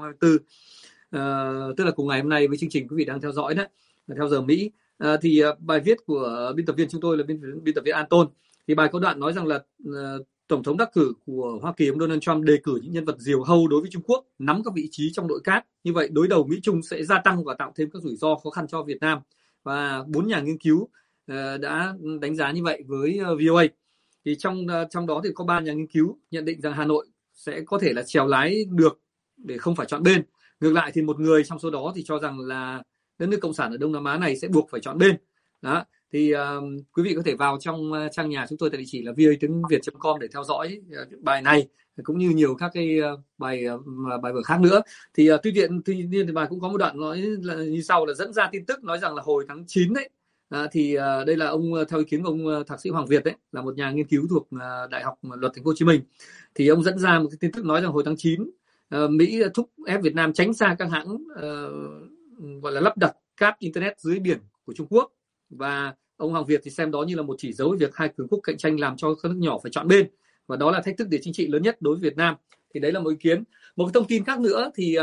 2024, tức là cùng ngày hôm nay với chương trình quý vị đang theo dõi đấy, theo giờ Mỹ. Thì bài viết của biên tập viên chúng tôi là biên tập viên Anton. Thì bài có đoạn nói rằng là Tổng thống đắc cử của Hoa Kỳ ông Donald Trump đề cử những nhân vật diều hâu đối với Trung Quốc nắm các vị trí trong nội các. Như vậy đối đầu Mỹ-Trung sẽ gia tăng và tạo thêm các rủi ro khó khăn cho Việt Nam. Và 4 nhà nghiên cứu đã đánh giá như vậy với VOA. Thì trong đó thì có 3 nhà nghiên cứu nhận định rằng Hà Nội sẽ có thể là chèo lái được để không phải chọn bên. Ngược lại thì một người trong số đó thì cho rằng là đất nước cộng sản ở Đông Nam Á này sẽ buộc phải chọn bên. Đó. Thì quý vị có thể vào trong trang nhà chúng tôi tại địa chỉ là voatengviet.com để theo dõi bài này cũng như nhiều các cái bài vở khác nữa. Thì tuy nhiên thì bài cũng có một đoạn nói là như sau, là dẫn ra tin tức nói rằng là hồi tháng 9 đấy, thì đây là ông, theo ý kiến của ông thạc sĩ Hoàng Việt đấy, là một nhà nghiên cứu thuộc Đại học Luật Thành phố Hồ Chí Minh, thì ông dẫn ra một cái tin tức nói rằng hồi tháng 9 Mỹ thúc ép Việt Nam tránh xa các hãng gọi là lắp đặt cáp internet dưới biển của Trung Quốc, và ông Hoàng Việt thì xem đó như là một chỉ dấu về việc hai cường quốc cạnh tranh làm cho các nước nhỏ phải chọn bên, và đó là thách thức địa chính trị lớn nhất đối với Việt Nam. Thì đấy là một ý kiến. Một cái thông tin khác nữa thì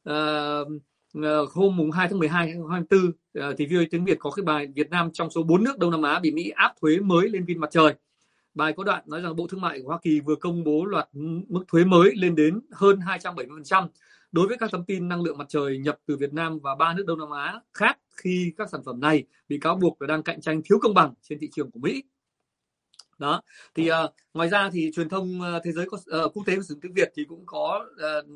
hôm mùng 2 tháng 12 năm 2024 thì VOA tiếng Việt có cái bài Việt Nam trong số 4 nước Đông Nam Á bị Mỹ áp thuế mới lên pin mặt trời. Bài có đoạn nói rằng Bộ Thương mại của Hoa Kỳ vừa công bố loạt mức thuế mới lên đến hơn 270% đối với các tấm pin năng lượng mặt trời nhập từ Việt Nam và 3 nước Đông Nam Á khác, khi các sản phẩm này bị cáo buộc là đang cạnh tranh thiếu công bằng trên thị trường của Mỹ. Đó. Thì ngoài ra thì truyền thông thế giới quốc tế của sử dụng tiếng Việt thì cũng có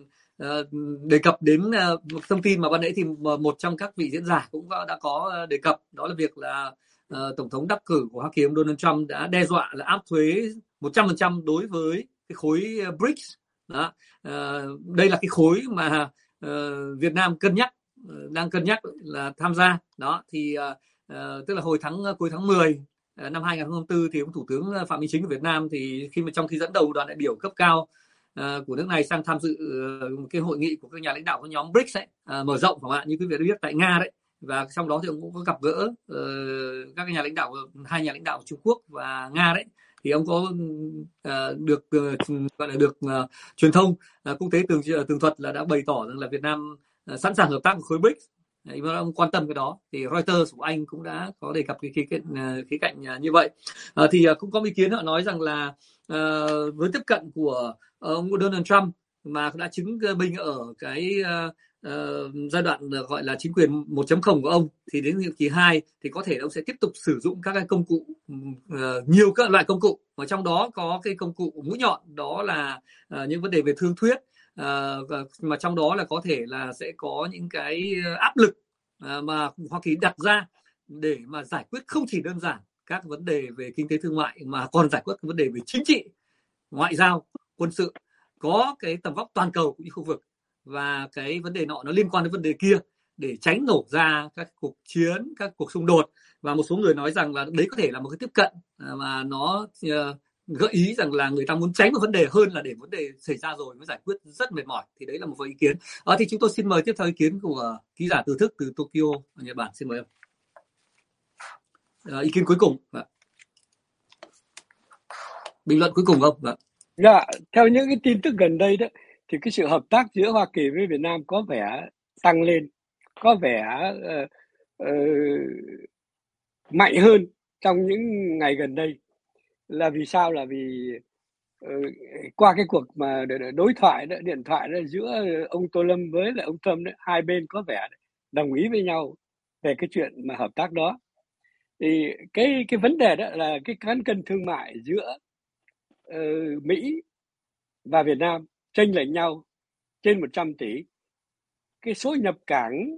đề cập đến một thông tin mà ban nãy thì một trong các vị diễn giả cũng đã có đề cập, đó là việc là Tổng thống đắc cử của Hoa Kỳ ông Donald Trump đã đe dọa là áp thuế 100% đối với cái khối BRICS. Đó. Đây là cái khối mà Việt Nam đang cân nhắc là tham gia. Đó thì tức là cuối tháng 10 năm 2024 thì ông Thủ tướng Phạm Minh Chính của Việt Nam thì trong khi dẫn đầu đoàn đại biểu cấp cao của nước này sang tham dự cái hội nghị của các nhà lãnh đạo của nhóm BRICS ấy, mở rộng chẳng hạn như quý vị đã biết tại Nga đấy, và trong đó thì ông cũng có gặp gỡ các nhà lãnh đạo, hai nhà lãnh đạo của Trung Quốc và Nga đấy, thì ông có được gọi là được truyền thông quốc tế tường thuật là đã bày tỏ rằng là Việt Nam sẵn sàng hợp tác với khối BRICS. Ông quan tâm cái đó thì Reuters của Anh cũng đã có đề cập cái khía cạnh như vậy. Thì cũng có ý kiến họ nói rằng là với tiếp cận của ông Donald Trump mà đã chứng minh ở cái giai đoạn gọi là chính quyền 1.0 của ông, thì đến nhiệm kỳ 2 thì có thể ông sẽ tiếp tục sử dụng các cái công cụ, nhiều các loại công cụ, và trong đó có cái công cụ mũi nhọn đó là những vấn đề về thương thuyết, mà trong đó là có thể là sẽ có những cái áp lực mà Hoa Kỳ đặt ra để mà giải quyết không chỉ đơn giản các vấn đề về kinh tế thương mại mà còn giải quyết các vấn đề về chính trị, ngoại giao, quân sự, có cái tầm vóc toàn cầu cũng như khu vực, và cái vấn đề nọ nó liên quan đến vấn đề kia để tránh nổ ra các cuộc chiến, các cuộc xung đột. Và một số người nói rằng là đấy có thể là một cái tiếp cận mà nó gợi ý rằng là người ta muốn tránh một vấn đề hơn là để vấn đề xảy ra rồi mới giải quyết, rất mệt mỏi. Thì đấy là một vài ý kiến. Thì chúng tôi xin mời tiếp theo ý kiến của ký giả Từ Thức từ Tokyo, Nhật Bản. Xin mời ông. Ý kiến cuối cùng, bình luận cuối cùng không?
Dạ, theo những cái tin tức gần đây đó thì cái sự hợp tác giữa Hoa Kỳ với Việt Nam có vẻ tăng lên, có vẻ mạnh hơn trong những ngày gần đây. Là vì sao? Là vì qua cái cuộc mà đối thoại đó, điện thoại đó, giữa ông Tô Lâm với lại ông Trump đó, hai bên có vẻ đồng ý với nhau về cái chuyện mà hợp tác đó. Thì cái vấn đề đó là cái cán cân thương mại giữa Mỹ và Việt Nam chênh lệch nhau trên 100 tỷ. Cái số nhập cảng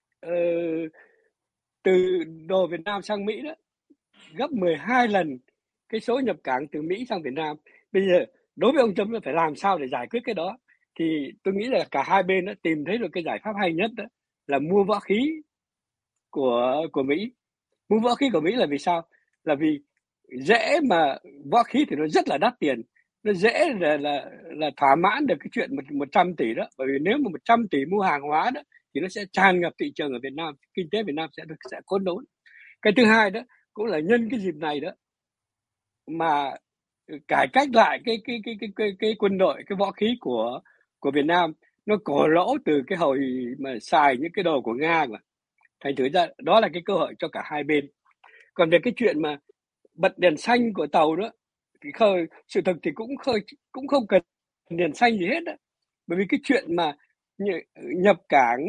từ đồ Việt Nam sang Mỹ đó gấp 12 lần cái số nhập cảng từ Mỹ sang Việt Nam. Bây giờ đối với ông Trump phải làm sao để giải quyết cái đó, thì tôi nghĩ là cả hai bên đã tìm thấy được cái giải pháp hay nhất, đó là mua võ khí của Mỹ. Mua võ khí của Mỹ là vì sao? Là vì dễ, mà võ khí thì nó rất là đắt tiền, nó dễ là thỏa mãn được cái chuyện 100 tỷ đó. Bởi vì nếu mà 100 tỷ mua hàng hóa đó thì nó sẽ tràn ngập thị trường ở Việt Nam, kinh tế Việt Nam sẽ khốn đốn. Cái thứ hai đó cũng là nhân cái dịp này đó mà cải cách lại cái quân đội, cái võ khí của Việt Nam. Nó cổ lỗ từ cái hồi mà xài những cái đồ của Nga mà. Thành thử ra đó là cái cơ hội cho cả hai bên. Còn về cái chuyện mà bật đèn xanh của tàu đó thì sự thực thì cũng không cần đèn xanh gì hết đó. Bởi vì cái chuyện mà nhập cảng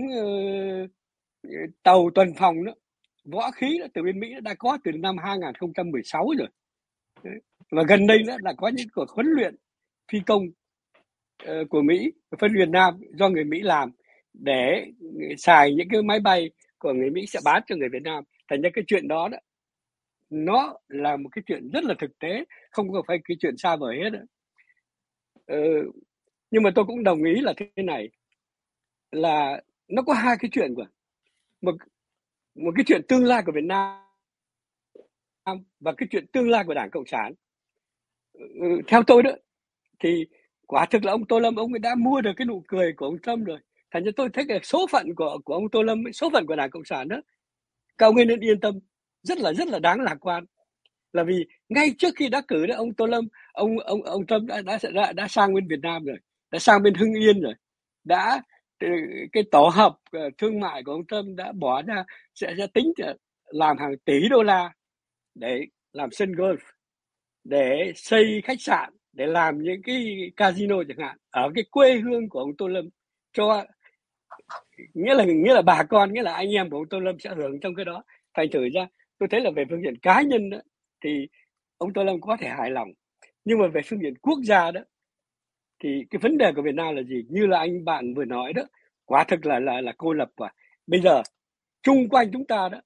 tàu tuần phòng đó, võ khí đó, từ bên Mỹ đã có từ năm 2016 rồi. Và gần đây đó là có những cuộc huấn luyện phi công của Mỹ, phân Việt Nam do người Mỹ làm để xài những cái máy bay của người Mỹ sẽ bán cho người Việt Nam. Thành ra cái chuyện đó đó nó là một cái chuyện rất là thực tế, không có phải cái chuyện xa vời hết. Nhưng mà tôi cũng đồng ý là thế này, là nó có hai cái chuyện của một cái chuyện tương lai của Việt Nam và cái chuyện tương lai của Đảng Cộng sản. Theo tôi đó thì quả thực là ông Tô Lâm ông ấy đã mua được cái nụ cười của ông Trump rồi. Thành ra tôi thấy cái số phận của ông Tô Lâm, số phận của Đảng Cộng sản đó, các ông ấy nên yên tâm. rất là đáng lạc quan, là vì ngay trước khi đắc cử đó, ông Tô Lâm, ông Trump đã sang bên Việt Nam rồi, đã sang bên Hưng Yên rồi, đã cái tổ hợp thương mại của ông Trump đã bỏ ra sẽ tính làm hàng tỷ đô la để làm sân golf, để xây khách sạn, để làm những cái casino chẳng hạn ở cái quê hương của ông Tô Lâm, cho nghĩa là bà con, nghĩa là anh em của ông Tô Lâm sẽ hưởng trong cái đó. Thành thử ra tôi thấy là về phương diện cá nhân đó, thì ông Tô Lâm có thể hài lòng, nhưng mà về phương diện quốc gia đó thì cái vấn đề của Việt Nam là gì? Như là anh bạn vừa nói đó, quả thực là cô lập. Và bây giờ chung quanh chúng ta đó,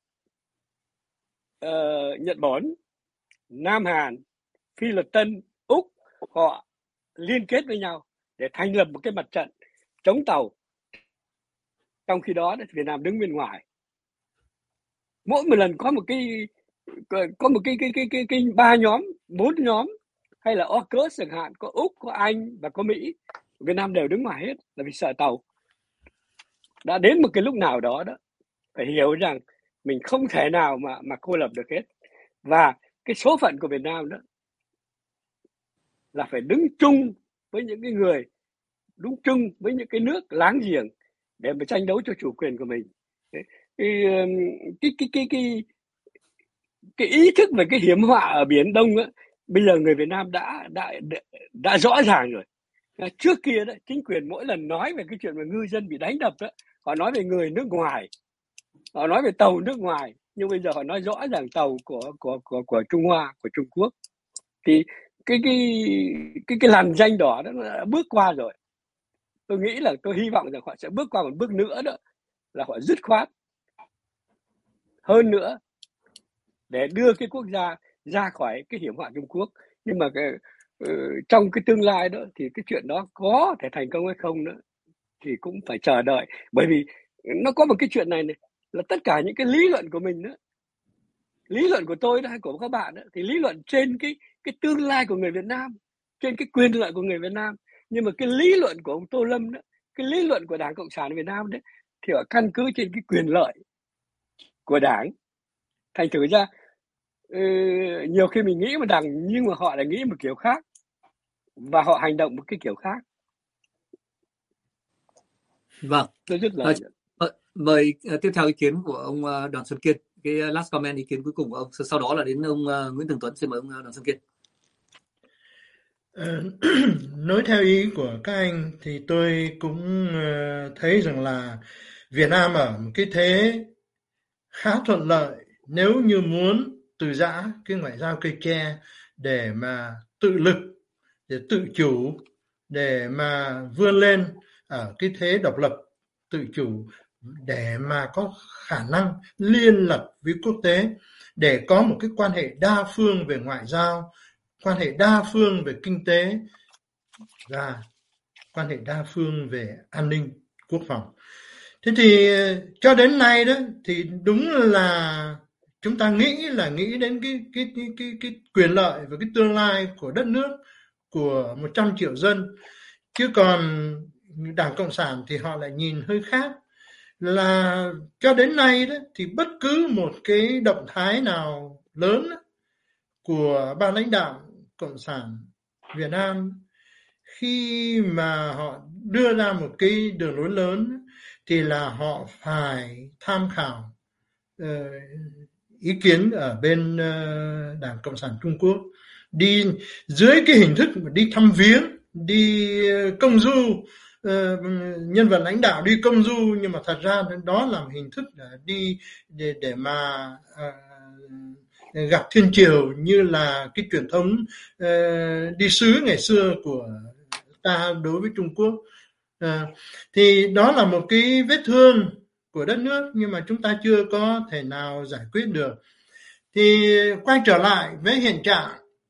Nhật Bản, Nam Hàn, Phi Luật Tân, Úc, họ liên kết với nhau để thành lập một cái mặt trận chống tàu. Trong khi đó Việt Nam đứng bên ngoài. Mỗi một lần có một cái 3 nhóm, 4 nhóm, hay là AUKUS chẳng hạn, có Úc, có Anh và có Mỹ, Việt Nam đều đứng ngoài hết là vì sợ tàu. Đã đến một cái lúc nào đó đó, phải hiểu rằng mình không thể nào mà cô lập được hết. Và cái số phận của Việt Nam đó là phải đứng chung với những cái người, đứng chung với những cái nước láng giềng để mà tranh đấu cho chủ quyền của mình. Cái ý thức về cái hiểm họa ở Biển Đông á, bây giờ người Việt Nam đã rõ ràng rồi. Trước kia đó, chính quyền mỗi lần nói về cái chuyện mà ngư dân bị đánh đập đó, họ nói về người nước ngoài, họ nói về tàu nước ngoài, nhưng bây giờ họ nói rõ ràng tàu của Trung Hoa, của Trung Quốc. Thì cái làn danh đỏ đó đã bước qua rồi. Tôi nghĩ là tôi hy vọng rằng họ sẽ bước qua một bước nữa, đó là họ dứt khoát hơn nữa để đưa cái quốc gia ra khỏi cái hiểm họa Trung Quốc. Nhưng mà trong cái tương lai đó thì cái chuyện đó có thể thành công hay không đó thì cũng phải chờ đợi. Bởi vì nó có một cái chuyện này là tất cả những cái lý luận của mình đó, lý luận của tôi đó hay của các bạn đó, thì lý luận trên cái tương lai của người Việt Nam, trên cái quyền lợi của người Việt Nam. Nhưng mà cái lý luận của ông Tô Lâm đó, cái lý luận của Đảng Cộng sản Việt Nam đấy, thì họ căn cứ trên cái quyền lợi của Đảng. Thành thử ra nhiều khi mình nghĩ một đằng nhưng mà họ lại nghĩ một kiểu khác và họ hành động một cái kiểu khác.
Vâng.
Tôi rất là
mời tiếp theo ý kiến của ông Đoàn Xuân Kiên, cái last comment, ý kiến cuối cùng của ông. Sau đó là đến ông Nguyễn Tường Tuấn. Xin mời ông Đoàn Xuân Kiên.
Nói theo ý của các anh thì tôi cũng thấy rằng là Việt Nam ở một cái thế khá thuận lợi nếu như muốn từ giã cái ngoại giao cây tre để mà tự lực, để tự chủ, để mà vươn lên ở cái thế độc lập, tự chủ, để mà có khả năng liên lạc với quốc tế, để có một cái quan hệ đa phương về ngoại giao, quan hệ đa phương về kinh tế và quan hệ đa phương về an ninh quốc phòng. Thế thì cho đến nay đó thì đúng là chúng ta nghĩ đến cái quyền lợi và cái tương lai của đất nước, của 100 triệu dân, chứ còn Đảng Cộng sản thì họ lại nhìn hơi khác. Là cho đến nay đó thì bất cứ một cái động thái nào lớn của ban lãnh đạo Cộng sản Việt Nam khi mà họ đưa ra một cái đường lối lớn thì là họ phải tham khảo ý kiến ở bên Đảng Cộng sản Trung Quốc, đi dưới cái hình thức đi thăm viếng, đi công du, nhân vật lãnh đạo đi công du, nhưng mà thật ra đó là một hình thức đi để mà gặp thiên triều, như là cái truyền thống đi sứ ngày xưa của ta đối với Trung Quốc. Thì đó là một cái vết thương của đất nước nhưng mà chúng ta chưa có thể nào giải quyết được. Thì quay trở lại với hiện trạng,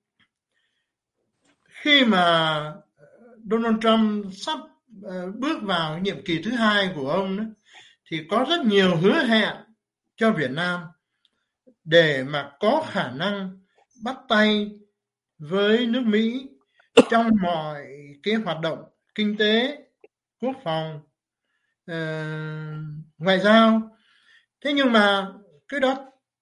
khi mà Donald Trump sắp bước vào nhiệm kỳ thứ 2 của ông đó, thì có rất nhiều hứa hẹn cho Việt Nam để mà có khả năng bắt tay với nước Mỹ trong mọi cái hoạt động kinh tế, quốc phòng, ngoại giao. Thế nhưng mà cái đó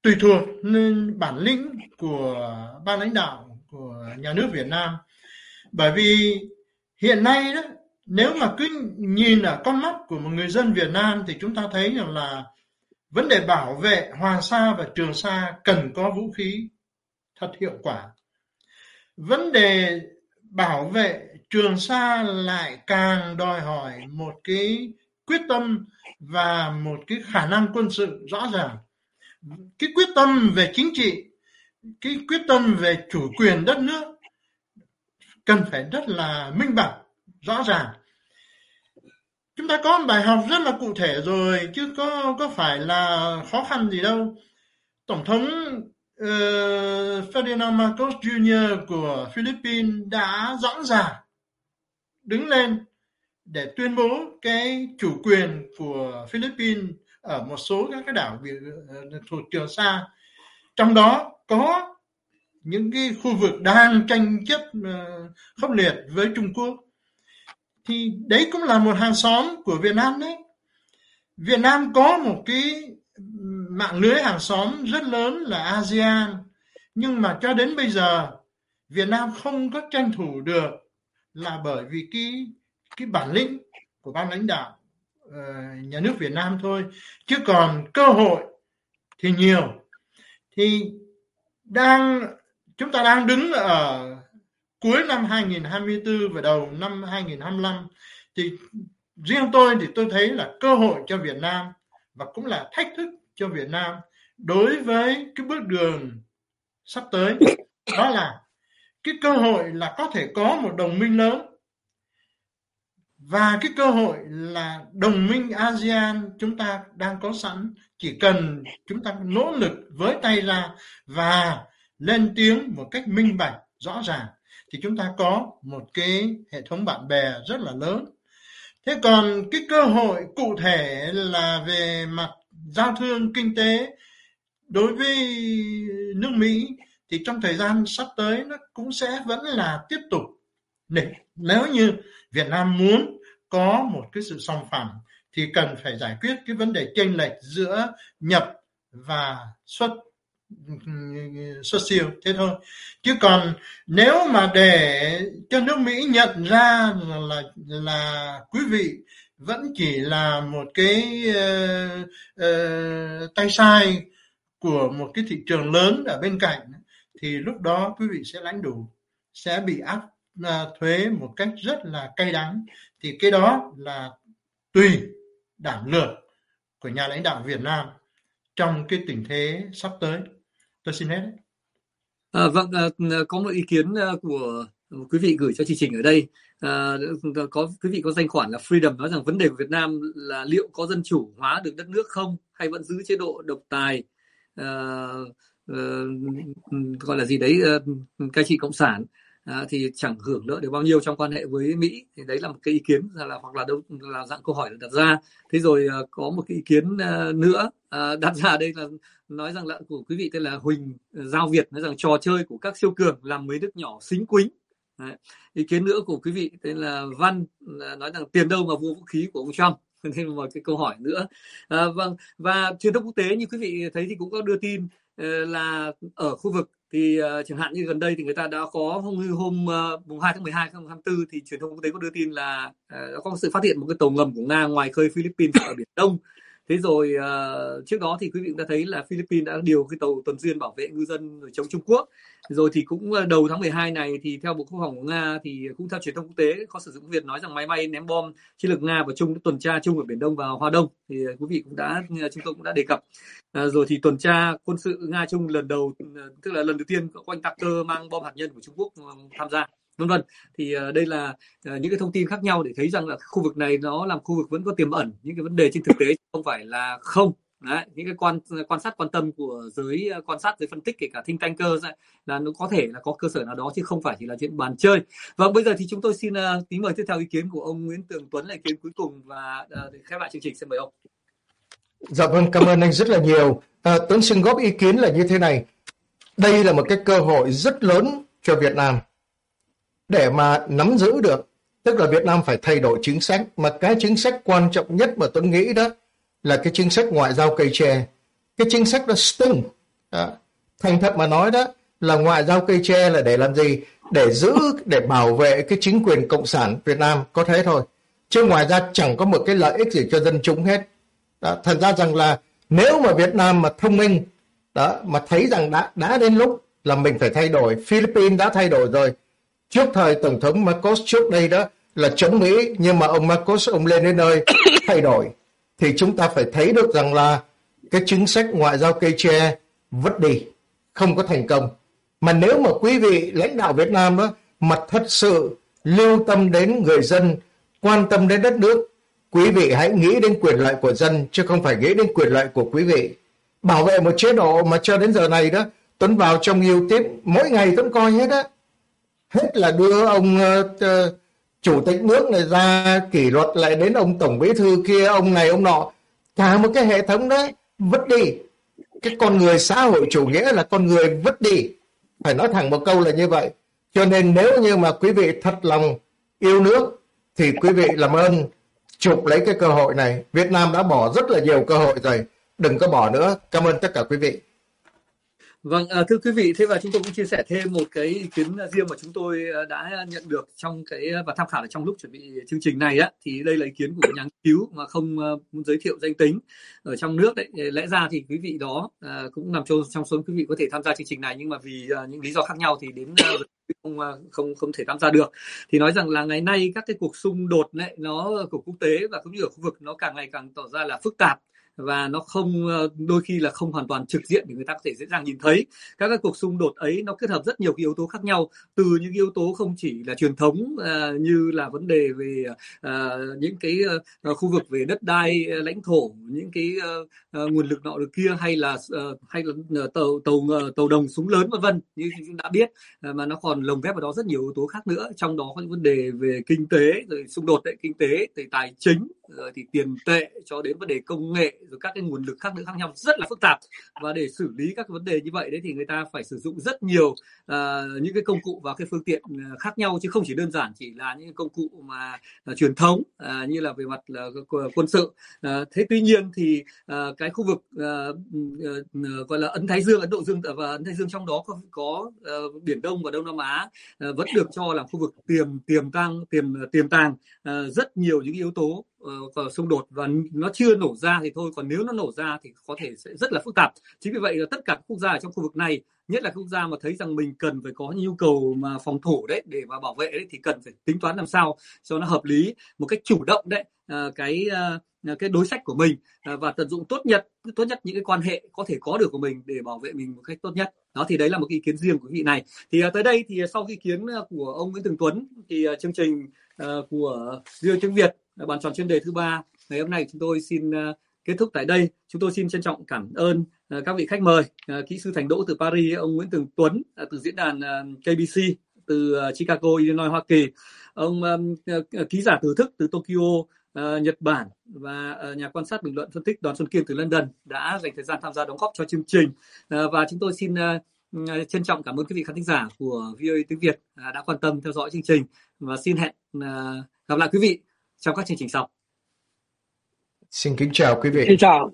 tùy thuộc lên bản lĩnh của ban lãnh đạo của nhà nước Việt Nam. Bởi vì hiện nay đó, nếu mà cứ nhìn ở con mắt của một người dân Việt Nam thì chúng ta thấy rằng là vấn đề bảo vệ Hoàng Sa và Trường Sa cần có vũ khí thật hiệu quả. Vấn đề bảo vệ Trường Sa lại càng đòi hỏi một cái quyết tâm và một cái khả năng quân sự rõ ràng. Cái quyết tâm về chính trị, cái quyết tâm về chủ quyền đất nước cần phải rất là minh bạch, rõ ràng. Chúng ta có một bài học rất là cụ thể rồi, chứ có phải là khó khăn gì đâu. Tổng thống Ferdinand Marcos Jr. của Philippines đã rõ ràng đứng lên để tuyên bố cái chủ quyền của Philippines ở một số các cái đảo thuộc Trường Sa. Trong đó có những cái khu vực đang tranh chấp khốc liệt với Trung Quốc. Thì đấy cũng là một hàng xóm của Việt Nam đấy. Việt Nam có một cái mạng lưới hàng xóm rất lớn là ASEAN, nhưng mà cho đến bây giờ Việt Nam không có tranh thủ được là bởi vì cái bản lĩnh của ban lãnh đạo nhà nước Việt Nam thôi, chứ còn cơ hội thì nhiều. Thì chúng ta đang đứng ở cuối năm 2024 và đầu năm 2025, thì riêng tôi thì tôi thấy là cơ hội cho Việt Nam và cũng là thách thức cho Việt Nam đối với cái bước đường sắp tới. Đó là cái cơ hội là có thể có một đồng minh lớn, và cái cơ hội là đồng minh ASEAN chúng ta đang có sẵn. Chỉ cần chúng ta nỗ lực với tay ra và lên tiếng một cách minh bạch, rõ ràng, thì chúng ta có một cái hệ thống bạn bè rất là lớn. Thế còn cái cơ hội cụ thể là về mặt giao thương kinh tế đối với nước Mỹ thì trong thời gian sắp tới nó cũng sẽ vẫn là tiếp tục. Nếu như Việt Nam muốn có một cái sự song phẳng thì cần phải giải quyết cái vấn đề chênh lệch giữa nhập và xuất siêu, thế thôi. Chứ còn nếu mà để cho nước Mỹ nhận ra là quý vị vẫn chỉ là một cái tay sai của một cái thị trường lớn ở bên cạnh, thì lúc đó quý vị sẽ lãnh đủ, sẽ bị áp thuế một cách rất là cay đắng. Thì cái đó là tùy đảm lược của nhà lãnh đạo Việt Nam trong cái tình thế sắp tới. Tôi xin hết.
Vâng, có một ý kiến của một quý vị gửi cho chương trình ở đây. Có quý vị có danh khoản là Freedom nói rằng vấn đề của Việt Nam là liệu có dân chủ hóa được đất nước không, hay vẫn giữ chế độ độc tài, gọi là gì đấy, cai trị cộng sản, thì chẳng hưởng lợi được bao nhiêu trong quan hệ với Mỹ. Thì đấy là một cái ý kiến hoặc là dạng câu hỏi được đặt ra. Thế rồi có một cái ý kiến nữa đặt ra đây là nói rằng là của quý vị tên là Huỳnh Giao Việt, nói rằng trò chơi của các siêu cường làm mấy nước nhỏ xính quính. Đấy. Ý kiến nữa của quý vị tên là Văn nói rằng tiền đâu mà vua vũ khí của ông Trump. Thêm một cái câu hỏi nữa. Vâng, và truyền thông quốc tế như quý vị thấy thì cũng có đưa tin là ở khu vực thì chẳng hạn như gần đây thì người ta đã có hôm mùng 2 tháng 12 năm 2024 thì truyền thông quốc tế có đưa tin là đã có sự phát hiện một cái tàu ngầm của Nga ngoài khơi Philippines ở Biển Đông. Thế rồi trước đó thì quý vị cũng đã thấy là Philippines đã điều cái tàu tuần duyên bảo vệ ngư dân chống Trung Quốc. Rồi thì cũng đầu tháng 12 này thì theo Bộ Quốc phòng của Nga thì cũng theo truyền thông quốc tế có sử dụng Việt nói rằng máy bay ném bom chiến lược Nga và Trung tuần tra chung ở Biển Đông và Hoa Đông, thì quý vị chúng tôi cũng đã đề cập. Rồi thì tuần tra quân sự Nga Trung lần đầu, tức là lần đầu tiên có anh Tucker mang bom hạt nhân của Trung Quốc tham gia, vân vân. Thì đây là những cái thông tin khác nhau để thấy rằng là khu vực này nó là khu vực vẫn có tiềm ẩn những cái vấn đề trên thực tế, không phải là không. Đấy, những cái quan sát quan tâm của giới quan sát, giới phân tích, kể cả think tanker là nó có thể là có cơ sở nào đó chứ không phải chỉ là chuyện bàn chơi. Và bây giờ thì chúng tôi xin kính mời tiếp theo ý kiến của ông Nguyễn Tường Tuấn là ý kiến cuối cùng và để khép lại chương trình, xin mời ông.
Dạ vâng, cảm ơn anh rất là nhiều. Tuấn xin góp ý kiến là như thế này. Đây là một cái cơ hội rất lớn cho Việt Nam để mà nắm giữ được. Tức là Việt Nam phải thay đổi chính sách. Mà cái chính sách quan trọng nhất mà Tuấn nghĩ đó là cái chính sách ngoại giao cây tre. Cái chính sách đó sting. Thành thật mà nói đó, là ngoại giao cây tre là để làm gì? Để bảo vệ cái chính quyền cộng sản Việt Nam, có thế thôi. Chứ ngoài ra chẳng có một cái lợi ích gì cho dân chúng hết. Thật ra rằng là nếu mà Việt Nam mà thông minh, mà thấy rằng đã đến lúc là mình phải thay đổi. Philippines đã thay đổi rồi. Trước thời Tổng thống Marcos trước đây đó là chống Mỹ, nhưng mà ông Marcos ông lên đến nơi thay đổi. Thì chúng ta phải thấy được rằng là cái chính sách ngoại giao cây tre vứt đi, không có thành công. Mà nếu mà quý vị lãnh đạo Việt Nam đó mà thật sự lưu tâm đến người dân, quan tâm đến đất nước, quý vị hãy nghĩ đến quyền lợi của dân, chứ không phải nghĩ đến quyền lợi của quý vị. Bảo vệ một chế độ mà cho đến giờ này đó, Tuấn vào trong YouTube mỗi ngày Tuấn coi hết á. Hết là đưa ông chủ tịch nước này ra kỷ luật, lại đến ông tổng bí thư kia, ông này ông nọ. Cả một cái hệ thống đấy vứt đi. Cái con người xã hội chủ nghĩa là con người vứt đi. Phải nói thẳng một câu là như vậy. Cho nên nếu như mà quý vị thật lòng yêu nước thì quý vị làm ơn chụp lấy cái cơ hội này. Việt Nam đã bỏ rất là nhiều cơ hội rồi, đừng có bỏ nữa. Cảm ơn tất cả quý vị.
Vâng, thưa quý vị, thế và chúng tôi cũng chia sẻ thêm một cái ý kiến riêng mà chúng tôi đã nhận được trong và tham khảo ở trong lúc chuẩn bị chương trình này á, thì đây là ý kiến của nhà nghiên cứu mà không muốn giới thiệu danh tính ở trong nước đấy. Lẽ ra thì quý vị đó cũng nằm trong số quý vị có thể tham gia chương trình này, nhưng mà vì những lý do khác nhau thì đến không thể tham gia được. Thì nói rằng là ngày nay các cái cuộc xung đột này nó của quốc tế và cũng như ở khu vực nó càng ngày càng tỏ ra là phức tạp, và nó đôi khi là không hoàn toàn trực diện để người ta có thể dễ dàng nhìn thấy. Các cái cuộc xung đột ấy nó kết hợp rất nhiều cái yếu tố khác nhau, từ những yếu tố không chỉ là truyền thống như là vấn đề về những cái khu vực về đất đai, lãnh thổ, những cái nguồn lực nọ được kia, hay là tàu đồng súng lớn vân vân như chúng đã biết, mà nó còn lồng ghép vào đó rất nhiều yếu tố khác nữa. Trong đó có những vấn đề về kinh tế, rồi xung đột kinh tế, từ tài chính, rồi thì tiền tệ cho đến vấn đề công nghệ, rồi các cái nguồn lực khác nhau rất là phức tạp. Và để xử lý các vấn đề như vậy đấy thì người ta phải sử dụng rất nhiều những cái công cụ và cái phương tiện khác nhau, chứ không chỉ đơn giản chỉ là những công cụ mà truyền thống như là về mặt là quân sự. Thế tuy nhiên thì cái khu vực gọi là Ấn Thái Dương, Ấn Độ Dương và Ấn Thái Dương, trong đó có Biển Đông và Đông Nam Á vẫn được cho là khu vực tiềm tàng rất nhiều những yếu tố xung đột, và nó chưa nổ ra thì thôi, còn nếu nó nổ ra thì có thể sẽ rất là phức tạp. Chính vì vậy là tất cả các quốc gia ở trong khu vực này, nhất là quốc gia mà thấy rằng mình cần phải có nhu cầu mà phòng thủ đấy để mà bảo vệ đấy, thì cần phải tính toán làm sao cho nó hợp lý, một cách chủ động đấy, cái đối sách của mình, và tận dụng tốt nhất những cái quan hệ có thể có được của mình để bảo vệ mình một cách tốt nhất. Đó, thì đấy là một ý kiến riêng của vị này. Thì tới đây thì sau ý kiến của ông Nguyễn Tường Tuấn thì chương trình của Radio Tiếng Việt bàn tròn chuyên đề thứ 3 ngày hôm nay chúng tôi xin kết thúc tại đây. Chúng tôi xin trân trọng cảm ơn các vị khách mời, kỹ sư Thành Đỗ từ Paris, ông Nguyễn Tường Tuấn từ diễn đàn KBC từ Chicago, Illinois, Hoa Kỳ, ông ký giả Từ Thức từ Tokyo, Nhật Bản, và nhà quan sát bình luận phân tích Đoàn Xuân Kiên từ London đã dành thời gian tham gia đóng góp cho chương trình. Và chúng tôi xin trân trọng cảm ơn quý vị khán thính giả của VOA Tiếng Việt đã quan tâm theo dõi chương trình, và xin hẹn gặp lại quý vị trong các chương trình sau.
Xin kính chào quý vị.
Xin chào.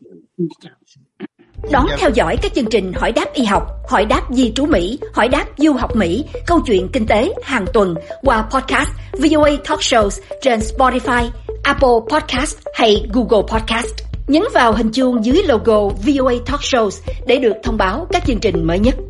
Đón theo dõi các chương trình Hỏi đáp y học, Hỏi đáp di trú Mỹ, Hỏi đáp du học Mỹ, Câu chuyện kinh tế hàng tuần qua podcast VOA Talk Shows trên Spotify, Apple Podcast hay Google Podcast. Nhấn vào hình chuông dưới logo VOA Talk Shows để được thông báo các chương trình mới nhất.